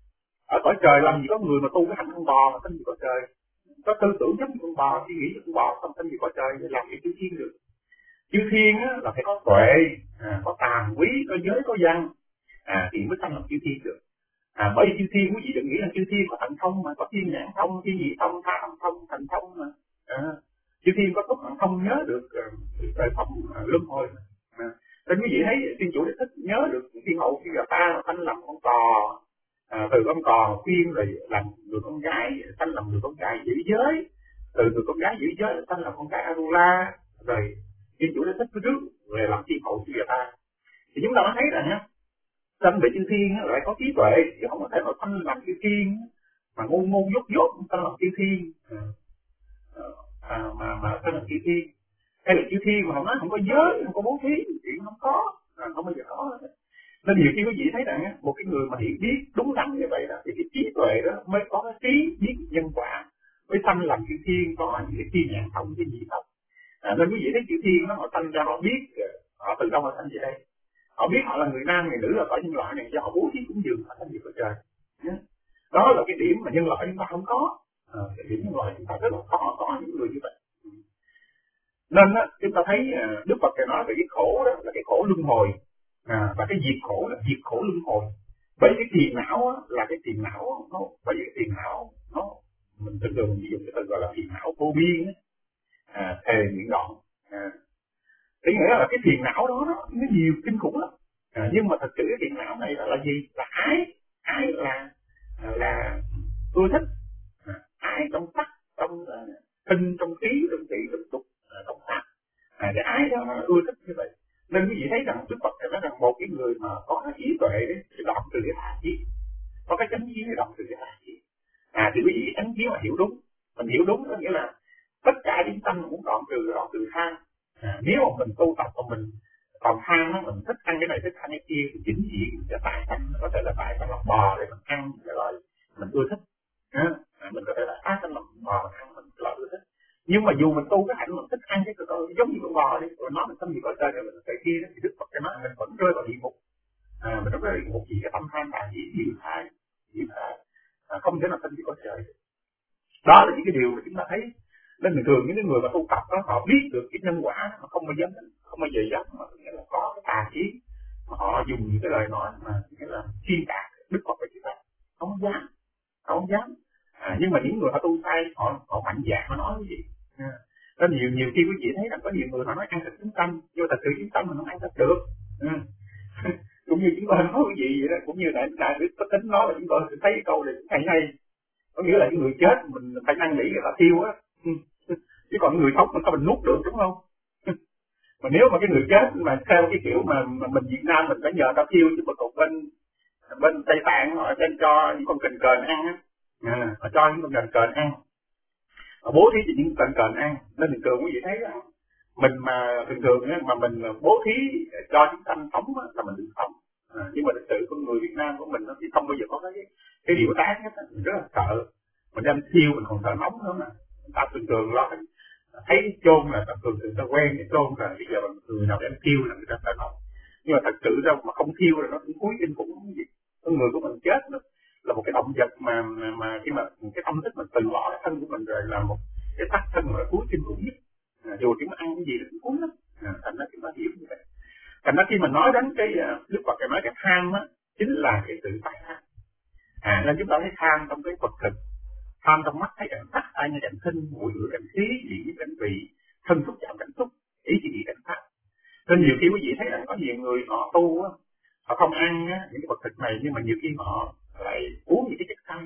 Ở cõi trời làm gì có người mà tu cái hạnh con bò mà thành gì cõi trời? Có tư tưởng giống như con bò, suy nghĩ như con bò không thành gì cõi trời, để làm cái chư thiên được. Chư thiên á, là phải có tuệ, à, có tàm quý, có giới, có văn, à, thì mới thành làm chư thiên được. À, bởi vì chư thiên quý vị đừng nghĩ là chư thiên có thần thông mà, có thiên nhãn thông, thiên nhị thông, tha thông thông, thần thông mà. À, chư thiên có túc thần thông nhớ được đời sống uh, luân hồi mà. À, nên quý vị thấy thiên chủ để thích nhớ được thiên hậu khi là ta thanh làm con cò, à, từ con cò khuyên rồi làm người con gái, thanh làm người con gái giữ giới, từ người con gái giữ giới thanh làm con gái Arula, rồi thiên chủ để thích phía trước về làm thiên hậu khi là ta. Thì chúng ta mới thấy rằng nhá, sanh về chư thiên lại có trí tuệ, chứ không có thể mà sanh làm chư thiên mà ngu ngu dốt dốt sanh làm chư thiên, à, à, mà mà sanh làm chư thiên, hay là chư thiên mà không nói không có giới, không có bố thí, chuyện không có, à, không bao giờ có. Nên nhiều khi quý vị thấy rằng một cái người mà hiểu biết đúng đắn như vậy đó, thì cái trí tuệ đó mới có cái trí biết nhân quả, mới sanh làm chư thiên, có những cái thiên nhãn thông, cái nhị thông. À, nên quý vị thấy chữ thiên nó họ sanh ra, họ biết họ từ đâu họ sanh về đây, họ biết họ là người nam người nữ là cõi nhân loại này, do họ bố thí cúng dường họ sanh về cõi trời. Đó là cái điểm mà nhân loại chúng ta không có. À, cái điểm nhân loại chúng ta rất là khó có những người như vậy. Nên á, chúng ta thấy Đức Phật này nói về cái khổ đó là cái khổ luân hồi, à, và cái diệt khổ là diệt khổ luân hồi. Bởi cái phiền não á, là cái phiền não nó, bởi vì cái phiền não nó mình thường thường mình dùng cái từ gọi là phiền não vô biên, à, thề miệng đoạn. À, thế nghĩa là cái phiền não đó nó, nó nhiều kinh khủng lắm. À, nhưng mà thật sự cái phiền não này là, là gì? Là ái, ái là là ưa thích, à, ái trong sắc, trong thân, trong khí, trong tỷ, trong tục, trong pháp. À, cái ái đó nó ưa thích như vậy. Nên quý vị thấy rằng Đức Phật nói rằng một cái người mà có cái trí tuệ đấy, sẽ đoạn từ cái tà trí, có cái chánh trí để đoạn từ cái tà trí. À, thì quý vị chánh trí mà hiểu đúng, mình hiểu đúng có nghĩa là tất cả những tâm cũng đoạn từ đoạn từ tham. À, nếu mà mình tu tập của mình còn tham á, mình thích ăn cái này thích ăn cái kia thì chính vì mình sẽ tại thành, có thể là tại thành lòng bò để mình ăn cái loại mình ưa thích. À, mình có thể là á thành lòng bò mình ăn mình cái loại ưa thích. Nhưng mà dù mình tu cái hạnh mình thích ăn cái cái giống như con bò đi, rồi nói mình tâm gì có trời rồi mình phải kia đó, thì Đức Phật cái nói mình vẫn rơi vào địa ngục. À, mình vẫn rơi vào địa ngục vì cái tâm tham tà chỉ nhiều thai, nhiều thai, à, không thể nào tâm gì có trời. Đó là những cái điều mà chúng ta thấy. Nên thường thường những cái người mà tu tập đó họ biết được cái nhân quả mà không bao giờ không bao giờ dám mà nghĩa là có cái tà chí mà họ dùng những cái lời nói mà nghĩa là xuyên tạc Đức Phật về chúng ta, không dám, không dám. À, nhưng mà những người họ tu sai họ họ mạnh dạn họ nói cái gì. À, nên nhiều nhiều khi quý vị thấy rằng có nhiều người họ nói ăn thịt chúng tâm, nhưng mà thật sự chúng tâm mình không ăn thịt được. À. Cũng như chúng tôi nói cái gì vậy đó, cũng như là đại đức có tính nói là chúng tôi thấy cái câu này hay hay, có nghĩa là những người chết mình phải năn nỉ người ta tiêu á, chứ còn người sống mình sao mình nuốt được, đúng không? Mà nếu mà cái người chết mà theo cái kiểu mà, mà mình Việt Nam mình phải nhờ ta tiêu, chứ mà còn bên bên Tây Tạng họ đem cho những con kình cờn ăn á, à, họ cho những con kình cờn ăn, họ bố thí cho những con kình cờn ăn. Nên thường thường quý vị thấy đó, mình mà thường thường á, mà mình bố thí cho chúng sanh sống á, là mình được sống. À, nhưng mà thực sự con người Việt Nam của mình nó thì không bao giờ có cái cái điều đáng hết, mình rất là sợ. Mình đem thiêu mình còn sợ nóng nữa mà. Người ta thường thường lo thấy chôn là thường thường ta quen cái chôn là bây giờ người nào đem thiêu là người ta sợ nóng. Nhưng mà thật sự đâu mà không thiêu là nó cũng cuối kinh khủng không gì. Con người của mình chết đó, là một cái động vật mà mà, mà khi mà cái tâm thức mình từ bỏ cái thân của mình rồi là một cái tác thân mà cuối kinh khủng nhất. À, dù chúng ăn cái gì là cũng cuối lắm. À, thành ra chúng ta hiểu như vậy. Thành ra khi mà nói đến cái Đức Phật nói cái tham á, chính là cái sự tại tham. À, nên chúng ta thấy tham trong cái Phật thực, tham trong mắt thấy cảnh sắc, tai nghe cảnh thinh, mũi ngửi cảnh khí, vị cảnh vị, thân xúc chạm cảnh xúc, ý chỉ bị cảnh pháp. Nên nhiều khi quý vị thấy rằng có nhiều người họ tu á, họ không ăn á, những cái vật thực này, nhưng mà nhiều khi họ lại uống những cái chất sai,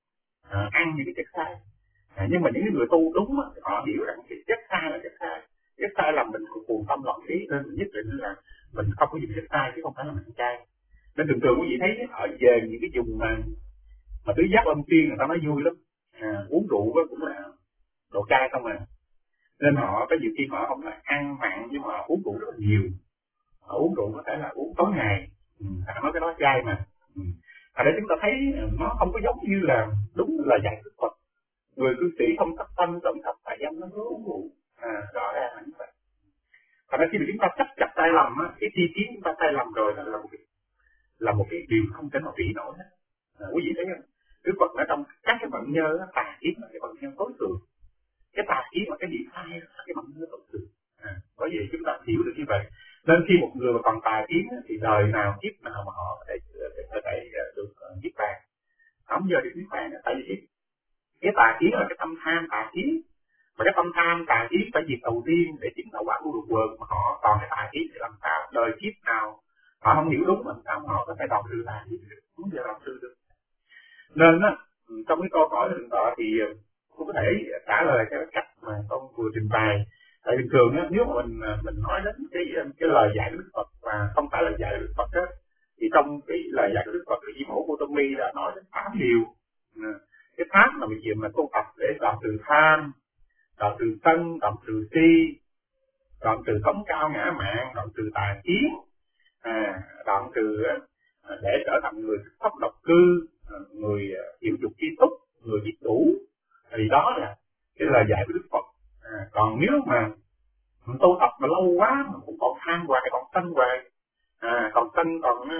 à, ăn những cái chất sai. À, nhưng mà những người tu đúng á, họ hiểu rằng cái chất sai là chất sai, chất sai làm mình cuồng tâm loạn trí, nên mình nhất định là mình không có dùng chất sai chứ không phải là mình chay. Nên thường thường quý vị thấy ở về những cái vùng mà mà tứ giác âm tiên người ta nói vui lắm, à, uống rượu đó cũng là đồ chay không à. Nên họ có nhiều khi họ không là ăn mặn nhưng mà họ uống rượu rất là nhiều. Họ uống rượu có thể là uống tối ngày, ừ, họ nói cái đó chay mà. Ừ. Ở đây chúng ta thấy nó không có giống như là đúng là dạy Đức Phật. Người cư sĩ không thất tâm trọng thập tại dâm nó cứ uống rượu, à, rõ ràng là như vậy. Thành ra khi mà chúng ta chấp chặt sai lầm á, cái chi kiến chúng ta sai lầm rồi là một cái là một cái điều không thể nào trị nổi hết. À, quý vị thấy không? Đức Phật ở trong các cái vận nhơ tà kiến là cái vận nhơ tối thượng, cái tà kiến là cái gì sai là cái vận nhơ tối thượng. À, bởi vì chúng ta hiểu được như vậy. Nên khi một người mà còn tà kiến thì đời nào kiếp nào mà họ có thể có thể được niết bàn, không giờ được niết bàn, tại vì cái tà kiến là cái tâm tham tà kiến, mà cái tâm tham tà kiến phải diệt đầu tiên để chứng đạo quả của được quần, mà họ còn cái tà kiến thì làm sao đời kiếp nào họ không hiểu đúng, làm sao họ có thể đầu tư tà kiến được, không giờ đầu tư được. Nên á, trong cái câu hỏi hiện tại thì cũng có thể trả lời theo cách mà con vừa trình bày. Tại bình thường á, nếu mà mình mình nói đến cái cái lời dạy của Đức Phật và không phải là dạy của Đức Phật á, thì trong cái lời dạy của Đức Phật thì Di Mẫu Gotami đã nói đến tám điều. Cái pháp mà mình gì mà tu tập để đoạn từ tham, đoạn từ sân, đoạn từ si, đoạn từ cống cao ngã mạn, đoạn từ tà kiến, à, đoạn từ để trở thành người pháp độc cư, người hiểu dục tri túc, người biết đủ, thì đó là cái lời dạy của Đức Phật. À, còn nếu mà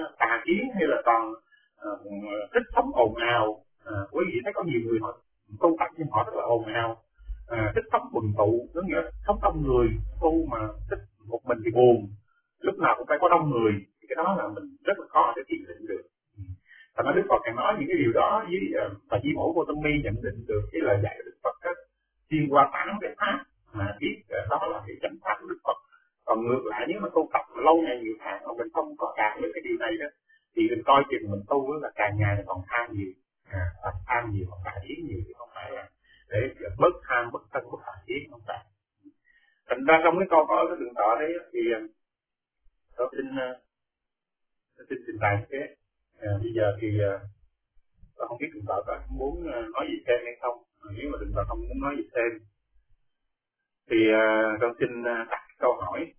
tà kiến hay là toàn uh, thích sống ồn ào. Uh, quý vị thấy có nhiều người họ tu tập nhưng họ rất là ồn ào, uh, thích sống quần tụ, có nghĩa là sống đông người, tu mà thích một mình thì buồn, lúc nào cũng phải có đông người, cái đó là mình rất là khó để thiền định được. Thành ra Đức Phật càng nói những cái điều đó với uh, bà Di Mẫu Cô Tâm Mi nhận định được cái lời dạy của Đức Phật đó, xuyên qua tám cái pháp mà biết uh, đó là cái chánh pháp của Đức Phật. Còn ngược lại nếu mà tu tập lâu ngày nhiều tháng mà mình không có đạt được cái điều này đó thì mình coi chừng mình tu là càng ngày mình còn tham nhiều, à, tham nhiều, còn tà kiến nhiều, chứ không phải là để bớt tham, bớt thân, bớt tà kiến, không phải. Thành ra trong cái câu hỏi của thượng tọa đấy thì tôi xin tôi xin trình bày cái à, bây giờ thì tôi không biết thượng tọa có muốn nói gì thêm hay không. Nếu mà thượng tọa không muốn nói gì thêm thì uh, con xin đặt câu hỏi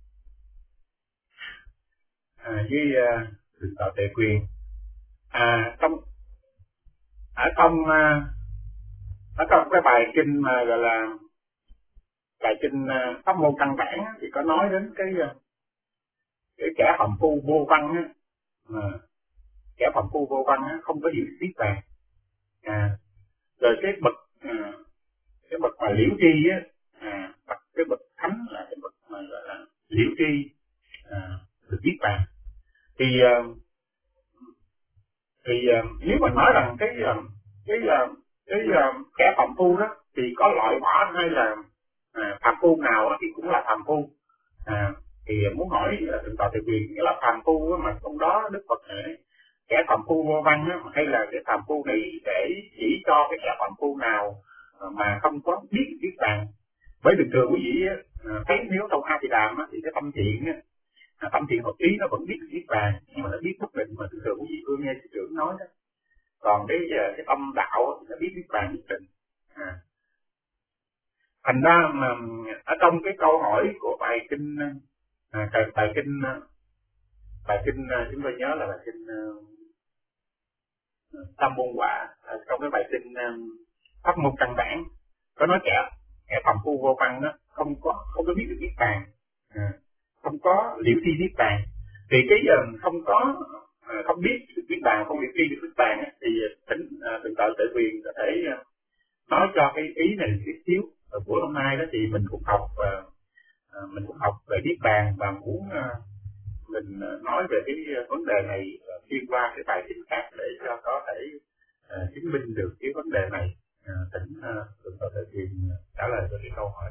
à, với uh, thượng tọa Tệ Quyền. À, trong ở trong uh, ở trong cái bài kinh mà gọi là bài kinh uh, pháp môn căn bản á, thì có nói đến cái uh, cái kẻ phàm phu vô văn á, à, kẻ phàm phu vô văn á, không có hiểu biết vàng, à, rồi cái bậc à, cái bậc mà liễu tri á, à, bậc cái bậc thánh là cái bậc mà gọi là liễu tri, à, được biết vàng. Thì uh, thì uh, nếu mà nói rằng cái uh, cái uh, cái uh, kẻ phàm phu đó thì có loại bỏ hay là à, phàm phu nào đó thì cũng là phàm phu, à, thì muốn hỏi thượng tọa Tề Quyền nghĩa là phàm phu đó, mà trong đó Đức Phật này kẻ phàm phu vô văn đó, hay là cái phàm phu này để chỉ cho cái kẻ phàm phu nào mà không có biết biết vàng. Bởi bình thường quý vị uh, thấy nếu trong A Di Đàm thì cái tâm thiện À, tâm thiện hợp ý nó vẫn biết biết vàng, nhưng mà nó biết bất định mà thường thường quý vị vừa nghe sư trưởng nói đó. Còn cái cái tâm đạo thì nó biết biết vàng nhất định. À. Thành ra mà ở trong cái câu hỏi của bài kinh à, bài kinh bài kinh chúng tôi nhớ là bài kinh uh, Tam Môn Quả, à, trong cái bài kinh uh, pháp môn căn bản có nói kẻ kẻ phàm phu vô văn đó không có không có biết được biết vàng. À. Không có liễu tri biết bàn, thì cái giờ không có à, không biết biết bàn, không liễu tri được biết bàn á, thì thỉnh thượng tọa Tệ Quyền có thể à, nói cho cái ý này chút xíu. Buổi hôm nay đó thì mình cũng học à, à, mình cũng học về biết bàn và muốn à, mình à, nói về cái vấn đề này à, xuyên qua cái bài kinh khác để cho có thể à, chứng minh được cái vấn đề này. À, thỉnh à, thượng tọa Tệ Quyền trả lời cho cái câu hỏi.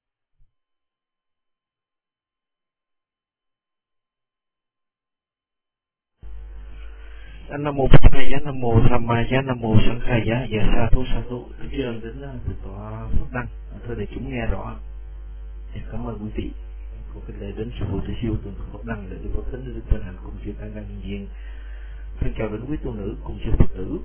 Nam mô Bổn Thầy Giá, Nam mô Tham Ma Giá, Nam mô Sanh Khai Giá, dạ sa thú sa thú. Kính chư ơn đến thượng tọa Pháp Đăng, thưa đại chúng nghe rõ. Cảm ơn quý vị. Cô kính lễ đến sư phụ Từ Siêu thượng tọa Pháp Đăng để được pháp tính đức tinh hành cùng chư tăng nhân viên. Thân chào đến quý tu nữ cùng chư Phật tử.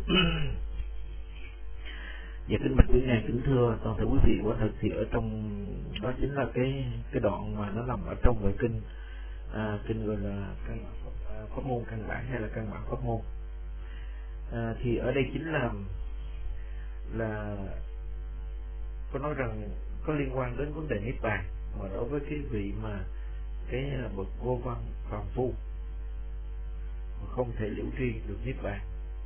Và kính bạch quý ngài, kính thưa toàn thể quý vị, quả thật thì ở trong đó chính là cái cái đoạn mà nó nằm ở trong bài kinh à, kinh gọi là căn pháp môn căn bản hay là căn bản pháp môn. À, thì ở đây chính là là có nói rằng có liên quan đến vấn đề niết bàn, mà đối với cái vị mà cái bậc vô văn phàm phu mà không thể liễu tri được niết bàn.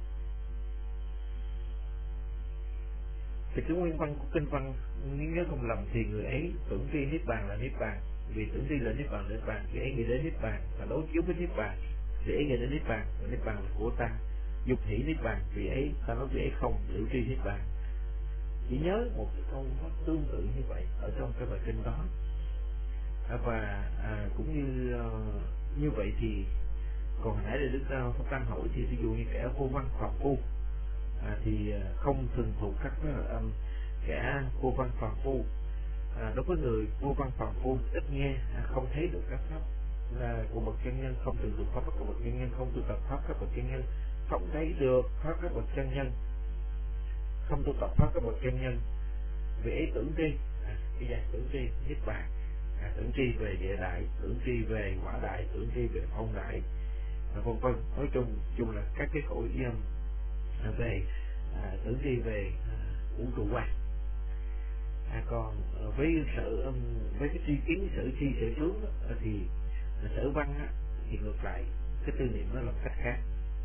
Thì cái nguyên văn của kinh văn, nếu nhớ không lầm thì người ấy tưởng tri niết bàn là niết bàn, vì tưởng tri là niết bàn là niết bàn, thì ấy nghĩ đến niết bàn và đối chiếu với niết bàn, thì ấy nghĩ đến niết bàn, và niết bàn là của ta, dục hỷ niết bàn, vì ấy ta nói vì ấy không liễu tri niết bàn. Chỉ nhớ một cái câu nó tương tự như vậy ở trong cái bài kinh đó. À, và à, cũng như uh, như vậy thì còn nãy là Đức uh, Pháp Đăng hỏi thì ví dụ như kẻ vô văn phàm phu à, thì uh, không thường thuộc các uh, um, kẻ vô văn phàm phu. À, đối với người vô văn phàm phu ít nghe, à, không thấy được các pháp là của bậc chân nhân, không thường được pháp của bậc chân nhân, không tu tập pháp các bậc chân nhân, không thấy được pháp các bậc chân nhân, không tu tập pháp các bậc chân nhân, vì ấy tưởng tri, à, cái dạng tưởng tri niết bàn, à, tưởng tri về địa đại, tưởng tri về quả đại, tưởng tri về phong đại, à, vân vân. Nói chung chung là các cái khổ um, à, về à, tưởng tri về à, vũ trụ quan. À, còn với sở um, với cái tri kiến sở tri sở tướng thì sở văn á, thì ngược lại cái tư niệm nó là một cách khác.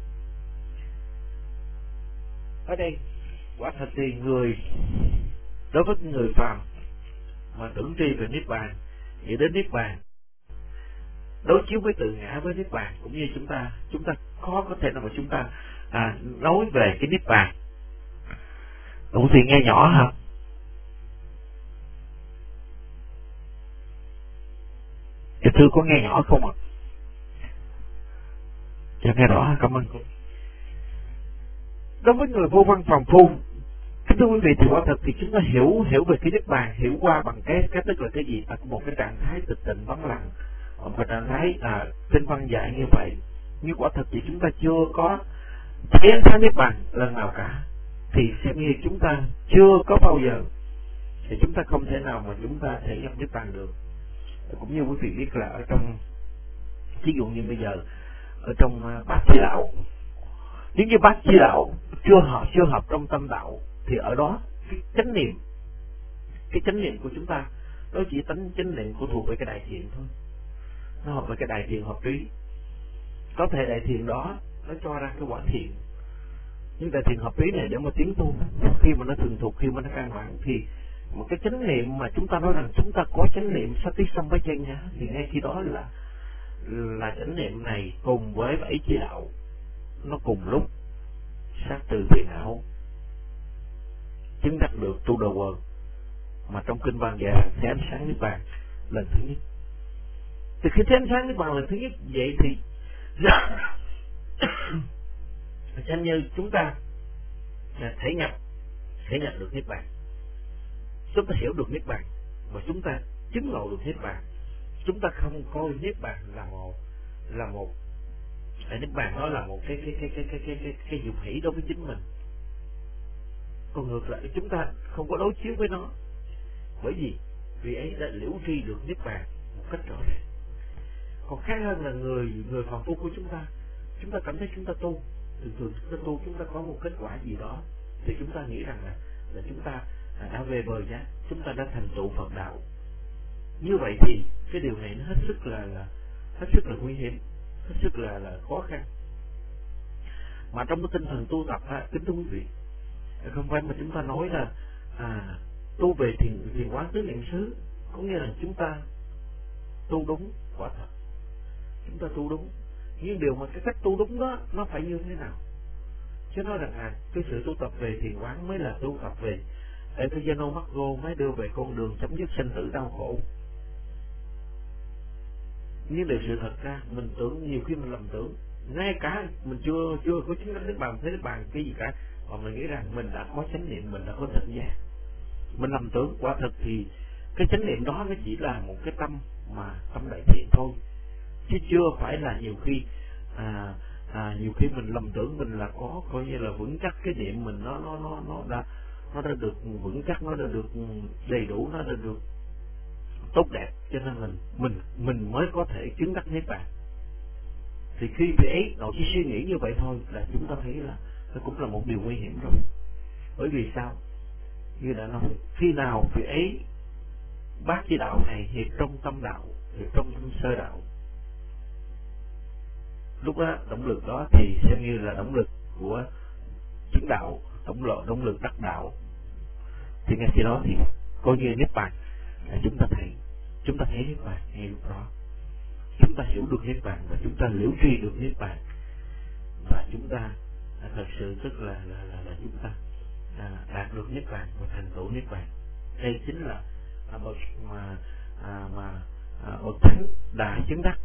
Ở đây quả thật thì người đối với người phàm mà tưởng tri về niết bàn, nghĩ đến niết bàn, đối chiếu với tự ngã với niết bàn, cũng như chúng ta chúng ta khó có thể nào mà chúng ta à, nói về cái niết bàn. Đúng thì nghe nhỏ hả? Dạ thưa có nghe nhỏ không ạ? Dạ nghe rõ, cảm ơn cô. Đối với người vô văn phàm phu, thưa quý vị, thì quả thật thì chúng ta hiểu hiểu về cái niết bàn, hiểu qua bằng cái cái tức là cái gì? Là một cái trạng thái tịch tịnh vắng lặng, một cái trạng thái à, tinh văn dạy như vậy. Nhưng quả thật thì chúng ta chưa có thấy ánh sáng niết bàn lần nào cả, thì xem như chúng ta chưa có bao giờ, thì chúng ta không thể nào mà chúng ta thể nhập niết bàn được. Cũng như quý vị biết là ở trong, ví dụ như bây giờ ở trong uh, bát chi đạo, nếu như bát chi đạo chưa hợp chưa hợp trong tâm đạo, thì ở đó cái chánh niệm, cái chánh niệm của chúng ta nó chỉ tánh chánh niệm của thuộc về cái đại thiện thôi, nó hợp với cái đại thiện hợp trí. Có thể đại thiện đó nó cho ra cái quả thiện, nhưng đại thiện hợp trí này để mà tiến tu, khi mà nó thường thuộc, khi mà nó căn bản, thì một cái chánh niệm mà chúng ta nói rằng chúng ta có chánh niệm sati sampajanya, thì ngay khi đó là là chánh niệm này cùng với bảy chi đạo nó cùng lúc sát từ phiền não, chứng đắc được tu đầu quần, mà trong kinh văn dạy thấy ánh sáng niết bàn lần thứ nhất. Từ khi thấy ánh sáng niết bàn lần thứ nhất vậy thì xem như chúng ta thể nhập thể nhập được niết bàn, chúng ta hiểu được niết bàn và chúng ta chứng ngộ được niết bàn. Chúng ta không coi niết bàn là một là một niết bàn đó là một cái cái cái cái cái cái cái, cái dụng hỷ đối với chính mình. Còn ngược lại chúng ta không có đối chiếu với nó, bởi vì vì ấy đã liễu tri được niết bàn một cách rõ ràng. Còn khác hơn là người người phàm phu của chúng ta, chúng ta cảm thấy chúng ta tu, thường thường chúng ta tu chúng ta có một kết quả gì đó, thì chúng ta nghĩ rằng là là chúng ta đã về bờ giá, chúng ta đã thành tựu Phật đạo. Như vậy thì cái điều này nó hết sức là, là hết sức là nguy hiểm, hết sức là là khó khăn. Mà trong cái tinh thần tu tập ha, kính thưa quý vị, không phải mà chúng ta nói là à, tu về thiền thiền quán tứ niệm xứ, có nghĩa là chúng ta tu đúng, quả thật chúng ta tu đúng, nhưng điều mà cái cách tu đúng đó nó phải như thế nào? Chứ nói rằng à, cái sự tu tập về thiền quán mới là tu tập về Epijano Maggo, mới đưa về con đường chấm dứt sinh tử đau khổ. Nhưng điều sự thật ra mình tưởng, nhiều khi mình lầm tưởng, ngay cả mình chưa chưa có chứng đắc niết bàn, thế niết bàn cái gì cả, mà mình nghĩ rằng mình đã có chánh niệm, mình đã có tỉnh giác. Mình lầm tưởng, quả thực thì cái chánh niệm đó nó chỉ là một cái tâm mà tâm đại thiện thôi, chứ chưa phải là nhiều khi à, à, nhiều khi mình lầm tưởng mình là có coi như là vững chắc cái niệm mình nó nó nó nó đã nó đã được vững chắc, nó đã được đầy đủ, nó đã được tốt đẹp, cho nên mình mình mình mới có thể chứng đắc niết bàn. Thì khi vị ấy nội chỉ suy nghĩ như vậy thôi là chúng ta thấy là nó cũng là một điều nguy hiểm rồi. Bởi vì sao? Như đã nói, khi nào vị ấy bác chi đạo này hiệp trong tâm đạo, hiệp trong tâm sơ đạo, lúc đó động lực đó thì xem như là động lực của chứng đạo, động lực động lực đắc đạo. Thì ngay khi đó thì coi như niết bàn là chúng ta thấy, chúng ta thấy niết bàn ngay lúc đó, chúng ta hiểu được niết bàn và chúng ta liễu tri được niết bàn, và chúng ta thật sự tức là là là, là chúng ta à, đạt được niết bàn và thành tựu niết bàn. Đây chính là à, bậc mà à, mà à, bậc thánh đã chứng đắc,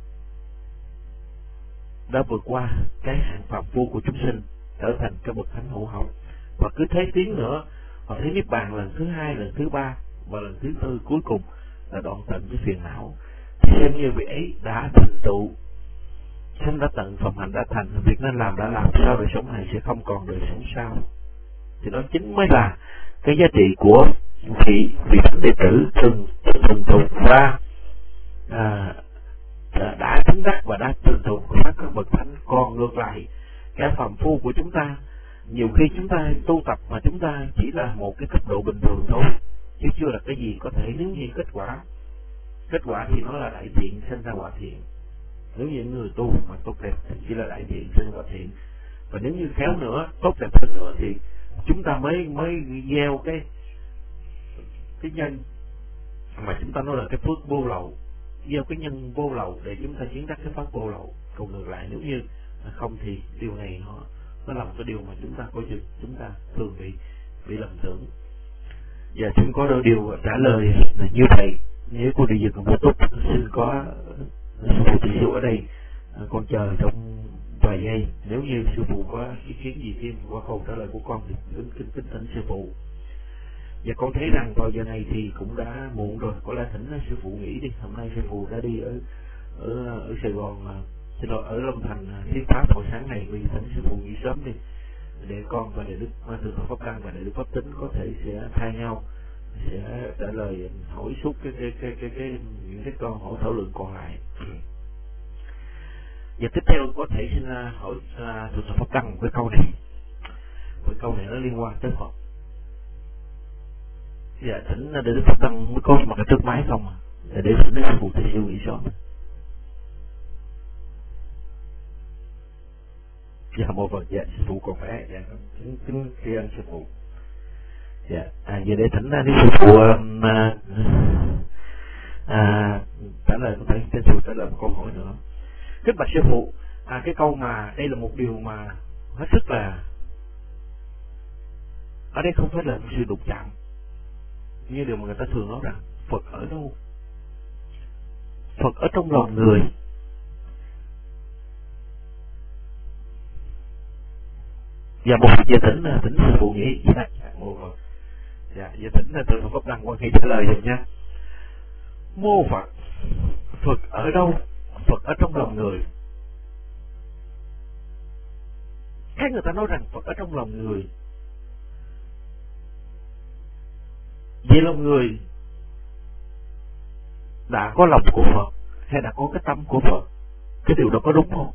đã vượt qua cái hạng phàm phu của chúng sinh, trở thành cái bậc thánh hữu hậu, và cứ thế tiến nữa, và thấy niết bàn lần thứ hai, lần thứ ba và lần thứ tư, cuối cùng là đoạn tận với phiền não. Thì xem như vị ấy đã thành tựu, sanh đã tận, phẩm hạnh đã thành, việc nên làm đã làm, sau đời sống này sẽ không còn đời sống sau. Thì đó chính mới là cái giá trị của vị vị thánh đệ tử từng từng thục và à, đã chứng đắc và đã từng thục các các bậc thánh. Còn ngược lại, cái phàm phu của chúng ta, nhiều khi chúng ta tu tập mà chúng ta chỉ là một cái cấp độ bình thường thôi, chứ chưa là cái gì có thể nếu như kết quả kết quả thì nó là đại thiện sinh ra quả thiện, Nếu như những người tu mà tốt đẹp thì chỉ là đại thiện sinh và thiện, và nếu như khéo nữa, tốt đẹp hơn nữa thì chúng ta mới mới gieo cái cái nhân mà chúng ta nói là cái phước vô lậu, gieo cái nhân vô lậu để chúng ta chiến thắng cái pháp vô lậu. Còn ngược lại nếu như không thì điều này nó nó là một cái điều mà chúng ta coi chừng, chúng ta thường bị bị lầm tưởng. Và chúng có đôi điều trả lời là như vậy. Nếu cô đi dựng một tốt xin có sư phụ tỷ dụ ở đây, con chờ trong vài giây. Nếu như sư phụ có ý kiến gì thêm qua câu trả lời của con thì kính kính kính thỉnh sư phụ. Và con thấy rằng vào giờ này thì cũng đã muộn rồi, có lẽ thỉnh sư phụ nghỉ đi. Hôm nay sư phụ đã đi ở ở, ở Sài Gòn, xin lỗi, ở Long Thành thuyết pháp hồi sáng này, vì thỉnh sư phụ nghỉ sớm đi để con và đệ đức Thượng Tọa Pháp Đăng và đệ đức Pháp Tính có thể sẽ thay nhau sẽ trả lời hỏi suốt cái cái cái cái, cái những cái câu hỏi thảo luận còn lại. Và tiếp theo có thể xin hỏi Thượng Tọa Pháp Đăng một cái câu này. Cái câu này nó liên quan tới Phật. Dạ thỉnh để Đức Pháp Đăng mới có một cái trước máy không à? Để để thỉnh sư phụ thì siêu nghĩ sớm. Dạ một phần, dạ sư phụ còn bé, dạ kính kính tri ân sư phụ. Dạ, à giờ để thỉnh ra đi sư phụ à, à, trả lời có thể sư phụ trả lời một câu hỏi nữa. Kính bạch sư phụ, à, cái câu mà đây là một điều mà hết sức là ở đây không phải là một sự đụng chạm như điều mà người ta thường nói rằng Phật ở đâu? Phật ở trong lòng người. Và một giờ thỉnh thỉnh sư phụ nghĩ dạ, dạ, một dạ giờ thỉnh là Thượng Tọa Pháp Đăng quan hệ trả lời dùm nha. Mô Phật, Phật ở đâu? Phật ở trong lòng người. Cái người ta nói rằng Phật ở trong lòng người. Vậy lòng người đã có lòng của Phật hay đã có cái tâm của Phật? Cái điều đó có đúng không?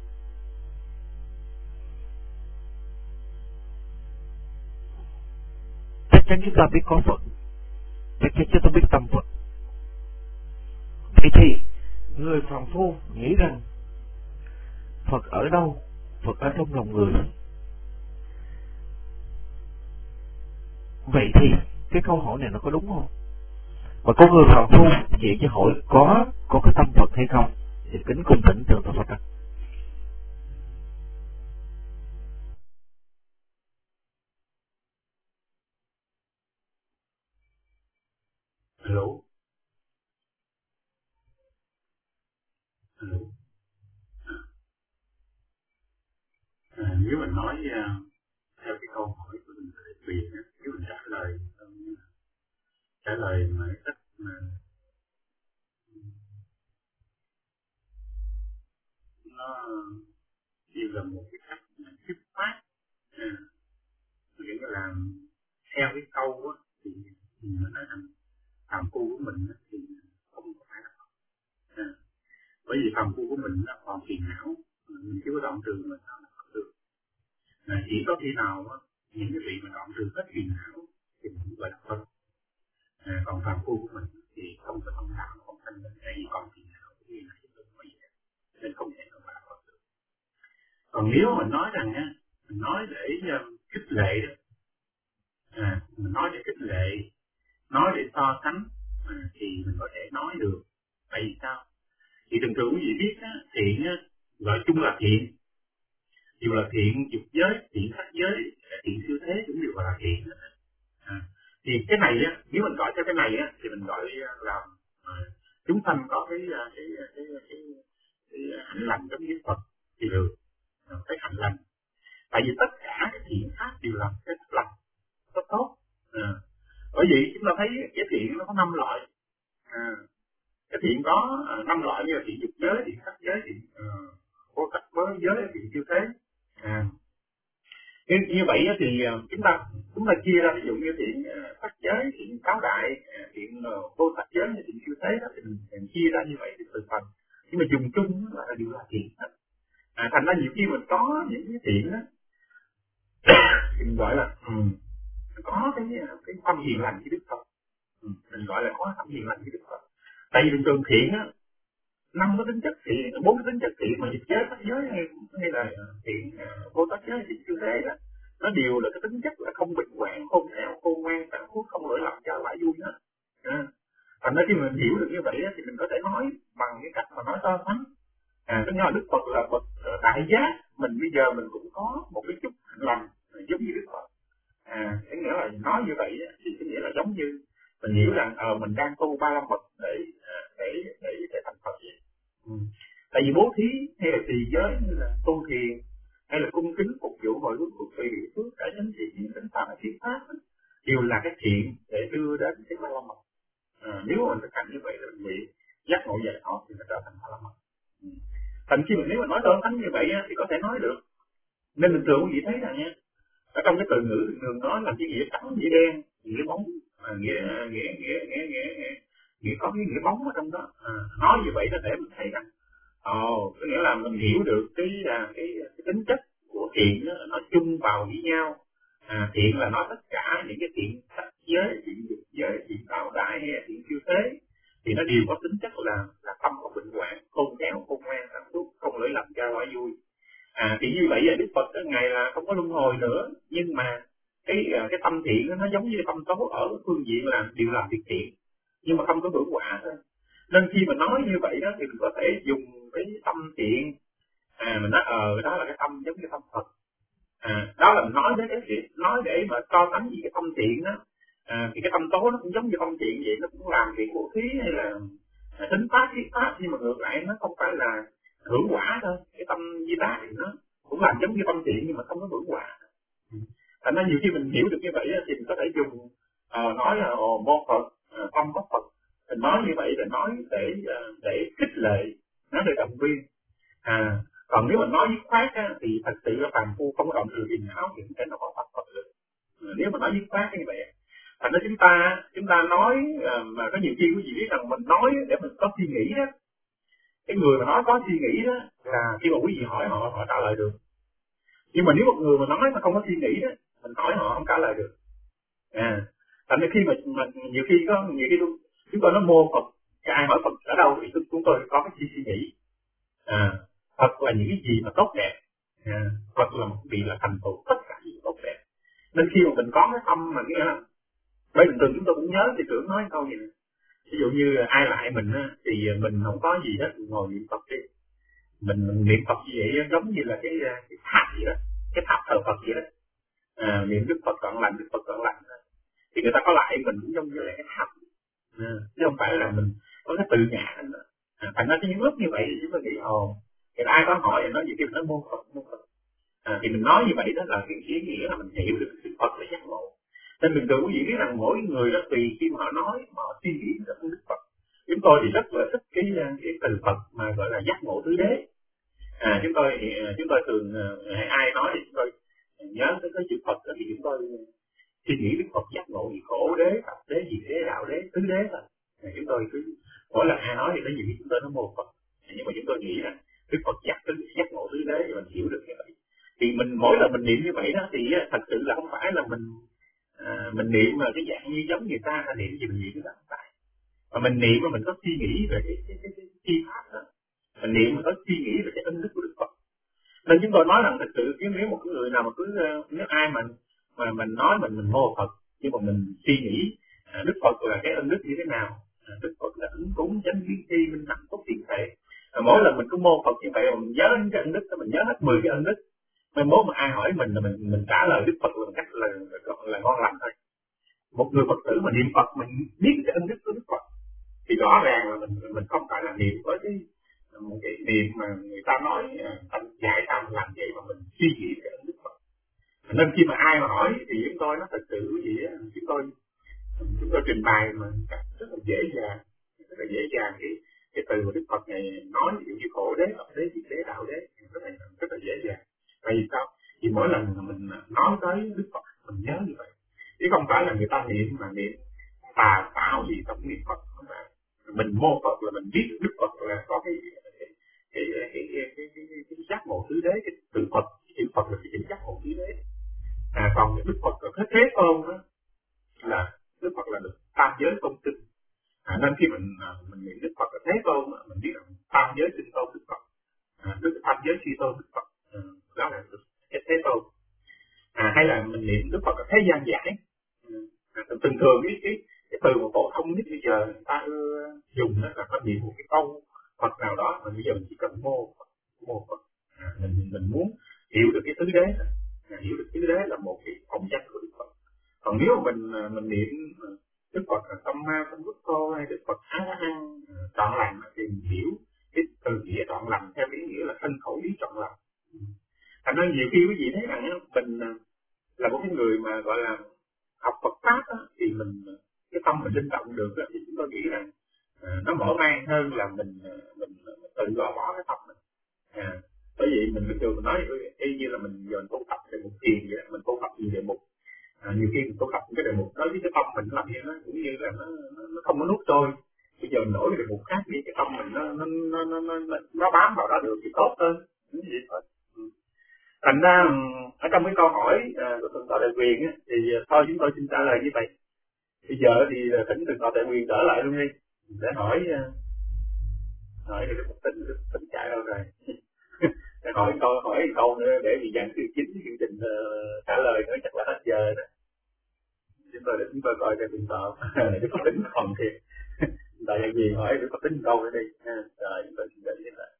Chắc chắn chúng ta biết có Phật, chắc chắn chúng ta biết tâm Phật. Vậy thì người phàm phu nghĩ rằng Phật ở đâu? Phật ở trong lòng người. Vậy thì cái câu hỏi này nó có đúng không? Và có người phàm phu vậy chứ hỏi có có cái tâm Phật hay không? Thì kính cung thỉnh Thượng Tọa Pháp Đăng. Hello. Hello. À, nếu mình nói uh, theo cái câu hỏi của mình thầy Quyền, nếu mình trả lời um, trả lời mà cách mà nó như là một cái cách xuất phát, à, nghĩa là theo cái câu á, thì mình nói rằng phàm phu của mình á, thì không phải là Phật. À, bởi vì phàm phu của mình nó còn phiền não, mình chưa có đoạn trừ mình sao là Phật được. À, chỉ có khi nào á, những cái vị mà đoạn trừ hết phiền não thì mình gọi là Phật. À, còn phàm phu của mình thì không có thông đạo, không thanh minh, tại vì còn phiền não như là chúng tôi nói vậy, nên không thể nào gọi là Phật được. Còn nếu mình nói rằng á, mình nói để um, khích lệ đó, à, mình nói để khích lệ, nói để so sánh, à, thì mình có thể nói được. Tại vì sao? Thì thường thường quý vị biết á, thiện á, gọi chung là thiện, dù là thiện dục giới, thiện sắc giới, thiện siêu thế cũng đều là thiện. À, thì cái này á, nếu mình gọi theo cái này á, thì mình gọi là à, chúng sanh có cái cái cái, cái, cái, cái hạnh lành giống như Phật thì được, à, cái hạnh lành. Tại vì tất cả cái thiện pháp đều là cái lành, tốt tốt. À, bởi vì chúng ta thấy cái thiện nó có năm loại. À, cái thiện có năm uh, loại như là thiện dục giới, thiện sắc giới, thiện vô sắc với giới, thiện siêu thế. À, như, như vậy thì uh, chúng ta chúng ta chia ra, ví dụ như thiện uh, sắc giới, thiện cáo đại, uh, thiện uh, vô sắc giới, thiện siêu thế đó, thì mình, mình chia ra như vậy thì từ phần. Nhưng mà dùng chung là đều là thiện. À, thành ra nhiều khi mình có những cái thiện đó thì mình gọi là um, có cái cái tâm hiền lành với Đức Phật. Ừ, mình gọi là có tâm hiền lành với Đức Phật. Tại vì bình thường thiện á năm cái tính chất thiện, bốn cái tính chất thiện mà diệt giới, pháp giới hay, hay là thiện vô tác giới, thiện siêu thế đó, nó đều là cái tính chất là không bệnh hoạn, khôn khéo, khôn ngoan, tàn khốc, không lỗi lầm, cho lại vui hết. À. Thành ra khi mình hiểu được như vậy thì mình có thể nói bằng cái cách mà nói to thắng. À, tức là Đức Phật là Phật đại giác, mình bây giờ mình cũng có một cái chút hạnh lành giống như Đức Phật. À, cái nghĩa là nói như vậy thì cái nghĩa là giống như mình hiểu rằng ờ, mình đang tu ba la mật để để để để thành Phật vậy. Ừ. Tại vì bố thí hay là trì giới hay là tu thiền hay là cung kính phục vụ mọi hướng phục tùy phước cả chánh thiện chánh pháp và thiện pháp đều là cái thiện để đưa đến cái ba la mật. À, nếu mà mình thực hành như vậy là mình bị giác ngộ giải thoát thì nó trở thành ba la mật. Ừ. Thậm chí mình nếu mà nói đơn thánh như vậy thì có thể nói được. Nên mình thường quý vị thấy rằng nha, ở trong cái từ ngữ thường nói là cái nghĩa trắng nghĩa đen, nghĩa bóng, à, nghĩa, nghĩa, nghĩa, nghĩa, nghĩa, nghĩa, nghĩa có cái nghĩa bóng ở trong đó. À, nói như vậy là để mình thấy rằng ồ, có nghĩa là mình hiểu được cái cái, cái, cái tính chất của thiện đó, nó chung vào với nhau. À, thiện là nói tất cả những cái thiện sắc giới, thiện dục giới, thiện đạo đại hay thiện siêu thế thì nó đều có tính chất là là tâm không bệnh hoạn, khôn khéo, khôn ngoan, sáng suốt, không lỗi lầm, cho quả vui. À, thì như vậy là Đức Phật cái ngày là không có luân hồi nữa, nhưng mà cái cái tâm thiện nó giống như tâm xấu ở phương diện là đều làm việc thiện nhưng mà không có hưởng quả thôi. Nên khi mà nói như vậy đó thì mình có thể dùng cái tâm thiện, à mình nói ờ đó là cái tâm giống như tâm Phật. À, đó là mình nói đến cái chuyện nói để mà so sánh với cái tâm thiện đó. À, thì cái tâm tối nó cũng giống như tâm thiện vậy, nó cũng làm việc bố thí hay là à, tính pháp thiết pháp, nhưng mà ngược lại nó không phải là hưởng quả thôi. Cái tâm di tác thì nó cũng làm giống như tâm thiện nhưng mà không có hưởng quả. Thành ra nhiều khi mình hiểu được như vậy thì mình có thể dùng uh, nói là uh, mô Phật, uh, tâm có Phật, mình nói như vậy để nói để uh, để khích lệ, nói để động viên. À, còn nếu mình nói dứt khoát á, thì thật sự là phàm phu không có động từ phiền não thì cái nó có Phật Phật được. Uh, nếu mà nói dứt khoát như vậy, thành ra chúng ta chúng ta nói uh, mà có nhiều khi quý vị biết rằng mình nói để mình có suy nghĩ đó. Cái người mà nói có suy nghĩ đó là khi mà quý vị hỏi họ họ trả lời được. Nhưng mà nếu một người mà nói mà không có suy nghĩ đó, mình hỏi họ không trả lời được. À, thành ra khi mà, mà nhiều khi có nhiều khi chúng tôi nói mô Phật, cái ai hỏi Phật ở đâu thì chúng tôi có cái suy nghĩ. À, Phật là những cái gì mà tốt đẹp. À, Phật là một vị là thành tựu tất cả những tốt đẹp. Nên khi mà mình có cái tâm mà nghĩa là bởi bình thường chúng tôi cũng nhớ thì trưởng nói câu gì nè. Ví dụ như ai lại mình á, thì mình không có gì hết, ngồi niệm Phật đi. Mình, mình niệm Phật như vậy giống như là cái, cái tháp gì đó, cái tháp thờ Phật vậy đó. À, niệm Đức Phật trọn lành, Đức Phật trọn lành. Thì người ta có lại mình cũng giống như là cái tháp. À, chứ không phải là mình có cái tự ngã nữa. À, thành ra những lúc như vậy thì chúng ta nghĩ ồ, thì ai có hỏi nói gì kia mình nói mô Phật, mô Phật. À, thì mình nói như vậy đó là cái ý nghĩa là mình hiểu được sự Phật là giác ngộ. Nên mình tưởng quý vị biết rằng mỗi người đó tùy khi mà họ nói mà họ suy nghĩ được Đức Phật. Chúng tôi thì rất là thích cái, cái từ Phật mà gọi là giác ngộ tứ đế. À, chúng tôi chúng tôi thường ai nói thì chúng tôi nhớ tới cái chữ Phật thì chúng tôi suy nghĩ Đức Phật giác ngộ gì khổ đế, tập đế, gì đế, đạo đế, tứ đế thôi. À, chúng tôi cứ mỗi lần ai nói thì nói gì chúng tôi nói mô Phật, nhưng mà chúng tôi nghĩ là Đức Phật giác tứ giác ngộ tứ đế thì mình hiểu được như vậy. Thì mình mỗi lần mình niệm như vậy đó thì thật sự là không phải là mình à, mình niệm mà cái dạng như giống người ta là niệm gì mình niệm đó không phải, mà mình niệm mà mình có suy nghĩ về cái cái cái, cái, cái pháp đó, mình niệm mà có suy nghĩ về cái ân đức của Đức Phật. Nên chúng tôi nói rằng thật sự nếu một cái người nào mà cứ nếu ai mà mà mình nói mình mình mô Phật nhưng mà mình suy nghĩ à, Đức Phật là cái ân đức như thế nào, à, Đức Phật là ứng cúng chánh biến tri minh hạnh tốt thiện thể, à, mỗi lần mình cứ mô Phật như vậy mà mình nhớ đến cái ân đức đó, mình nhớ hết mười cái ân đức, mà mỗi mà ai hỏi mình là mình mình trả lời Đức Phật bằng cách là là, là ngon lành thôi. Một người Phật tử mà niệm Phật mình biết cái ân đức của Đức Phật thì rõ ràng là mình mình không phải là niệm với cái một cái niệm mà người ta nói anh dạy sao mình làm vậy mà mình suy nghĩ cái ân đức Phật. Nên khi mà ai mà hỏi thì chúng tôi nó thật sự gì á, chúng tôi chúng tôi trình bày mà rất là dễ dàng, rất là dễ dàng cái cái từ của Đức Phật này nói ví dụ như khổ đế, tập đế, diệt đế, đạo đế rất là rất là dễ dàng. Tại vì sao? Vì mỗi lần mình nói tới Đức Phật mình nhớ như vậy, chứ không phải là người ta niệm mà niệm tà tạo gì trong niệm Phật không phải. Mình mô Phật là mình biết Đức Phật là có cái cái cái cái cái, cái, cái, cái, cái giác ngộ tứ đế, cái từ Phật, chữ Phật là cái giác ngộ tứ đế. À, còn Đức Phật là thế thế tôn đó là Đức Phật là được tam giới tôn tinh. À, nên khi mình mình niệm Đức Phật là thế tôn mình biết rằng tam giới sinh tôn Đức Phật, à, Đức tam giới suy tôn Đức Phật, à, đó là Thế Thế Tôn. À, hay là mình niệm Đức Phật là thế gian giải. À, thường thường cái, cái, cái từ mà phổ thông nhất bây giờ người ta dùng đó là có niệm một cái câu Phật nào đó, mà bây giờ mình chỉ cần mô Phật, mô Phật. À, mình mình muốn hiểu được cái tứ đế, à, hiểu được tứ đế là một cái phong danh của Đức Phật. Còn nếu mà mình mình niệm Đức Phật là Tâm Ma Tâm Bút Tô hay Đức Phật Á Hăng trọn lành thì mình hiểu cái từ nghĩa trọn lành theo ý nghĩa là thân khẩu ý trọn lành. Thành ra nhiều khi quý vị thấy rằng mình là một cái người mà gọi là học Phật pháp á, thì mình cái tâm mình linh động được á, thì chúng tôi nghĩ rằng à, nó mở mang hơn là mình mình, mình tự gò bỏ cái tâm mình. À, bởi vì mình bình thường mình nói y như là mình giờ mình tu tập đề mục thiền vậy, mình tu tập gì đề mục, à, nhiều khi mình tu tập cái đề mục đó với cái tâm mình làm như nó cũng như là nó nó, nó không có nuốt trôi. Bây giờ mình đổi cái đề mục khác đi, cái tâm mình nó nó nó nó nó, nó, nó bám vào đó được thì tốt hơn. Đúng vậy thôi. Ừ. Thành ra ở trong cái câu hỏi à, của Thượng tọa Đại Quyền á, thì thôi chúng tôi xin trả lời như vậy. Bây giờ thì thỉnh Thượng tọa Đại Quyền trở lại luôn đi để hỏi hỏi được một tính tính chạy đâu rồi. Để hỏi câu hỏi câu nữa để bị dặn thứ chín chương trình uh, trả lời nữa chắc là hết giờ đó. Chúng tôi để chúng tôi coi cái Thượng tọa để có tính còn thì Đại Quyền hỏi để có tính câu nữa đi. Rồi chúng tôi xin đợi lại.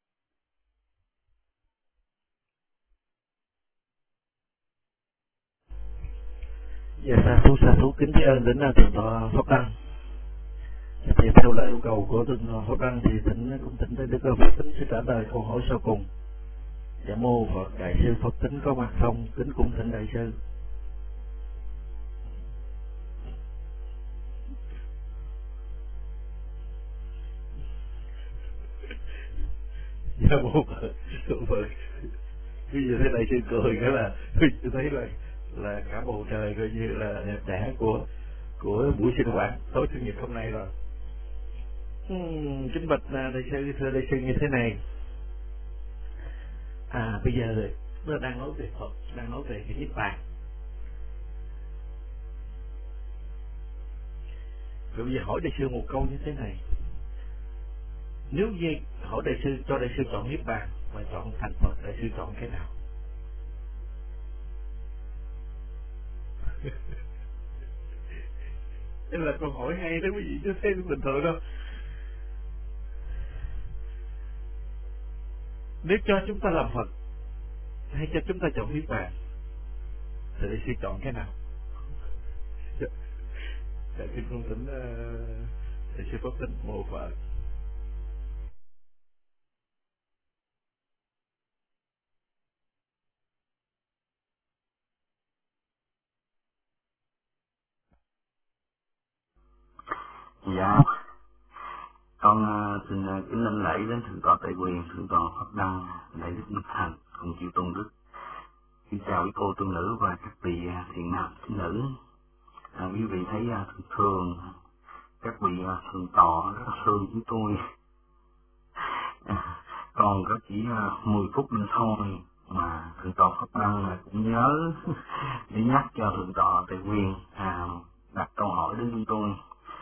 Dạ sa thú sa thú kính tri ân đến Thượng tọa Pháp Đăng. Thì theo lời yêu cầu của Thượng tọa Pháp Đăng thì thỉnh cũng thỉnh tới Đức Phật Tính sẽ trả lời câu hỏi sau cùng. Dạ mô Phật, Đại sư Phật Tính có mặt không? Kính cũng thỉnh Đại sư. Dạ mô Phật, Phật. Bây giờ thấy Đại sư cười cái là tôi thấy là là cả bầu trời coi như là đẹp đẽ của của buổi sinh hoạt tối chủ nhật hôm nay rồi. Uhm, kính bạch Đại sư, thưa Đại sư như thế này. À bây giờ tôi đang nói về Phật, đang nói về cái Niết Bàn. Rồi bây giờ hỏi Đại sư một câu như thế này. Nếu như hỏi Đại sư, cho Đại sư chọn Niết Bàn và chọn thành Phật, Đại sư chọn cái nào? Đây là câu hỏi hay đó quý vị, chứ thế bình thường đâu. Nếu cho chúng ta làm Phật hay cho chúng ta chọn Niết Bàn thì Đại sư chọn cái nào? Đại sư không tính Đại sư Pháp Tính mô Phật. Dạ, con uh, xin uh, kính lãnh lễ đến Thượng tọa Đại Quyền, Thượng tọa Pháp Đăng, Đại đức Đức Thành cùng chư tôn đức. Xin chào quý cô tu nữ và các vị uh, thiện nam tín nữ. À, quý vị thấy uh, thường thường các vị uh, thượng tọa rất là thương chúng tôi. À, còn có chỉ uh, mười phút nữa thôi mà Thượng tọa Pháp Đăng uh, cũng nhớ để nhắc cho Thượng tọa Đại Quyền à, đặt câu hỏi đến chúng tôi.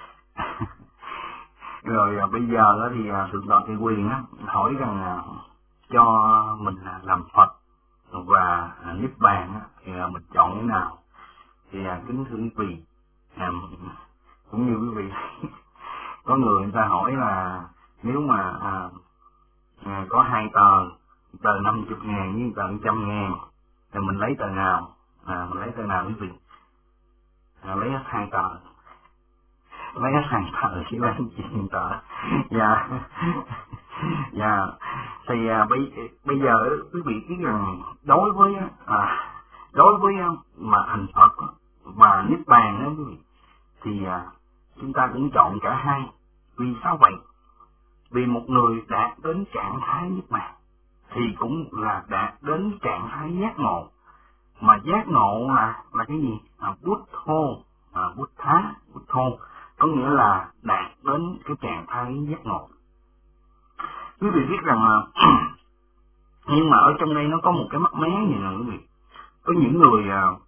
Rồi à, bây giờ á, thì à, Thượng tọa Đại Quyền á, hỏi rằng à, cho mình à, làm Phật và à, Niết Bàn á, thì à, mình chọn cái nào? Thì à, kính thưa quý vị, à, cũng như quý vị có người người ta hỏi là nếu mà à, à, có hai tờ, tờ năm mươi ngàn với tờ một trăm ngàn thì mình lấy tờ nào? À, mình lấy tờ nào quý vị? À, lấy hết hai tờ. Lấy hết hai tờ chỉ lấy chuyện tờ. Dạ. Dạ. Thì à, bây bây giờ quý vị biết rằng đối với à, đối với mà thành Phật và Niết Bàn đó quý vị, thì à, chúng ta cũng chọn cả hai. Vì sao vậy? Vì một người đạt đến trạng thái Niết Bàn thì cũng là đạt đến trạng thái giác ngộ. Mà giác ngộ là là cái gì? Là Bút Thô, à, Bút Thá, Bút Thô, có nghĩa là đạt đến cái trạng thái giác ngộ. Quý vị biết rằng là nhưng mà ở trong đây nó có một cái mắc mé như là quý vị. Có những người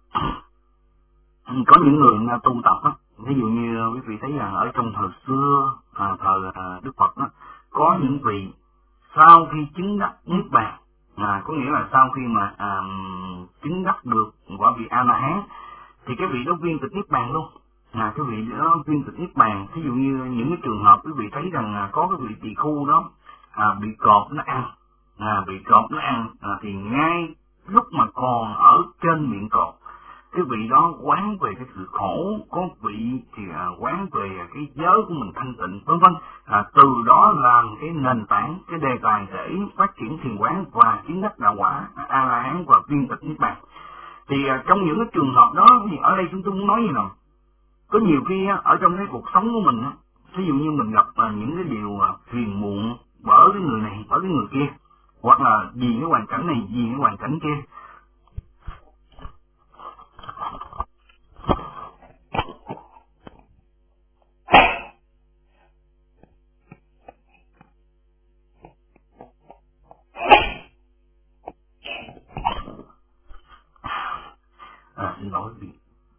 có những người tu tập á, ví dụ như quý vị thấy rằng ở trong thời xưa, à, thời à, Đức Phật á, có những vị sau khi chứng đắc niết bàn, à, có nghĩa là sau khi mà à, chứng đắc được quả vị A La Hán thì cái vị đó viên tịch niết bàn luôn. À, cái vị đó viên tịch niết bàn. Ví dụ như những cái trường hợp quý vị thấy rằng à, có cái vị tỳ khu đó à, bị cọp nó ăn, à, bị cọp nó ăn à, thì ngay lúc mà còn ở trên miệng cọp, cái vị đó quán về cái sự khổ, có vị thì à, quán về cái giới của mình thanh tịnh, vân vân. À, từ đó làm cái nền tảng, cái đề tài để phát triển thiền quán và chứng đắc đạo quả A La Hán và viên tịch niết bàn. Thì à, trong những cái trường hợp đó thì ở đây chúng tôi muốn nói như nào, có nhiều khi á, ở trong cái cuộc sống của mình á, ví dụ như mình gặp à, những cái điều à, phiền muộn bởi cái người này, bởi cái người kia, hoặc là vì cái hoàn cảnh này, vì cái hoàn cảnh kia. À, xin lỗi quý vị.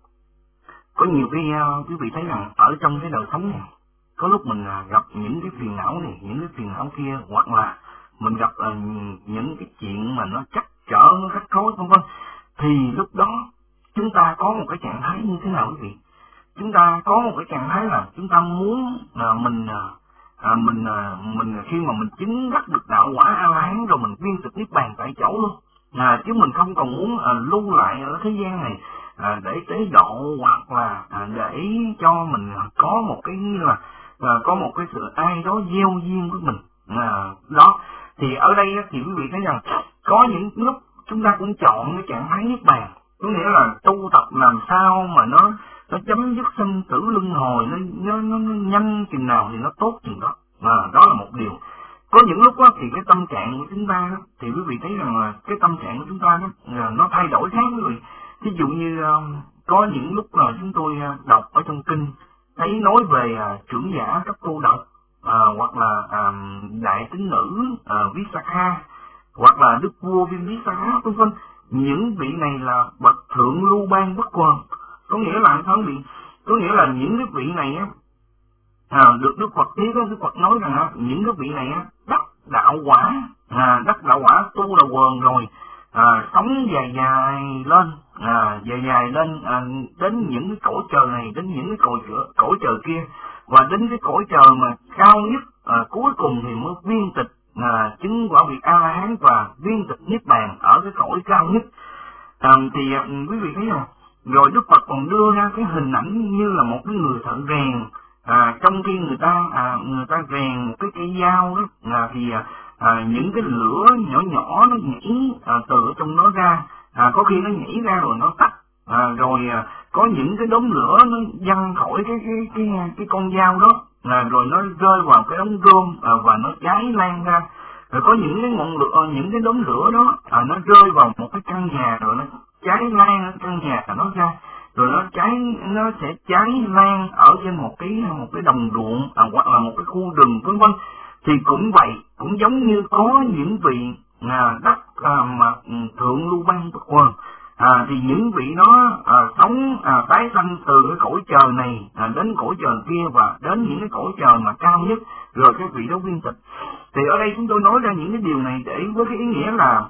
Có nhiều khi uh, quý vị thấy rằng ở trong cái đời sống này, có lúc mình uh, gặp những cái phiền não này, những cái phiền não kia, hoặc là mình gặp uh, những cái chuyện mà nó trắc trở, nó rắc rối, vân vân. Thì lúc đó chúng ta có một cái trạng thái như thế nào quý vị? Chúng ta có một cái trạng thái là chúng ta muốn uh, mình uh, à, mình uh, mình khi mà mình chứng đắc được đạo quả A La Hán rồi mình viên tịch niết bàn tại chỗ luôn. À, chứ mình không còn muốn à, lưu lại ở thế gian này à, để tế độ, hoặc là à, để cho mình có một cái là à, có một cái sự ai đó gieo duyên với mình. À, đó thì ở đây thì quý vị thấy rằng có những lúc chúng ta cũng chọn cái trạng thái niết bàn, có nghĩa là tu tập làm sao mà nó nó chấm dứt sinh tử luân hồi, nó nó, nó, nó nhanh chừng nào thì nó tốt chừng đó. À, đó là một điều. Có những lúc đó, thì cái tâm trạng của chúng ta đó, thì quý vị thấy rằng là cái tâm trạng của chúng ta đó, nó thay đổi khác quý vị. Ví dụ như uh, có những lúc là chúng tôi uh, đọc ở trong kinh thấy nói về uh, trưởng giả cấp cô độc, uh, hoặc là uh, đại tín nữ uh, Visakha, hoặc là đức vua Vimbisara, vân vân. Những vị này là bậc thượng lưu ban bất quần. Có nghĩa là sao vị? Có nghĩa là những cái vị này á, à, được Đức Phật thuyết, Đức Phật nói rằng à, những cái vị này á, đắc đạo quả, à, đắc đạo quả tu là quần rồi, à, sống dài dài lên, à, dài dài lên à, đến những cái cõi trời này, đến những cái cõi trời, cõi trời kia, và đến cái cõi trời mà cao nhất, à, cuối cùng thì mới viên tịch à, chứng quả vị A La Hán và viên tịch niết bàn ở cái cõi cao nhất. À, thì à, quý vị thấy không? Rồi Đức Phật còn đưa ra cái hình ảnh như là một cái người thợ rèn. À, trong khi người ta à, người ta rèn một cái cây dao đó, à, thì à, những cái lửa nhỏ nhỏ nó nhảy à, từ ở trong nó ra, à, có khi nó nhảy ra rồi nó tắt, à, rồi à, có những cái đốm lửa nó văng khỏi cái cái cái cái con dao đó, à, rồi nó rơi vào cái đống rơm à, và nó cháy lan ra. Rồi có những cái ngọn lửa, những cái đốm lửa đó à, nó rơi vào một cái căn nhà rồi nó cháy lan căn nhà nó ra. Rồi nó cháy, nó sẽ cháy lan ở trên một cái một cái đồng ruộng à, hoặc là một cái khu rừng, vân vân. Thì cũng vậy, cũng giống như có những vị à, đất à, mà thượng lưu ban bất quần, à, thì những vị đó à, sống à, tái sanh từ cái cõi trời này à, đến cõi trời kia và đến những cái cõi trời mà cao nhất, rồi cái vị đó viên tịch. Thì ở đây chúng tôi nói ra những cái điều này để với cái ý nghĩa là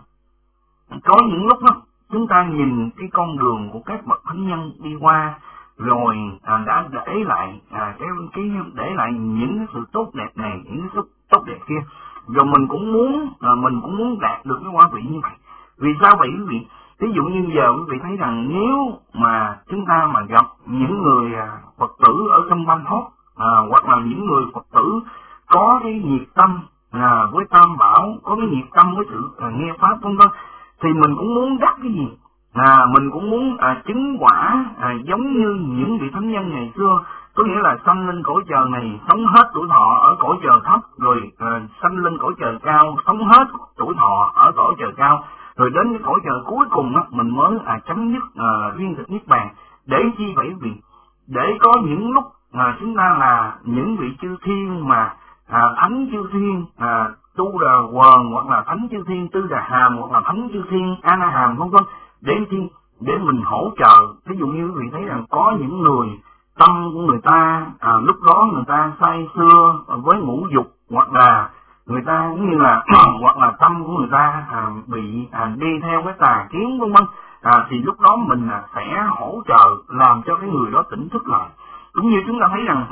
có những lúc đó chúng ta nhìn cái con đường của các bậc thánh nhân đi qua rồi à, đã để lại à, cái cái để lại những cái sự tốt đẹp này, những cái sự tốt đẹp kia, rồi mình cũng muốn à, mình cũng muốn đạt được cái quả vị như vậy. Vì sao vậy quý vị? Ví dụ như giờ quý vị thấy rằng nếu mà chúng ta mà gặp những người à, Phật tử ở trong Bangkok, à, hoặc là những người Phật tử có cái nhiệt tâm à, với Tam Bảo, có cái nhiệt tâm với sự à, nghe pháp, vân vân, thì mình cũng muốn đắc cái gì? À, mình cũng muốn à, chứng quả à, giống như những vị thánh nhân ngày xưa, có nghĩa là sanh lên cõi trời này, sống hết tuổi thọ ở cõi trời thấp, rồi à, sanh lên cõi trời cao, sống hết tuổi thọ ở cõi trời cao, rồi đến cái cõi trời cuối cùng á, mình mới à, chấm dứt à, viên tịch niết bàn. Để chi vậy vì để có những lúc mà chúng ta là những vị chư thiên mà à, thánh chư thiên à, tu đà quần, hoặc là thánh chư thiên tư đà hàm, hoặc là thánh chư thiên a na hàm, vân vân, để chi? Để mình hỗ trợ. Ví dụ như quý vị thấy rằng có những người tâm của người ta à, lúc đó người ta say sưa với ngũ dục, hoặc là người ta cũng như là hoặc là tâm của người ta à, bị à, đi theo cái tà kiến vân vân, à, thì lúc đó mình à, sẽ hỗ trợ làm cho cái người đó tỉnh thức lại. Cũng như chúng ta thấy rằng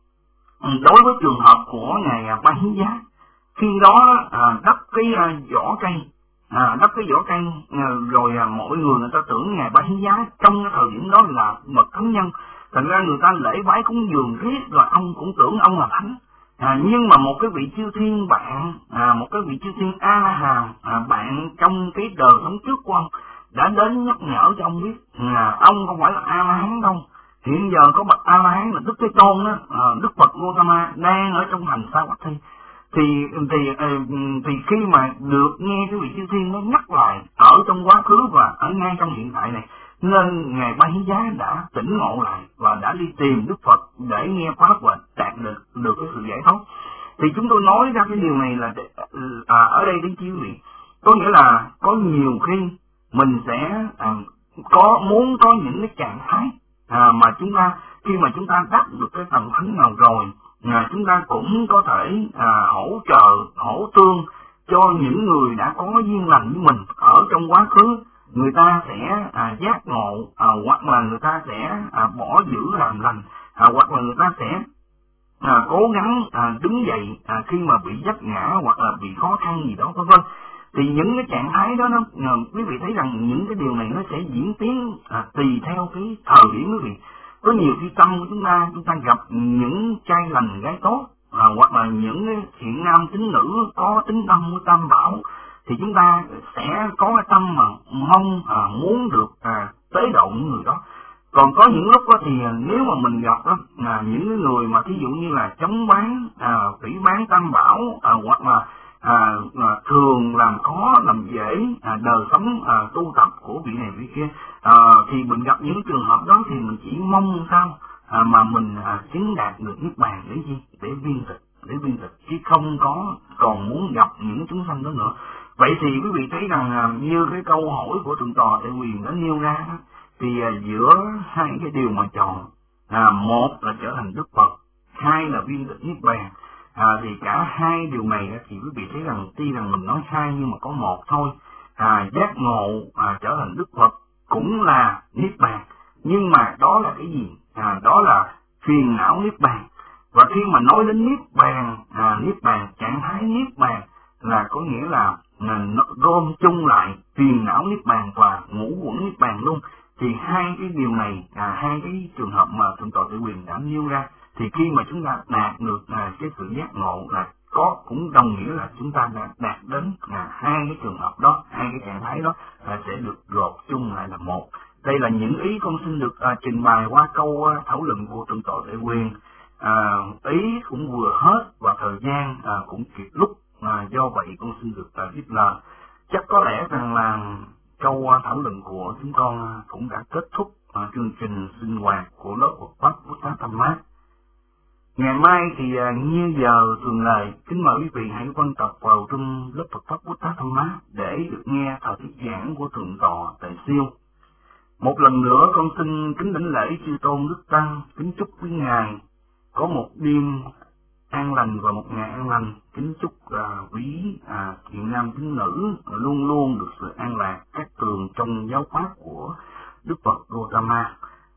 đối với trường hợp của ngài Ba Hiến Giá, khi đó à, đắp cái à, vỏ cây, à, đắp cái vỏ cây à, rồi à, mọi người người ta tưởng ngài Ba Hiến Giá trong cái thời điểm đó là bậc thánh nhân, thành ra người ta lễ bái cúng dường riết rồi ông cũng tưởng ông là thánh. À, nhưng mà một cái vị chư thiên bạn, à, một cái vị chư thiên A La Hàm, à, bạn trong cái đời sống trước của ông đã đến nhắc nhở cho ông biết là ông không phải là A La Hán đâu. Hiện giờ có bậc A La Hán là Đức Thế Tôn đó, à, Đức Phật Gautama đang ở trong thành Savatthi. Thì thì thì khi mà được nghe cái vị chư thiên nó nhắc lại ở trong quá khứ và ở ngay trong hiện tại này, nên ngài Ba Hiến Giá đã tỉnh ngộ lại và đã đi tìm Đức Phật để nghe pháp và đạt được được cái sự giải thoát. Thì chúng tôi nói ra cái điều này là à, ở đây đến quý vị, có nghĩa là có nhiều khi mình sẽ à, có muốn có những cái trạng thái à, mà chúng ta khi mà chúng ta đắc được cái tầng thánh nào rồi, à, chúng ta cũng có thể à, hỗ trợ hỗ tương cho những người đã có duyên lành với mình ở trong quá khứ. Người ta sẽ à, giác ngộ, à, hoặc là người ta sẽ à, bỏ giữ làm lành, à, hoặc là người ta sẽ à, cố gắng à, đứng dậy à, khi mà bị vấp ngã hoặc là bị khó khăn gì đó vân vân. Thì những cái trạng thái đó nó à, quý vị thấy rằng những cái điều này nó sẽ diễn tiến à, tùy theo cái thời điểm quý vị. Có nhiều khi tâm của chúng ta chúng ta gặp những trai lành gái tốt, à, hoặc là những thiện nam tín nữ có tính tâm của tam bảo, thì chúng ta sẽ có cái tâm mà mong à, muốn được à, tế độ những người đó. Còn có những lúc đó thì nếu mà mình gặp đó, à, những người mà thí dụ như là chống bán, à, phỉ bán tam bảo, à, hoặc là à, à, thường làm khó làm dễ à, đời sống à, tu tập của vị này vị kia, à, thì mình gặp những trường hợp đó thì mình chỉ mong sao à, mà mình à, chứng đạt được niết bàn để gì, để viên tịch, để viên tịch, chứ không có còn muốn gặp những chúng sanh đó nữa. Vậy thì quý vị thấy rằng à, như cái câu hỏi của Thượng tọa Tệ Quyền đã nêu ra đó, thì à, giữa hai cái điều mà chọn, à, một là trở thành Đức Phật, hai là viên tịch niết bàn, à, thì cả hai điều này thì quý vị thấy rằng tuy rằng mình nói hai nhưng mà có một thôi. À, giác ngộ à, trở thành Đức Phật cũng là niết bàn, nhưng mà đó là cái gì? À, đó là phiền não niết bàn. Và khi mà nói đến niết bàn, à, niết bàn, trạng thái niết bàn là có nghĩa là là nó gom chung lại phiền não niết bàn và ngũ uẩn niết bàn luôn. Thì hai cái điều này, à, hai cái trường hợp mà Thượng tọa Tự Quyền đã nêu ra, thì khi mà chúng ta đạt được à, cái sự giác ngộ là có cũng đồng nghĩa là chúng ta đã đạt đến à, hai cái trường hợp đó, hai cái trạng thái đó à, sẽ được gộp chung lại là một. Đây là những ý con xin được à, trình bày qua câu à, thảo luận của Thượng tọa Tự Quyền. À, ý cũng vừa hết và thời gian à, cũng kịp lúc, à, do vậy con xin được à, viết lời. Chắc có lẽ rằng là câu à, thảo luận của chúng con à, cũng đã kết thúc à, chương trình sinh hoạt của lớp Phật pháp Buddha Dhamma. Ngày mai thì à, như giờ thường lệ, kính mời quý vị hãy quan tập vào trong lớp Phật pháp Buddha Dhamma để được nghe thời thuyết giảng của Thượng tọa Tề Siêu. Một lần nữa con xin kính đảnh lễ chư tôn đức tăng, kính chúc quý ngài có một đêm an lành và một ngày an lành. Kính chúc uh, quý uh, thiện nam tín nữ luôn luôn được sự an lạc các tường trong giáo pháp của Đức Phật Gautama.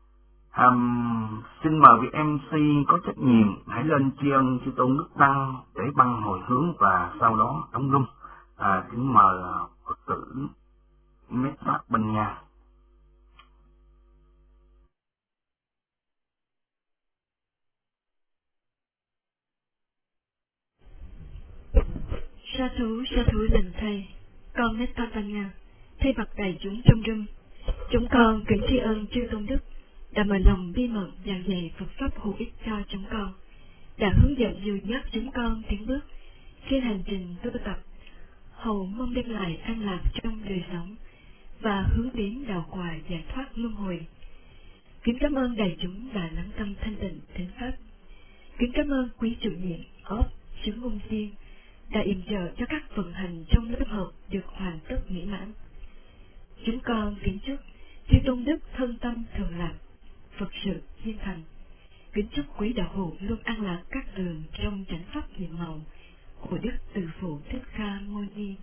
Um, xin mời vị em xê có trách nhiệm hãy lên tri ân chư tôn đức tăng để băng hồi hướng và sau đó đóng rung. À, kính mời uh, Phật tử Mết Bát Bên Nha. Sa thú, sa thú lành thầy, con Nestapanya, thay mặt đại chúng trong rung, chúng con kính tri ân chư tôn đức đã mở lòng bi mật giảng dạy Phật pháp hữu ích cho chúng con, đã hướng dẫn dìu dắt chúng con tiến bước trên hành trình tu tập, hầu mong đem lại an lạc trong đời sống và hướng đến đạo quả giải thoát luân hồi. Kính cảm ơn đại chúng đã lắng tâm thanh tịnh thính pháp. Kính cảm ơn quý chủ nhiệm ốp chứng ngôn viên đã yểm trợ cho các vận hành trong lớp học được hoàn tất mỹ mãn. Chúng con kính chúc chư tôn đức thân tâm thường lạc, Phật sự hiên thành. Kính chúc quý đạo hữu luôn an lạc các đường trong chánh pháp nhiệm màu, của Đức Từ Phụ Thích Ca Mâu Ni.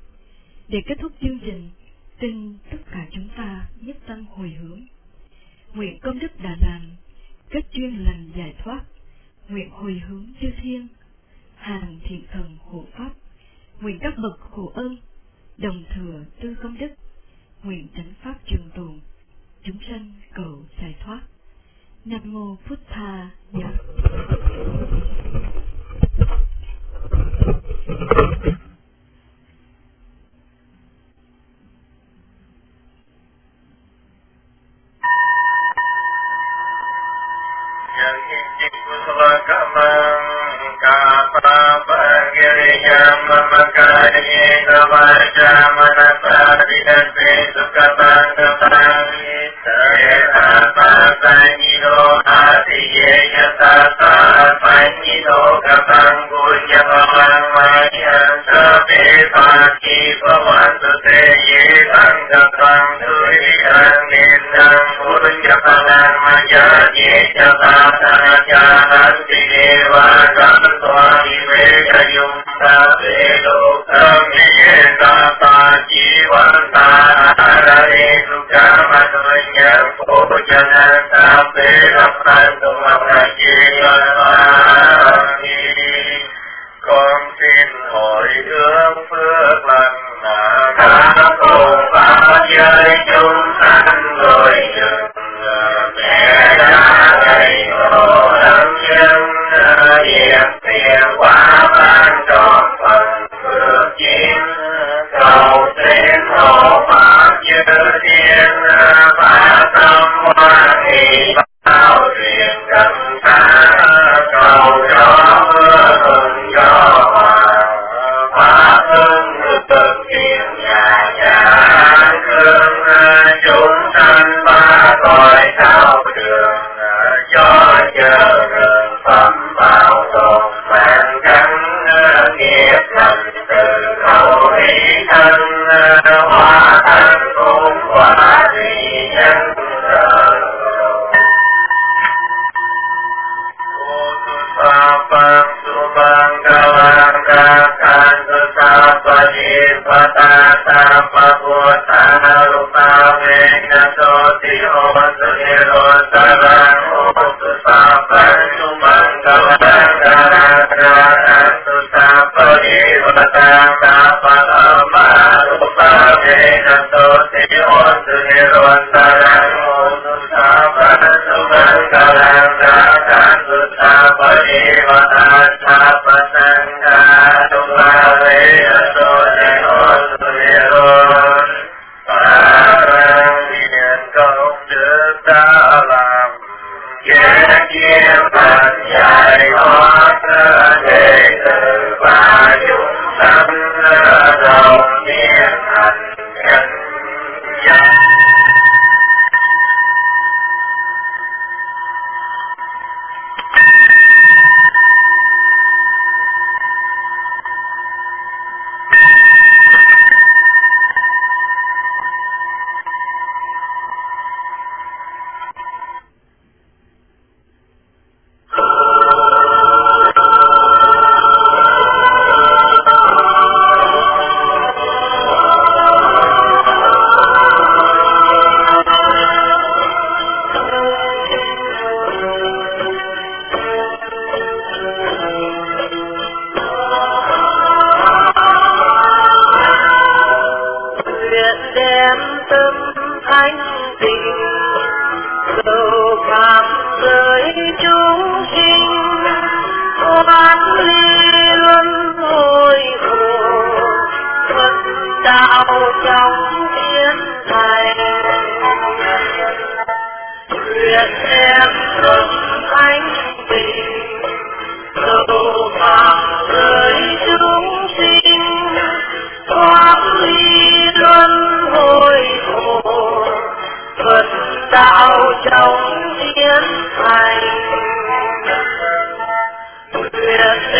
Để kết thúc chương trình, xin tất cả chúng ta nhất tâm hồi hướng. Nguyện công đức đã làm, kết duyên lành giải thoát, nguyện hồi hướng chư thiên, hàng thiện thần hộ pháp, nguyện các bậc khổ ơn, đồng thừa tư công đức, nguyện chánh pháp trường tồn, chúng sanh cầu giải thoát. Nam mô Phật Tha Dạ. trong thiên thành.